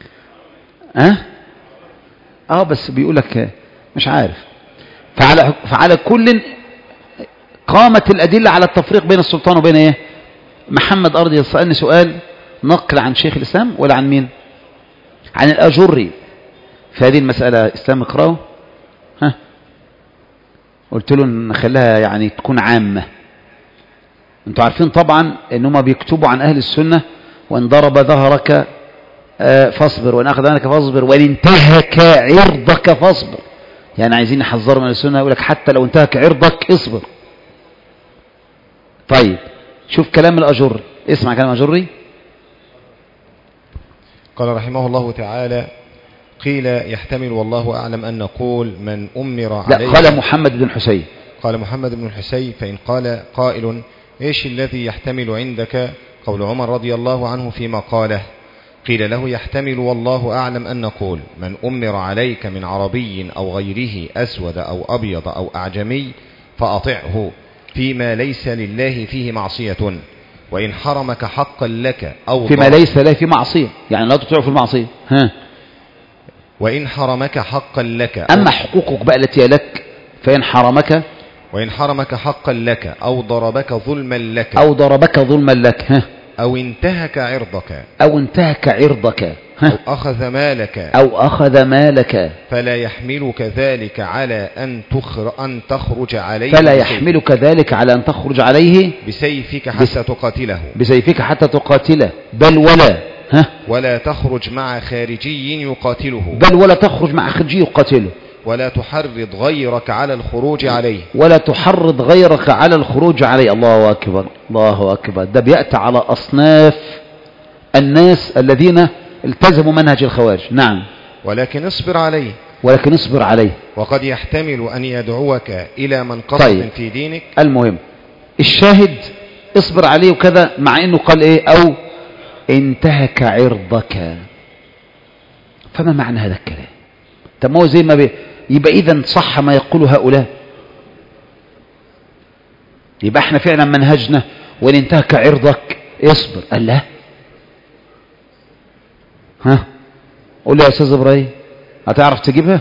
بس بيقولك مش عارف. فعلى كل قامت الأدلة على التفريق بين السلطان وبين إيه؟ محمد أرضي يسألني سؤال نقل عن شيخ الإسلام ولا عن مين؟ عن الأجري في هذه المسألة. إسلام اقرأه. قلت له نخليها يعني تكون عامة. انتوا عارفين طبعا انهم بيكتبوا عن أهل السنة: وان ضرب ظهرك فاصبر، وان أخذ عنك فاصبر، وان انتهك عرضك فاصبر. يعني عايزين يحذروا من السنة، يقول لك حتى لو انتهك عرضك اصبر. طيب شوف كلام الأجري، اسمع كلام الأجري. قال رحمه الله تعالى: قيل يحتمل والله أعلم أن نقول من أمر عليه. لا، قال محمد بن حسين. قال محمد بن حسين: فإن قال قائل: إيش الذي يحتمل عندك قول عمر رضي الله عنه فيما قاله؟ قيل له: يحتمل والله أعلم أن نقول من أمر عليك من عربي أو غيره أسود أو أبيض أو أعجمي فأطعه فيما ليس لله فيه معصية، وإن حرمك حقا لك أو فيما ليس له فيه معصية، يعني لا تطيعه في المعصية. وإن حرمك حقا لك، أما حقوقك بقى التي لك فإن حرمك، وإن حرمك حقا لك أو ضربك ظلما لك، أو ضربك ظلما لك، أو انتهك عرضك، أو انتهك عرضك، أو أخذ مالك، أو أخذ مالك، فلا يحملك ذلك على أن تخرج عليه، فلا يحملك ذلك على أن تخرج عليه بسيفك حتى تقاتله، بسيفك حتى تقاتله، بل ولا تخرج مع خارجي يقاتله، بل ولا تخرج مع خارجي يقاتله، ولا تحرض غيرك على الخروج عليه، ولا تحرض غيرك على الخروج عليه. الله أكبر، الله أكبر. ده بيأتي على أصناف الناس الذين التزموا منهج الخوارج. نعم. ولكن اصبر عليه، ولكن اصبر عليه. وقد يحتمل أن يدعوك إلى منقصة في دينك. المهم الشاهد اصبر عليه وكذا، مع انه قال ايه؟ او انتهك عرضك. فما معنى هذا الكلام؟ طب ما هو زي ما يبقى اذا صح ما يقوله هؤلاء، يبقى احنا فعلا منهجنا وان انتهك عرضك اصبر. قال لا، قول لي يا استاذ ابراهيم هتعرف تجيبها؟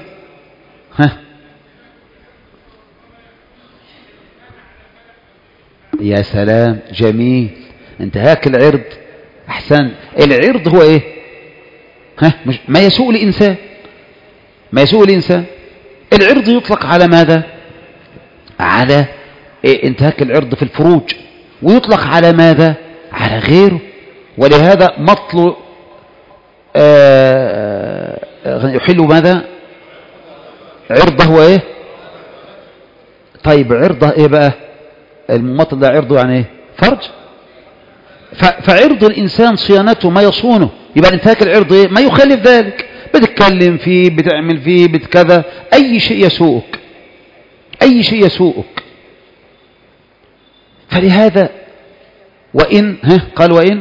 يا سلام، جميل. انتهاك العرض، احسن. العرض هو ايه؟ مش ما يسوء الانسان، ما يسوء الانسان. العرض يطلق على ماذا؟ على إيه؟ انتهاك العرض في الفروج، ويطلق على ماذا؟ على غيره. ولهذا مطلو يحل ماذا؟ عرضه هو ايه؟ طيب عرضه ايه بقى؟ المماطل ده عرضه يعني ايه؟ فرج. فعرض الانسان صيانته، ما يصونه. يبقى انتهاك العرض ايه؟ ما يخالف ذلك، بتتكلم فيه، بتعمل فيه، بتكذا، اي شيء يسوءك، اي شيء يسوءك. فلهذا وان قال وان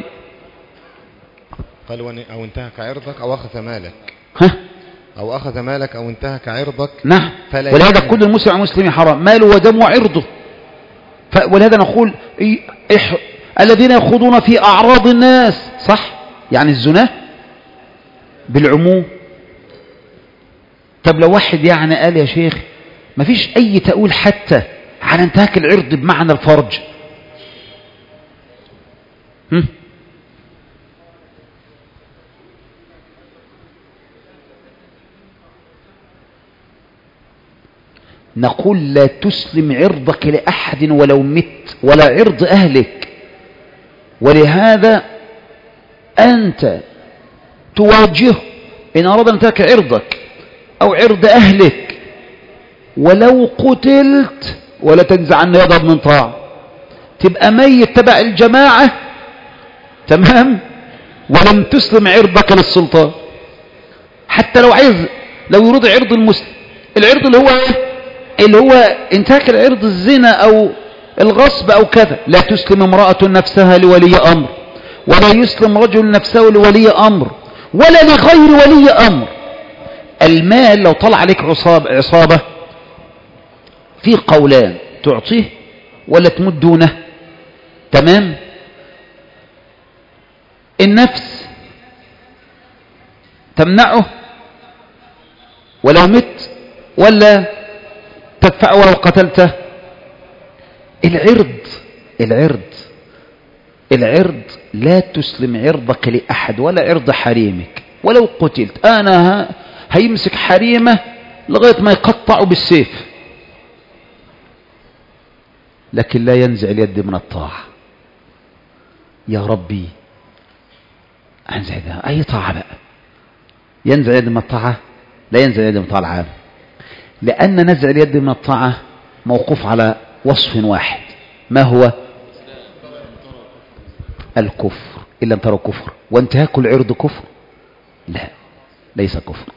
أو انتهك عرضك أو أخذ مالك، أو أخذ مالك أو انتهك عرضك. نعم. ولهذا كل المسلم على المسلم حرام ماله ودمه وعرضه. ولهذا نقول الذين يخوضون في أعراض الناس، صح؟ يعني الزنا بالعموم. طب لو واحد يعني قال يا شيخ ما فيش أي تأويل حتى على انتهاك العرض بمعنى الفرج، نقول لا تسلم عرضك لأحد ولو مت، ولا عرض أهلك. ولهذا أنت تواجهه إن أراد أن تنتهك عرضك أو عرض أهلك ولو قتلت ولا تنزعن يضرب من طاعة، تبقى ميت تبع الجماعة تمام، ولم تسلم عرضك للسلطان. حتى لو يريد عرض المسلم، العرض اللي هو انتهاك العرض، الزنا أو الغصب أو كذا، لا تسلم امرأة نفسها لولي أمر، ولا يسلم رجل نفسه لولي أمر ولا لغير ولي أمر. المال لو طلع عليك عصابة في قولان، تعطيه ولا تمد دونه، تمام. النفس تمنعه ولو مت، ولا تدفعه ولو قتلته. العرض لا تسلم عرضك لأحد ولا عرض حريمك ولو قتلت. أنا هيمسك حريمه لغاية ما يقطعه بالسيف، لكن لا ينزع اليد من الطاعة. يا ربي أنزع ده أي طاعة بقى، ينزع اليد من الطاعة؟ لا ينزع اليد من الطاعة العام، لأن نزع اليد من الطاعة موقوف على وصف واحد، ما هو؟ الكفر. إن لم تروا كفر. وانتهاك العرض كفر؟ لا، ليس كفر،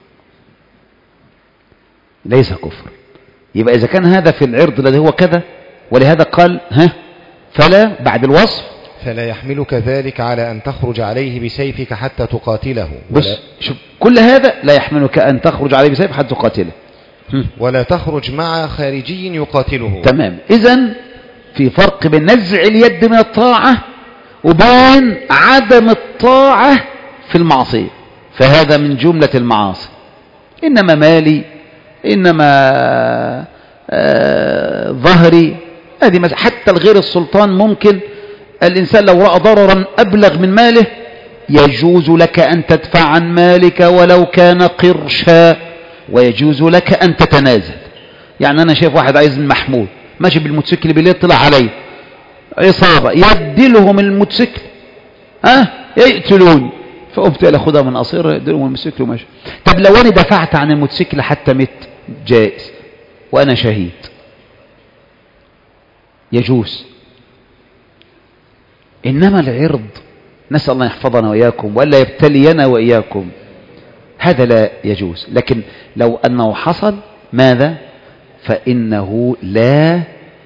ليس كفر. يبقى إذا كان هذا في العرض الذي هو كذا، ولهذا قال فلا بعد الوصف فلا يحملك ذلك على أن تخرج عليه بسيفك حتى تقاتله. بس شوف، كل هذا لا يحملك أن تخرج عليه بسيفك حتى تقاتله، ولا تخرج مع خارجي يقاتله. تمام. إذن في فرق بين نزع اليد من الطاعة وبين عدم الطاعة في المعصية، فهذا من جملة المعاصي. إنما مالي، إنما ظهري، هذه حتى الغير السلطان ممكن الإنسان لو رأى ضررا أبلغ من ماله يجوز لك أن تدفع عن مالك ولو كان قرشا، ويجوز لك أن تتنازل. يعني أنا شايف واحد عايز المحمول ماشي بالموتوسيكل بالليل، طلع علي عصابة يدلهم الموتوسيكل يقتلوني، فقمت إلى خدها من قصير يدلهم الموتوسيكل وماشي. طب لو أنا دفعت عن الموتوسيكل حتى مت، جائز وأنا شهيد، يجوز. إنما العرض نسأل الله يحفظنا وإياكم ولا يبتلينا وإياكم، هذا لا يجوز. لكن لو أنه حصل ماذا؟ فإنه لا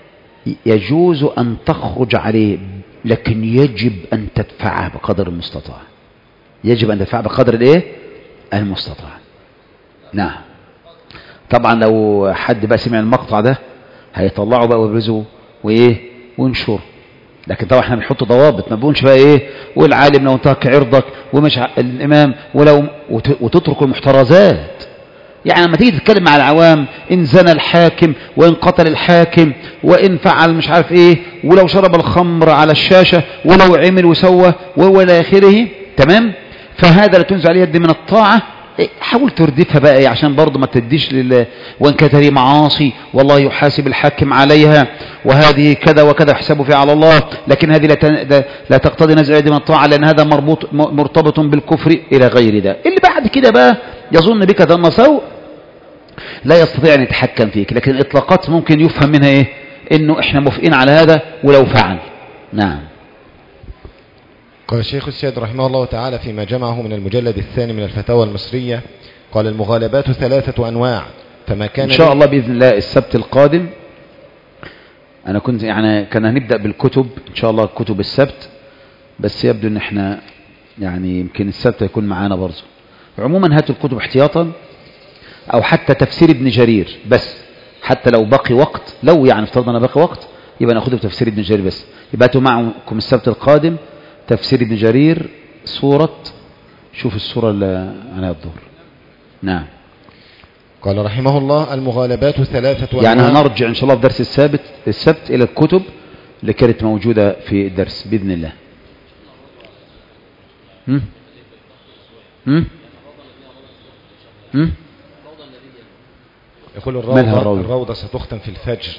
يجوز أن تخرج عليه، لكن يجب أن تدفعه بقدر المستطاع، يجب أن تدفعه بقدر المستطاع. نعم. طبعا لو حد بقى سمع المقطع ده هيطلعه بقى ويبرزه وينشره، لكن طبعا احنا بنحط ضوابط، ما بنقولش بقى والعالم لو انتهك عرضك ومش الامام وتترك المحترزات. يعني لما تيجي تتكلم مع العوام، إن زنى الحاكم وإن قتل الحاكم وإن فعل مش عارف ولو شرب الخمر على الشاشة ولو عمل وسوى وإلى آخره، تمام، فهذا لا تنزع اليد من الطاعة. حاول تردفها بقى عشان برضه ما تديش وإن كانت هذه معاصي والله يحاسب الحاكم عليها، وهذه كذا وكذا يحسب فيها على الله، لكن هذه لا تقتضي نزع اليد من الطاعة لأن هذا مرتبط بالكفر إلى غير ده. اللي بعد كده بقى يظن بك ظن سوء لا يستطيع أن يتحكم فيك، لكن الإطلاقات ممكن يفهم منها إنه إحنا موافقين على هذا ولو فعل. نعم. قال الشيخ السيد رحمه الله تعالى فيما جمعه من المجلد الثاني من الفتاوى المصرية، قال المغالبات 3 أنواع، فما كان إن شاء الله بإذن الله السبت القادم أنا كنت كان هنبدأ بالكتب إن شاء الله، كتب السبت، بس يبدو إن إحنا يمكن السبت يكون معانا برضه. عموما هاتوا الكتب احتياطا، أو حتى تفسير ابن جرير بس، حتى لو بقي وقت، لو افترضنا بقي وقت يبقى ناخده بتفسير ابن جرير بس. يبقى هاتوا معكم السبت القادم تفسير ابن جرير، شوف السورة اللي على الظهر. نعم. قال رحمه الله المغالبات 3 أنواع، يعني هنرجع إن شاء الله في درس السبت إلى الكتب اللي كانت موجودة في الدرس بإذن الله. يقول الروضة ستختم في الفجر.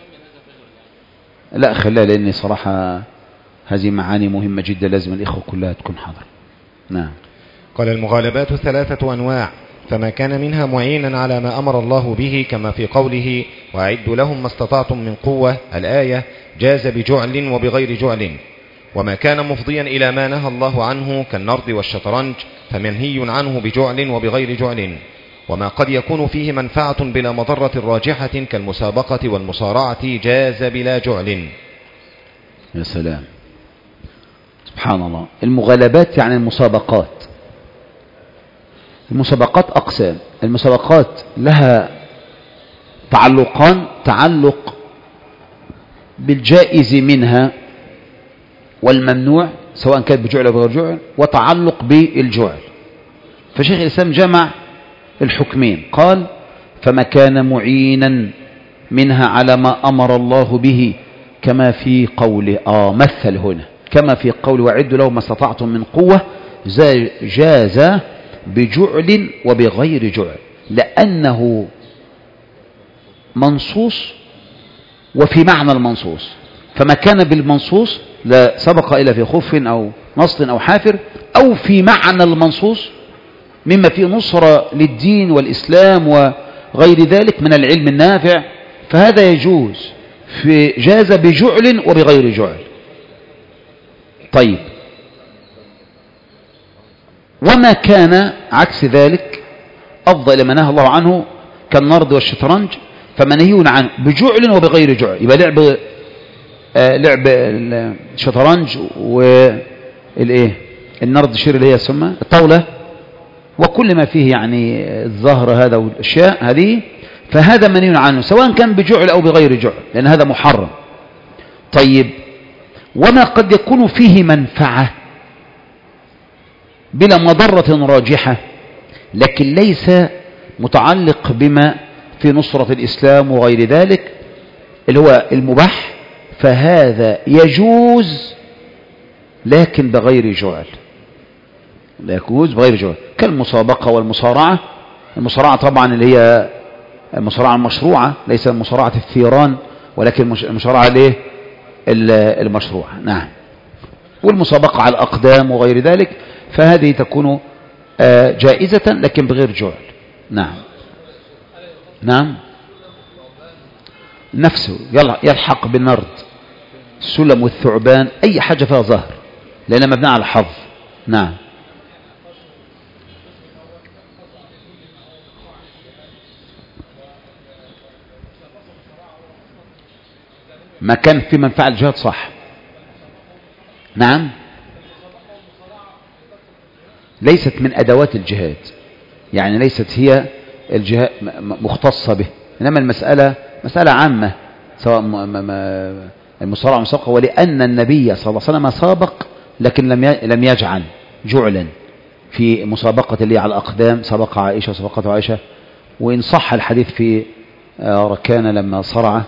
لا خليها، لأن صراحة هذه معاني مهمة جدا لازم الإخوة كلها تكون حاضرة. نعم. قال المغالبات 3 أنواع، فما كان منها معينا على ما أمر الله به كما في قوله وأعدوا لهم ما استطعتم من قوة الآية جاز بجعل وبغير جعل. وما كان مفضيا إلى ما نهى الله عنه كالنرد والشطرنج فمنهي عنه بجعل وبغير جعل. وما قد يكون فيه منفعة بلا مضرة راجحة كالمسابقة والمصارعة جاز بلا جعل. يا سلام، سبحان الله. المغالبات يعني المسابقات. المسابقات أقسام. المسابقات لها تعلقان: تعلق بالجائز منها والممنوع سواء كان بجعل أو بغير جعل، وتعلق بالجعل. فشيخ الإسلام جمع الحكمين، قال فما كان معينا منها على ما أمر الله به كما في قوله مثل هنا كما في قول وعدوا لهم ما استطعتم من قوة جاز بجعل وبغير جعل، لأنه منصوص وفي معنى المنصوص. فما كان بالمنصوص لا سبق إلا في خف أو نص أو حافر، أو في معنى المنصوص مما فيه نصرة للدين والإسلام وغير ذلك من العلم النافع، فهذا يجوز في جاز بجعل وبغير جعل. طيب، وما كان عكس ذلك أفضل إلى ما نهى الله عنه كالنرد والشطرنج فمنهي عنه بجعل وبغير جعل. يبقى لعب الشطرنج والايه النرد شير اللي هي السمة الطاولة وكل ما فيه يعني الزهر هذا والاشياء هذه، فهذا منهي عنه سواء كان بجعل او بغير جعل، لان هذا محرم. طيب، وما قد يكون فيه منفعة بلا مضرة راجحة لكن ليس متعلق بما في نصرة الإسلام وغير ذلك اللي هو المباح، فهذا يجوز لكن بغير جعل. لا يجوز بغير جعل، كالمسابقة والمصارعة. المصارعة طبعا اللي هي المصارعة المشروعة، ليس مصارعة الثيران ولكن المصارعة الايه المشروعة. نعم. والمسابقة على الأقدام وغير ذلك فهذه تكون جائزة لكن بغير جعل. نعم نعم، نفسه يلحق بالنرد، السلم والثعبان، أي حاجة فيها ظهر لأنها مبنية على الحظ. نعم. ما كان في منفعة الجهاد صح. نعم، ليست من أدوات الجهاد، يعني ليست هي الجهاد مختصة به، إنما المسألة مسألة عامة سواء المصارعة والمسابقة، ولأن النبي صلى الله عليه وسلم سابق لكن لم يجعل جعلا في مسابقة اللي على الأقدام، سبق عائشة وسبقته عائشة. وإن صح الحديث في ركان لما صرع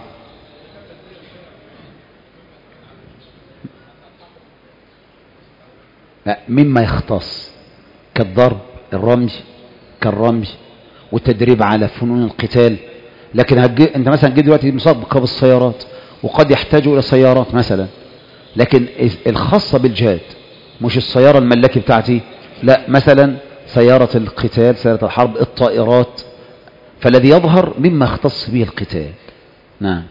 مما يختص كالضرب كالرمي والتدريب على فنون القتال. لكن انت مثلا جيت دلوقتي مسابقة بالسيارات وقد يحتاجوا الى سيارات مثلا، لكن الخاصة بالجهاد مش السيارة الملاكي بتاعتي، لا، مثلا سيارة القتال، سيارة الحرب، الطائرات، فالذي يظهر مما اختص به القتال. نعم.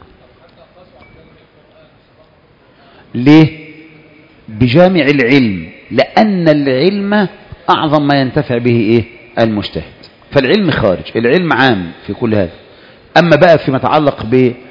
ليه؟ بجامع العلم، لأن العلم أعظم ما ينتفع به إيه؟ المجتهد. فالعلم خارج، العلم عام في كل هذا. أما بقى فيما يتعلق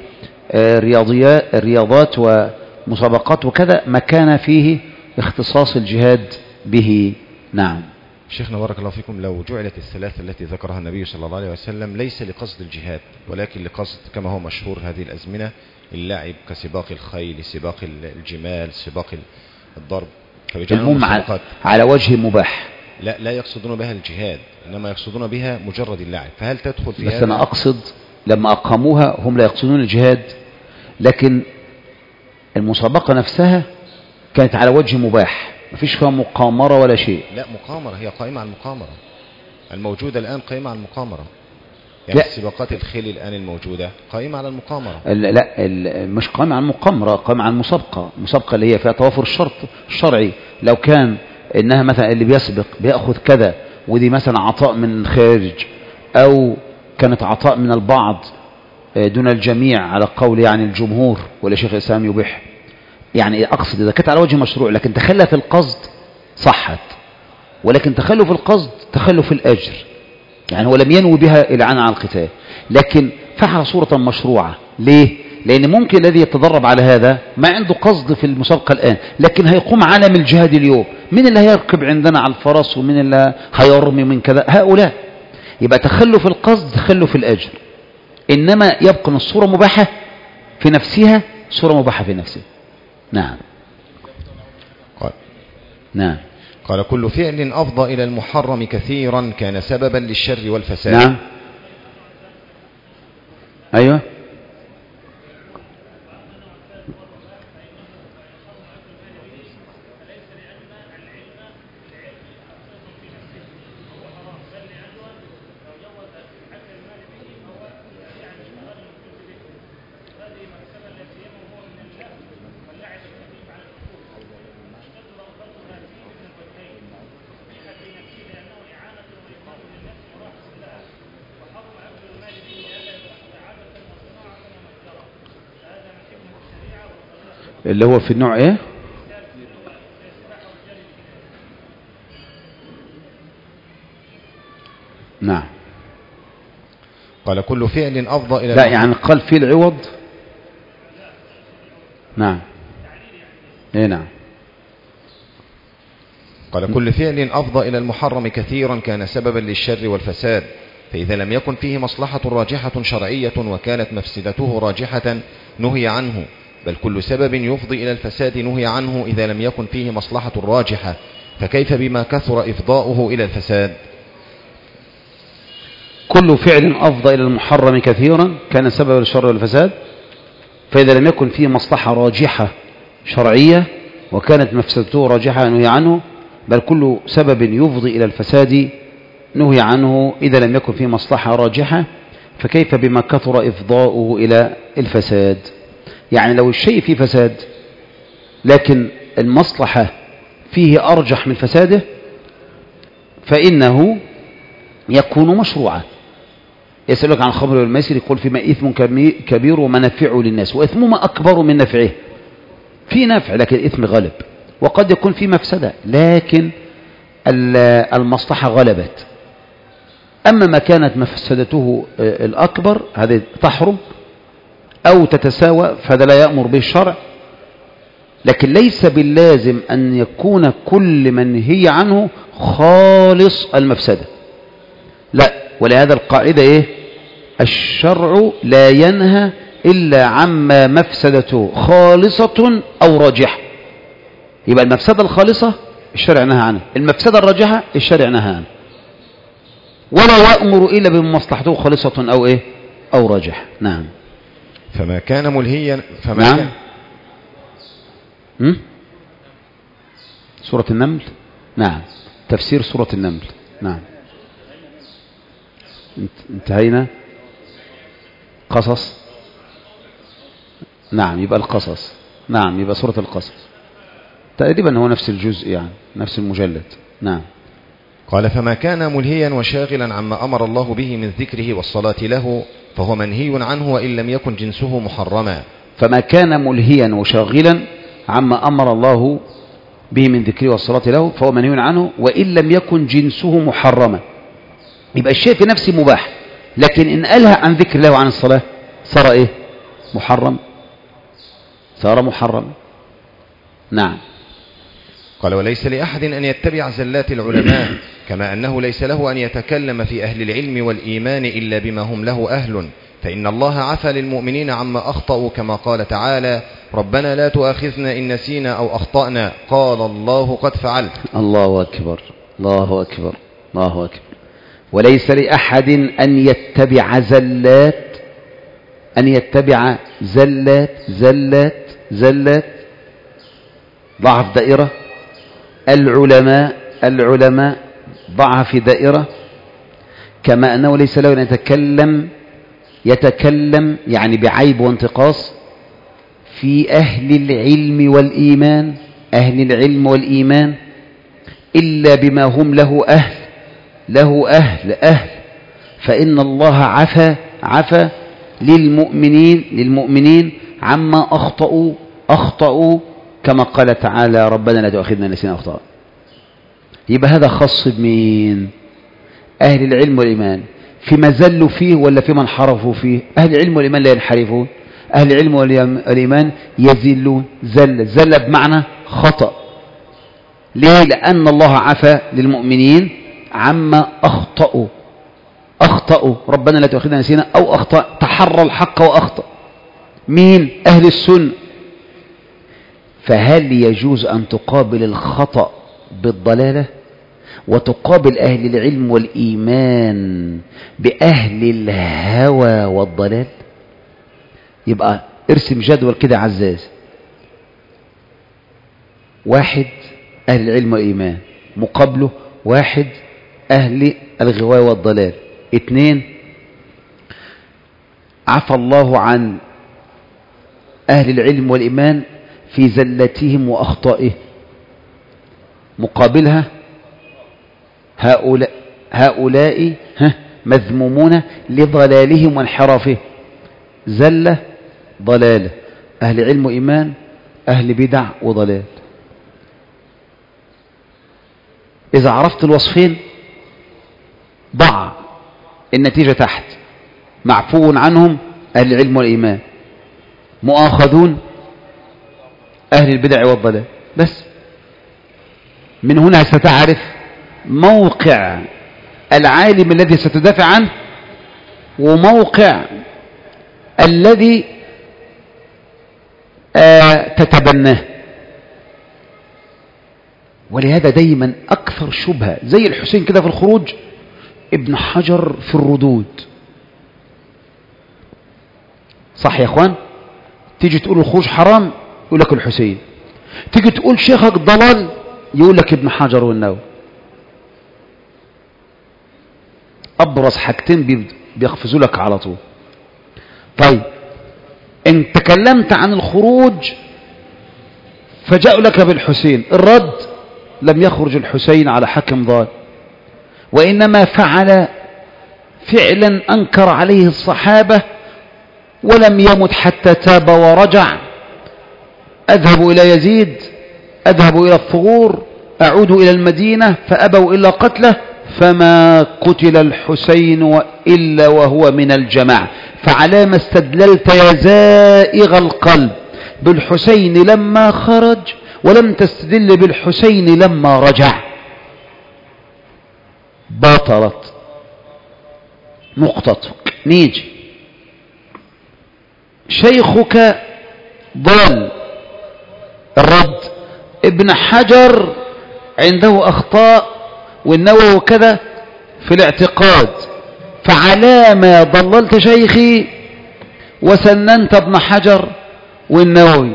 بالرياضات ومسابقات وكذا ما كان فيه اختصاص الجهاد به. نعم. شيخنا بارك الله فيكم، لو جعلت الثلاثة التي ذكرها النبي صلى الله عليه وسلم ليس لقصد الجهاد ولكن لقصد كما هو مشهور هذه الأزمنة اللعب كسباق الخيل، سباق الجمال، سباق الضرب، المهم على وجه مباح، لا يقصدون بها الجهاد إنما يقصدون بها مجرد اللعب، فهل تدخل في بس هذا؟ أنا أقصد لما أقاموها هم لا يقصدون الجهاد، لكن المسابقة نفسها كانت على وجه مباح، ما فيش فيها مقامرة ولا شيء. لا، مقامرة، هي قائمة على المقامرة الموجودة الآن، قائمة على المقامرة. يعني السباقات الخيل الآن الموجودة قائمة على المقامرة. لا، مش قائمة على المقامرة، قائمة على المسابقة اللي هي فيها توافر الشرط الشرعي. لو كان إنها مثلا اللي بيسبق بيأخذ كذا ودي مثلا عطاء من الخارج، أو كانت عطاء من البعض دون الجميع على قول يعني الجمهور، ولا شيخ الإسلام يبيح. يعني أقصد إذا كانت على وجه مشروع لكن تخلف القصد صحت، ولكن تخلف القصد تخلف الأجر، يعني هو لم ينوي بها الإعانة على القتال لكن فعل صورة مشروعة. ليه؟ لأن ممكن الذي يتدرب على هذا ما عنده قصد في المسابقة الآن، لكن هيقوم عالم الجهاد اليوم، من اللي هيركب عندنا على الفرس ومن اللي هيرمي من كذا؟ هؤلاء. يبقى تخلف القصد تخلف الأجر، إنما يبقى أن الصورة مباحة في نفسها، صورة مباحة في نفسها. نعم. نعم. قال كل فعل أفضى إلى المحرم كثيرا كان سببا للشر والفساد. نعم. أيوة. اللي هو في النوع ايه؟ نعم. قال كل فعل أفضى إلى لا يعني قال فيه العوض. نعم. ايه نعم. قال كل فعل أفضى إلى المحرم كثيرا كان سببا للشر والفساد، فإذا لم يكن فيه مصلحة راجحة شرعية وكانت مفسدته راجحة نهي عنه، بل كل سبب يفضي إلى الفساد نهي عنه إذا لم يكن فيه مصلحة راجحة، فكيف بما كثر إفضاؤه إلى الفساد؟ كل فعل أفضى إلى المحرم كثيرا كان سببا للشر والفساد، فإذا لم يكن فيه مصلحة راجحة شرعية وكانت مفسدته راجحة نهي عنه، بل كل سبب يفضي إلى الفساد نهي عنه إذا لم يكن فيه مصلحة راجحة، فكيف بما كثر إفضاؤه إلى الفساد. يعني لو الشيء فيه فساد لكن المصلحة فيه أرجح من فساده فإنه يكون مشروعا. يسألك عن الخمر والميسر يقول فيما إثم كبير ومنافع للناس وإثمهما أكبر من نفعه. في نفع لكن الإثم غلب، وقد يكون في مفسدة لكن المصلحة غلبت. أما ما كانت مفسدته الأكبر هذه تحرم أو تتساوى فهذا لا يأمر به الشرع، لكن ليس باللازم أن يكون كل منهي عنه خالص المفسدة، لا. ولهذا القاعدة إيه؟ الشرع لا ينهى إلا عما مفسدته خالصة أو راجحة. يبقى المفسدة الخالصة الشرع نهى عنها، المفسدة الراجحة الشرع نهى عنها، ولا يأمر إلا بمصلحته خالصة أو إيه؟ أو راجحة. نعم. فما كان ملهيا نعم. سورة النمل. نعم. تفسير سورة النمل. نعم. انتهينا. قصص. نعم يبقى القصص. نعم يبقى سورة القصص تقريبا هو نفس الجزء يعني نفس المجلد. نعم. قال فما كان ملهيا وشاغلا عما أمر الله به من ذكره والصلاة له فهو منهي عنه وإن لم يكن جنسه محرما. فما كان ملهيا وشاغلا عما أمر الله به من ذكره والصلاة له فهو منهي عنه وإن لم يكن جنسه محرما. يبقى الشيء في نفسه مباح، لكن إن ألهى عن ذكر الله وعن الصلاة صار إيه؟ محرم. صار محرم. نعم. قال وليس لأحد أن يتبع زلات العلماء كما أنه ليس له أن يتكلم في أهل العلم والإيمان إلا بما هم له أهل، فإن الله عفى للمؤمنين عما أخطأوا كما قال تعالى ربنا لا تؤاخذنا إن نسينا أو أخطأنا قال الله قد فعلت. الله أكبر. الله أكبر. الله أكبر. وليس لأحد أن يتبع زلات، أن يتبع زلات ضعف دائرة، العلماء ضعف دائرة، كما أنه ليس له أن يتكلم يعني بعيب وانتقاص في أهل العلم والإيمان إلا بما هم له أهل، له أهل فإن الله عفى للمؤمنين عما أخطأوا كما قال تعالى ربنا لا تؤاخذنا إن نسينا أخطأ. يبقى هذا خاص بمين؟ أهل العلم والإيمان، فيما زلوا فيه ولا فيما انحرفوا فيه؟ أهل العلم والإيمان لا ينحرفون، أهل العلم والإيمان يزلون. زل بمعنى خطأ. ليه؟ لأن الله عفى للمؤمنين عما أخطأوا ربنا لا تؤاخذنا نسينا أو أخطأ، تحرى الحق وأخطأ. مين؟ أهل السنة. فهل يجوز أن تقابل الخطأ بالضلالة وتقابل أهل العلم والإيمان بأهل الهوى والضلال؟ يبقى ارسم جدول كده عزاز. 1 أهل العلم والإيمان، مقابله 1 أهل الغواية والضلال. 2 عفى الله عن أهل العلم والإيمان في زلتهم وأخطائهم، مقابلها هؤلاء مذمومون لضلالهم وانحرافهم. زلة ضلالة، أهل علم وإيمان أهل بدع وضلال. إذا عرفت الوصفين ضع النتيجة تحت: معفو عنهم أهل العلم والإيمان، مؤاخذون أهل البدع والضلال. بس من هنا ستعرف موقع العالم الذي ستدافع عنه وموقع الذي تتبناه. ولهذا دايما أكثر شبهة زي الحسين كده في الخروج، ابن حجر في الردود. صح يا اخوان؟ تيجي تقول الخروج حرام يقول لك الحسين، تيجي تقول شيخك ضلال يقول لك ابن حجر والنووي. أبرز حاجتين بيقفزوا لك على طول. طيب ان تكلمت عن الخروج فجاءوا لك بالحسين، الرد: لم يخرج الحسين على حكم ضال، وإنما فعل فعلا أنكر عليه الصحابة ولم يمت حتى تاب ورجع. أذهب إلى يزيد، أذهب إلى الثغور، أعود إلى المدينة، فأبوا إلا قتله، فما قتل الحسين إلا وهو من الجماعة. فعلى ما استدللت يا زائغ القلب بالحسين لما خرج ولم تستدل بالحسين لما رجع؟ باطلت نقطتك. نيجي شيخك ضال، الرد: ابن حجر عنده أخطاء والنووي كذا في الاعتقاد، فعلى ما ضللت شيخي وسننت ابن حجر والنووي؟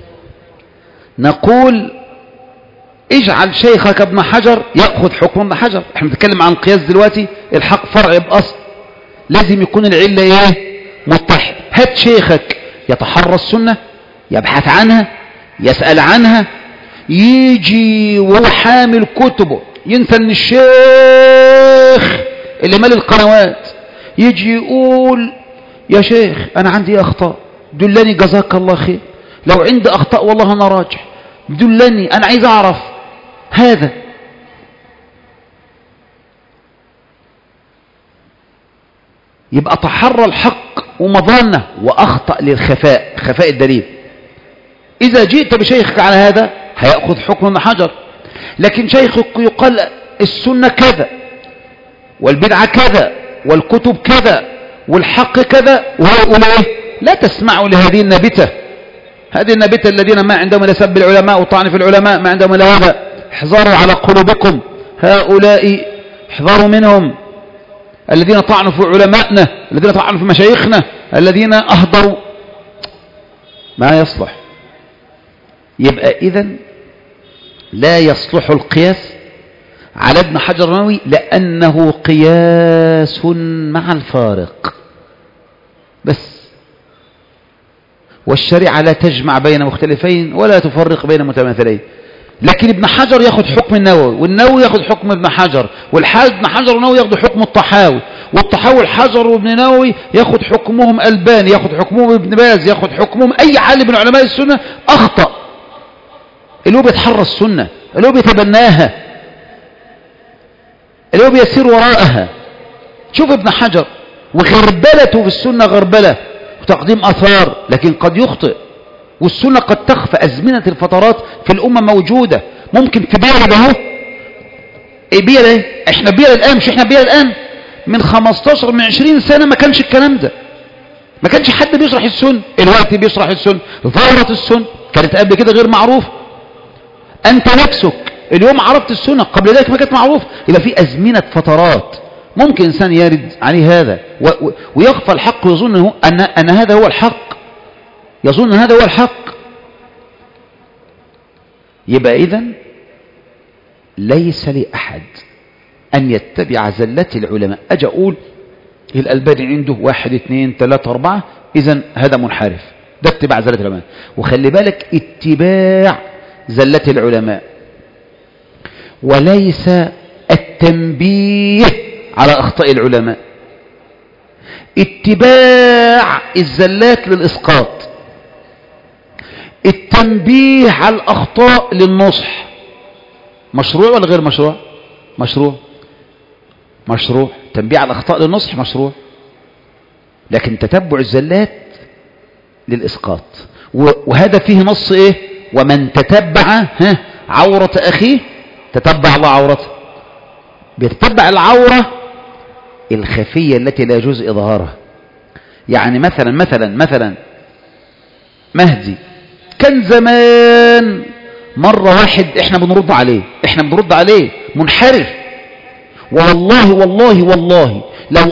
نقول: اجعل شيخك ابن حجر يأخذ حكم ابن حجر. احنا بنتكلم عن القياس دلوقتي، الحق فرع بأصل، لازم يكون العلة ايه؟ متحد. هات شيخك يتحرى السنة، يبحث عنها، يسأل عنها، يجي وهو حامل كتبه ينسى ان الشيخ اللي مال القنوات يجي يقول: يا شيخ انا عندي اخطاء، دلني جزاك الله خير، لو عندي اخطاء والله انا راجع، دلني انا عايز اعرف هذا. يبقى تحرى الحق ومظنه وأخطأ للخفاء، خفاء الدليل. إذا جئت بشيخك على هذا هيأخذ حكم ابن حجر، لكن شيخك يقال السنة كذا والبدعة كذا والكتب كذا والحق كذا، وهو يقول ايه؟ لا تسمعوا لهذه النبتة، هذه النبتة الذين ما عندهم إلا سب العلماء وطعن في العلماء، ما عندهم إلا هذا. احذروا على قلوبكم، هؤلاء احذروا منهم، الذين طعنوا في علمائنا، الذين طعنوا في مشايخنا، الذين أهدروا. ما يصلح. يبقى إذن لا يصلح القياس على ابن حجر النووي لأنه قياس مع الفارق بس. والشريعة لا تجمع بين مختلفين ولا تفرق بين متماثلين. لكن ابن حجر ياخد حكم النووي، والنووي ياخد حكم ابن حجر، ابن حجر والنووي ياخدوا حكم الطحاوي، والطحاوي الحجر وابن نووي ياخد حكمهم الباني، ياخد حكمهم ابن باز، ياخد حكمهم اي عالم من علماء السنه اخطا، اللي هو بيتحرى السنه، اللي هو بيتبناها، اللي هو بيسير وراءها. شوف ابن حجر وغربلته في السنه غربله وتقديم اثار، لكن قد يخطئ، والسنة قد تخفى. أزمنة الفترات في الأمة موجودة، ممكن في بيئة اهو، بيئة ايه؟ احنا بيئة الآن، مش احنا بيئة الآن، من 15 من 20 سنة ما كانش الكلام ده، ما كانش حد بيشرح السنة. الوقت بيشرح السنة، ظهرت السنة، كانت قبل كده غير معروف. أنت نفسك اليوم عرفت السنة، قبل ذلك ما كانت معروف. يبقى في أزمنة فترات ممكن إنسان يرد عليه هذا ويخفى الحق ويظن أن هذا هو الحق، يظن هذا هو الحق. يبقى إذن ليس لأحد أن يتبع زلات العلماء. أجي أقول الألباني عنده 1 2 3 4، إذن هذا منحرف، ده اتباع زلات العلماء. وخلي بالك اتباع زلات العلماء وليس التنبيه على أخطاء العلماء. اتباع الزلات للإسقاط، التنبيه على الأخطاء للنصح. مشروع ولا غير مشروع؟ مشروع، مشروع. تنبيه على الأخطاء للنصح مشروع، لكن تتبع الزلات للإسقاط. وهذا فيه نص إيه؟ ومن تتبع عورة أخيه تتبع الله عورته. بيتتبع العورة الخفية التي لا يجوز إظهارها. يعني مثلا مهدي كان زمان مرة واحد احنا بنرد عليه منحرف، والله لو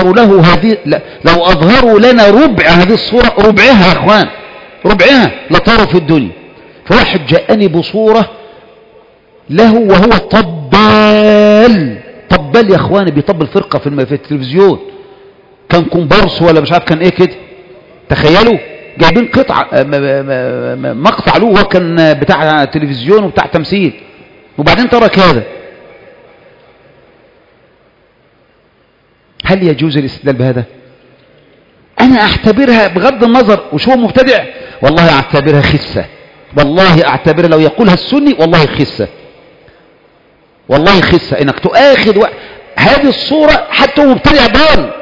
أظهروا لنا ربع هذه الصورة، ربعها يا اخوان، ربعها لطاروا في الدنيا. فواحد جاءني بصورة له وهو طبال يا اخواني، بيطبل فرقة في التلفزيون، كان كومبارس ولا مش عارف كان ايه كده. تخيلوا جايبين مقطع له، هو كان بتاع تلفزيون وبتاع تمثيل، وبعدين ترك هذا. هل يجوز الاستدلال بهذا؟ انا اعتبرها بغض النظر وش هو مبتدع، والله اعتبرها خسة، والله اعتبرها لو يقولها السني والله خسة، والله خسة انك تؤاخذ هذه الصورة حتى هو مبتدع ضال.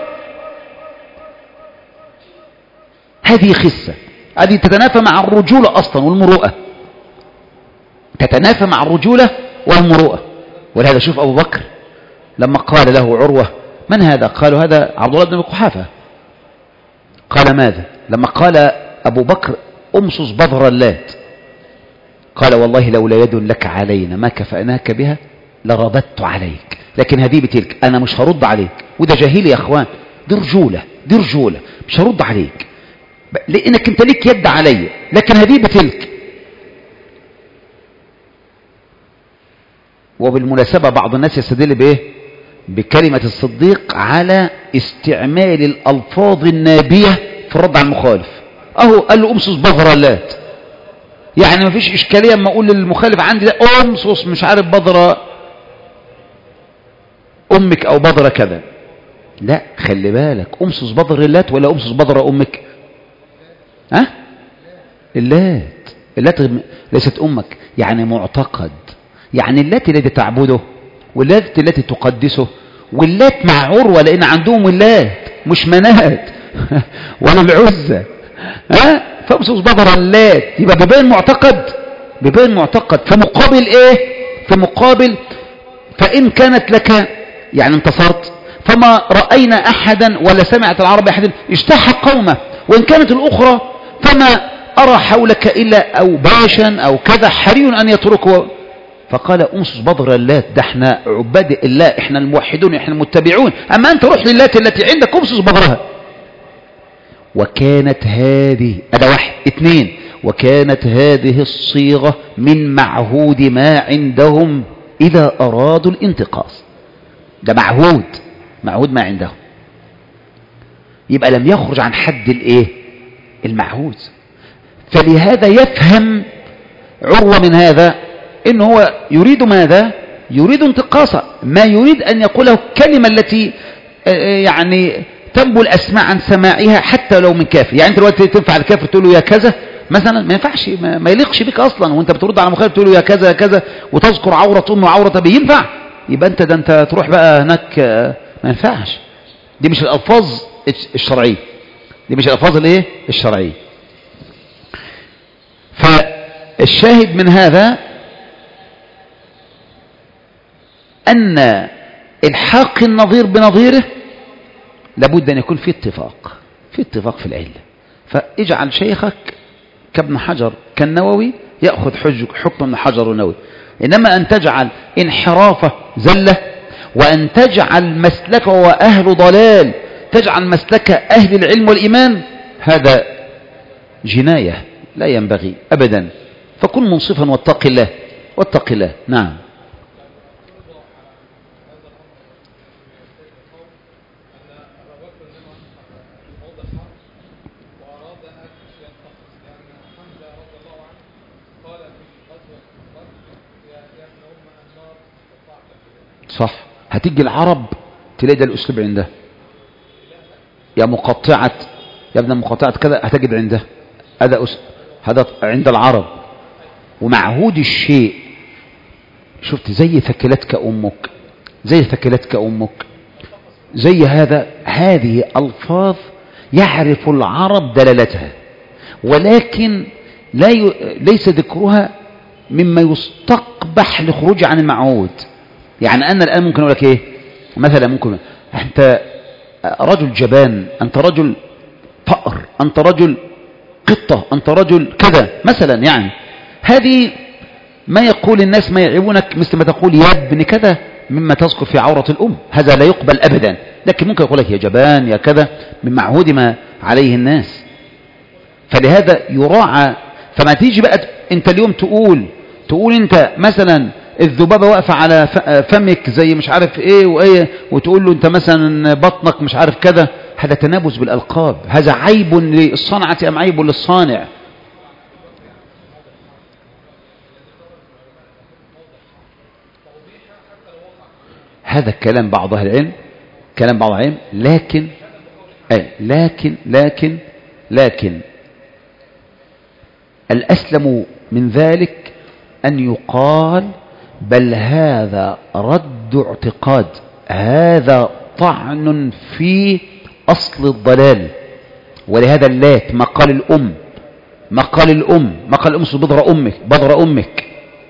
هذه خسة، هذه تتنافى مع الرجولة أصلا والمروءة، تتنافى مع الرجولة والمروءة. ولهذا شوف أبو بكر لما قال له عروة من هذا؟ قالوا هذا عبد الله بن قحافة. قال ماذا؟ لما قال أبو بكر أمصص بظر اللات، قال والله لولا يد لك علينا ما كفأناك بها لرددت عليك، لكن هذه بتلك أنا مش هرد عليك. وده جاهلي يا أخوان، دي رجولة، مش هرد عليك لأنك أنت ليك يد علي، لكن هذه بتلك. وبالمناسبة بعض الناس يستدل بإيه؟ بكلمة الصديق على استعمال الألفاظ النابية في الرد على المخالف. أهو قال له أمصص بظر اللات، يعني ما فيش إشكالية أما أقول للمخالف عندي ده أمصص مش عارف بظر أمك أو بظر كذا. لا خلي بالك، أمصص بظر اللات ولا أمصص بظر أمك؟ اللات ليست أمك، يعني معتقد، يعني اللات التي تعبده واللات التي تقدسه، واللات مع عروة لأن عندهم اللات مش منات ولا العزة. فأمصص بظر اللات يبقى ببين معتقد. فمقابل إيه؟ فمقابل فإن كانت لك يعني انتصرت، فما رأينا أحدا ولا سمعت العرب أحدا اجتاح قومه، وإن كانت الأخرى فما أرى حولك إلا أوباشا أو كذا حري أن يتركوا. فقال أمصص بظر اللات، ده احنا عباد الله، احنا الموحدون، احنا المتبعون، أما أنت روح للات التي عندك أمصص بظرها. وكانت هذه هذا 1 2، وكانت هذه الصيغة من معهود ما عندهم إذا أرادوا الانتقاص. ده معهود ما عندهم، يبقى لم يخرج عن حد الايه؟ المعهود. فلهذا يفهم عروة من هذا إنه هو يريد ماذا؟ يريد انتقاصا، ما يريد أن يقوله الكلمة التي يعني تنبو الأسماع عن سماعها حتى لو من كافر. يعني أنت دلوقتي تنفع الكافر تقول له يا كذا مثلا، ما ينفعش، ما يليقش بك أصلا، وأنت بترد على مخالف تقول له يا كذا كذا وتذكر عورة أمه وعورة أبيه، ينفع؟ يبقى أنت تروح بقى هناك، ما ينفعش. دي مش الألفاظ الشرعية، دي مش الألفاظ الإيه؟ الشرعية. فالشاهد من هذا أن الحاق النظير بنظيره لابد أن يكون في اتفاق في العلة. فاجعل شيخك كابن حجر كالنووي يأخذ حكم ابن حجر والنووي، إنما أن تجعل انحرافه زلة، وأن تجعل مسلكه وأهل ضلال تجعل مسلك أهل العلم والإيمان، هذا جناية لا ينبغي أبدا. فكن منصفا واتق الله. نعم. صح. هتيجي العرب تلاقي ده الأسلوب عنده، يا مقطعة يا ابن مقطعة كذا، هتجد عنده هذا عند العرب ومعهود الشيء. شفت زي ثكلتك أمك زي هذا، هذه ألفاظ يعرف العرب دلالتها، ولكن ليس ذكرها مما يستقبح لخروج عن المعهود. يعني أنا الآن ممكن أقول لك إيه مثلا، ممكن أنت رجل جبان، أنت رجل فأر، أنت رجل قطة، أنت رجل كذا مثلا. يعني هذه ما يقول الناس ما يعيبونك، مثل ما تقول يا ابن كذا مما تذكر في عورة الأم، هذا لا يقبل أبدا. لكن ممكن يقول لك يا جبان يا كذا من معهود ما عليه الناس. فلهذا يراعى. فما تيجي بقى أنت اليوم تقول أنت مثلا الذبابة واقفة على فمك زي مش عارف ايه وايه، وتقول له انت مثلا بطنك مش عارف كذا، هذا تنابز بالألقاب، هذا عيب للصنعة أم عيب للصانع؟ هذا كلام بعض أهل العلم، لكن الأسلم من ذلك أن يقال بل هذا رد اعتقاد، هذا طعن في أصل الضلال. ولهذا اللات مقال الأم بضر أمك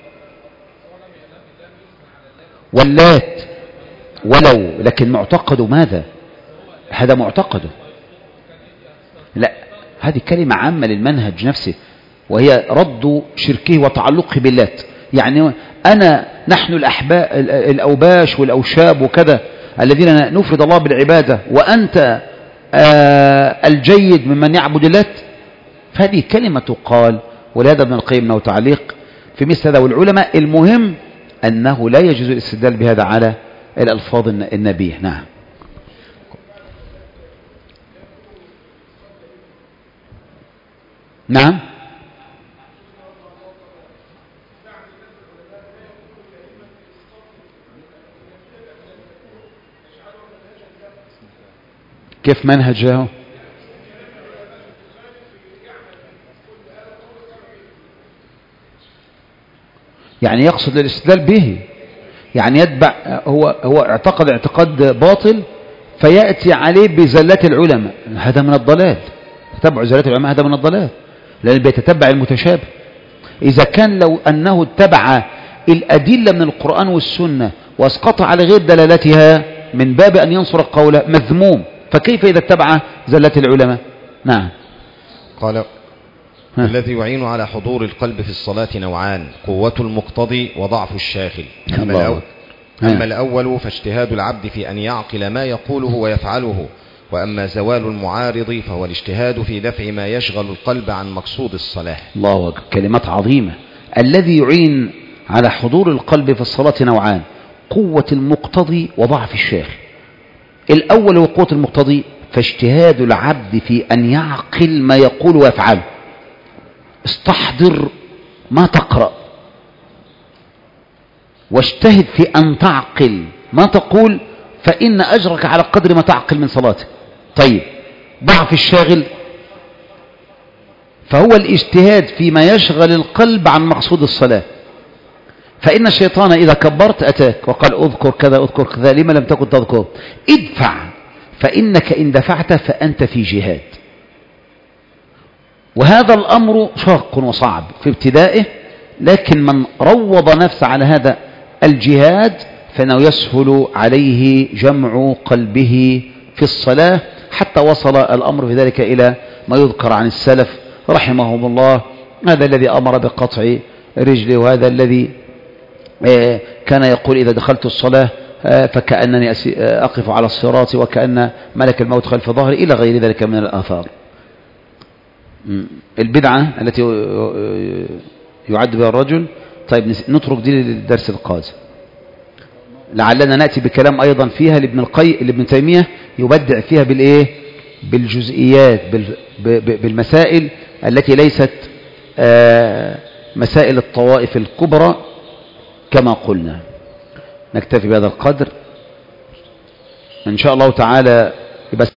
واللات ولو، لكن معتقده ماذا؟ هذا معتقده. لا، هذه كلمة عامة للمنهج نفسه، وهي رد شركه وتعلقه باللات. يعني نحن الأوباش والأوشاب وكذا الذين نفرد الله بالعبادة، وأنت الجيد ممن يعبد اللات. فهذه كلمة تقال. ولهذا ابن القيم له تعليق في مثل هذا، والعلماء المهم أنه لا يجوز الاستدلال بهذا على الألفاظ النبيه. نعم. نعم. كيف منهجه؟ يعني يقصد الاستدلال به، يعني يتبع، هو اعتقد اعتقاد باطل فيأتي عليه بزلات العلماء، هذا من الضلال. تتبع زلات العلماء هذا من الضلال، لأنه بيتتبع المتشابه. إذا كان لو أنه اتبع الأدلة من القرآن والسنة واسقط على غير دلالتها من باب أن ينصر القول مذموم، فكيف إذا اتبع زلات العلماء؟ نعم. قال الذي يعين على حضور القلب في الصلاة نوعان: قوة المقتضي وضعف الشاغل. أما الأول فاجتهاد العبد في أن يعقل ما يقوله ويفعله، وأما زوال المعارض فهو الاجتهاد في دفع ما يشغل القلب عن مقصود الصلاة. الله أكبر، كلمات عظيمة. الذي يعين على حضور القلب في الصلاة نوعان: قوة المقتضي وضعف الشاغل. الأول هو قوة المقتضي، فاجتهاد العبد في أن يعقل ما يقول ويفعله. استحضر ما تقرأ، واجتهد في أن تعقل ما تقول، فإن أجرك على قدر ما تعقل من صلاتك. طيب ضعف الشاغل، فهو الاجتهاد فيما يشغل القلب عن مقصود الصلاة. فإن الشيطان إذا كبرت أتاك وقال أذكر كذا أذكر كذا، لما لم تكن تذكر؟ ادفع، فإنك إن دفعت فأنت في جهاد. وهذا الأمر شاق وصعب في ابتدائه، لكن من روض نفسه على هذا الجهاد فإنه يسهل عليه جمع قلبه في الصلاة، حتى وصل الأمر في ذلك إلى ما يذكر عن السلف رحمهم الله: هذا الذي أمر بقطع رجله، وهذا الذي كان يقول إذا دخلت الصلاة فكأنني أقف على الصراط وكأن ملك الموت خلف ظهري، إلى غير ذلك من الآثار. البدعة التي يعد بها الرجل. طيب نترك دي للدرس القادم، لعلنا نأتي بكلام أيضا فيها لابن تيمية يبدع فيها بالإيه؟ بالجزئيات، بالمسائل التي ليست مسائل الطوائف الكبرى كما قلنا. نكتفي بهذا القدر إن شاء الله تعالى.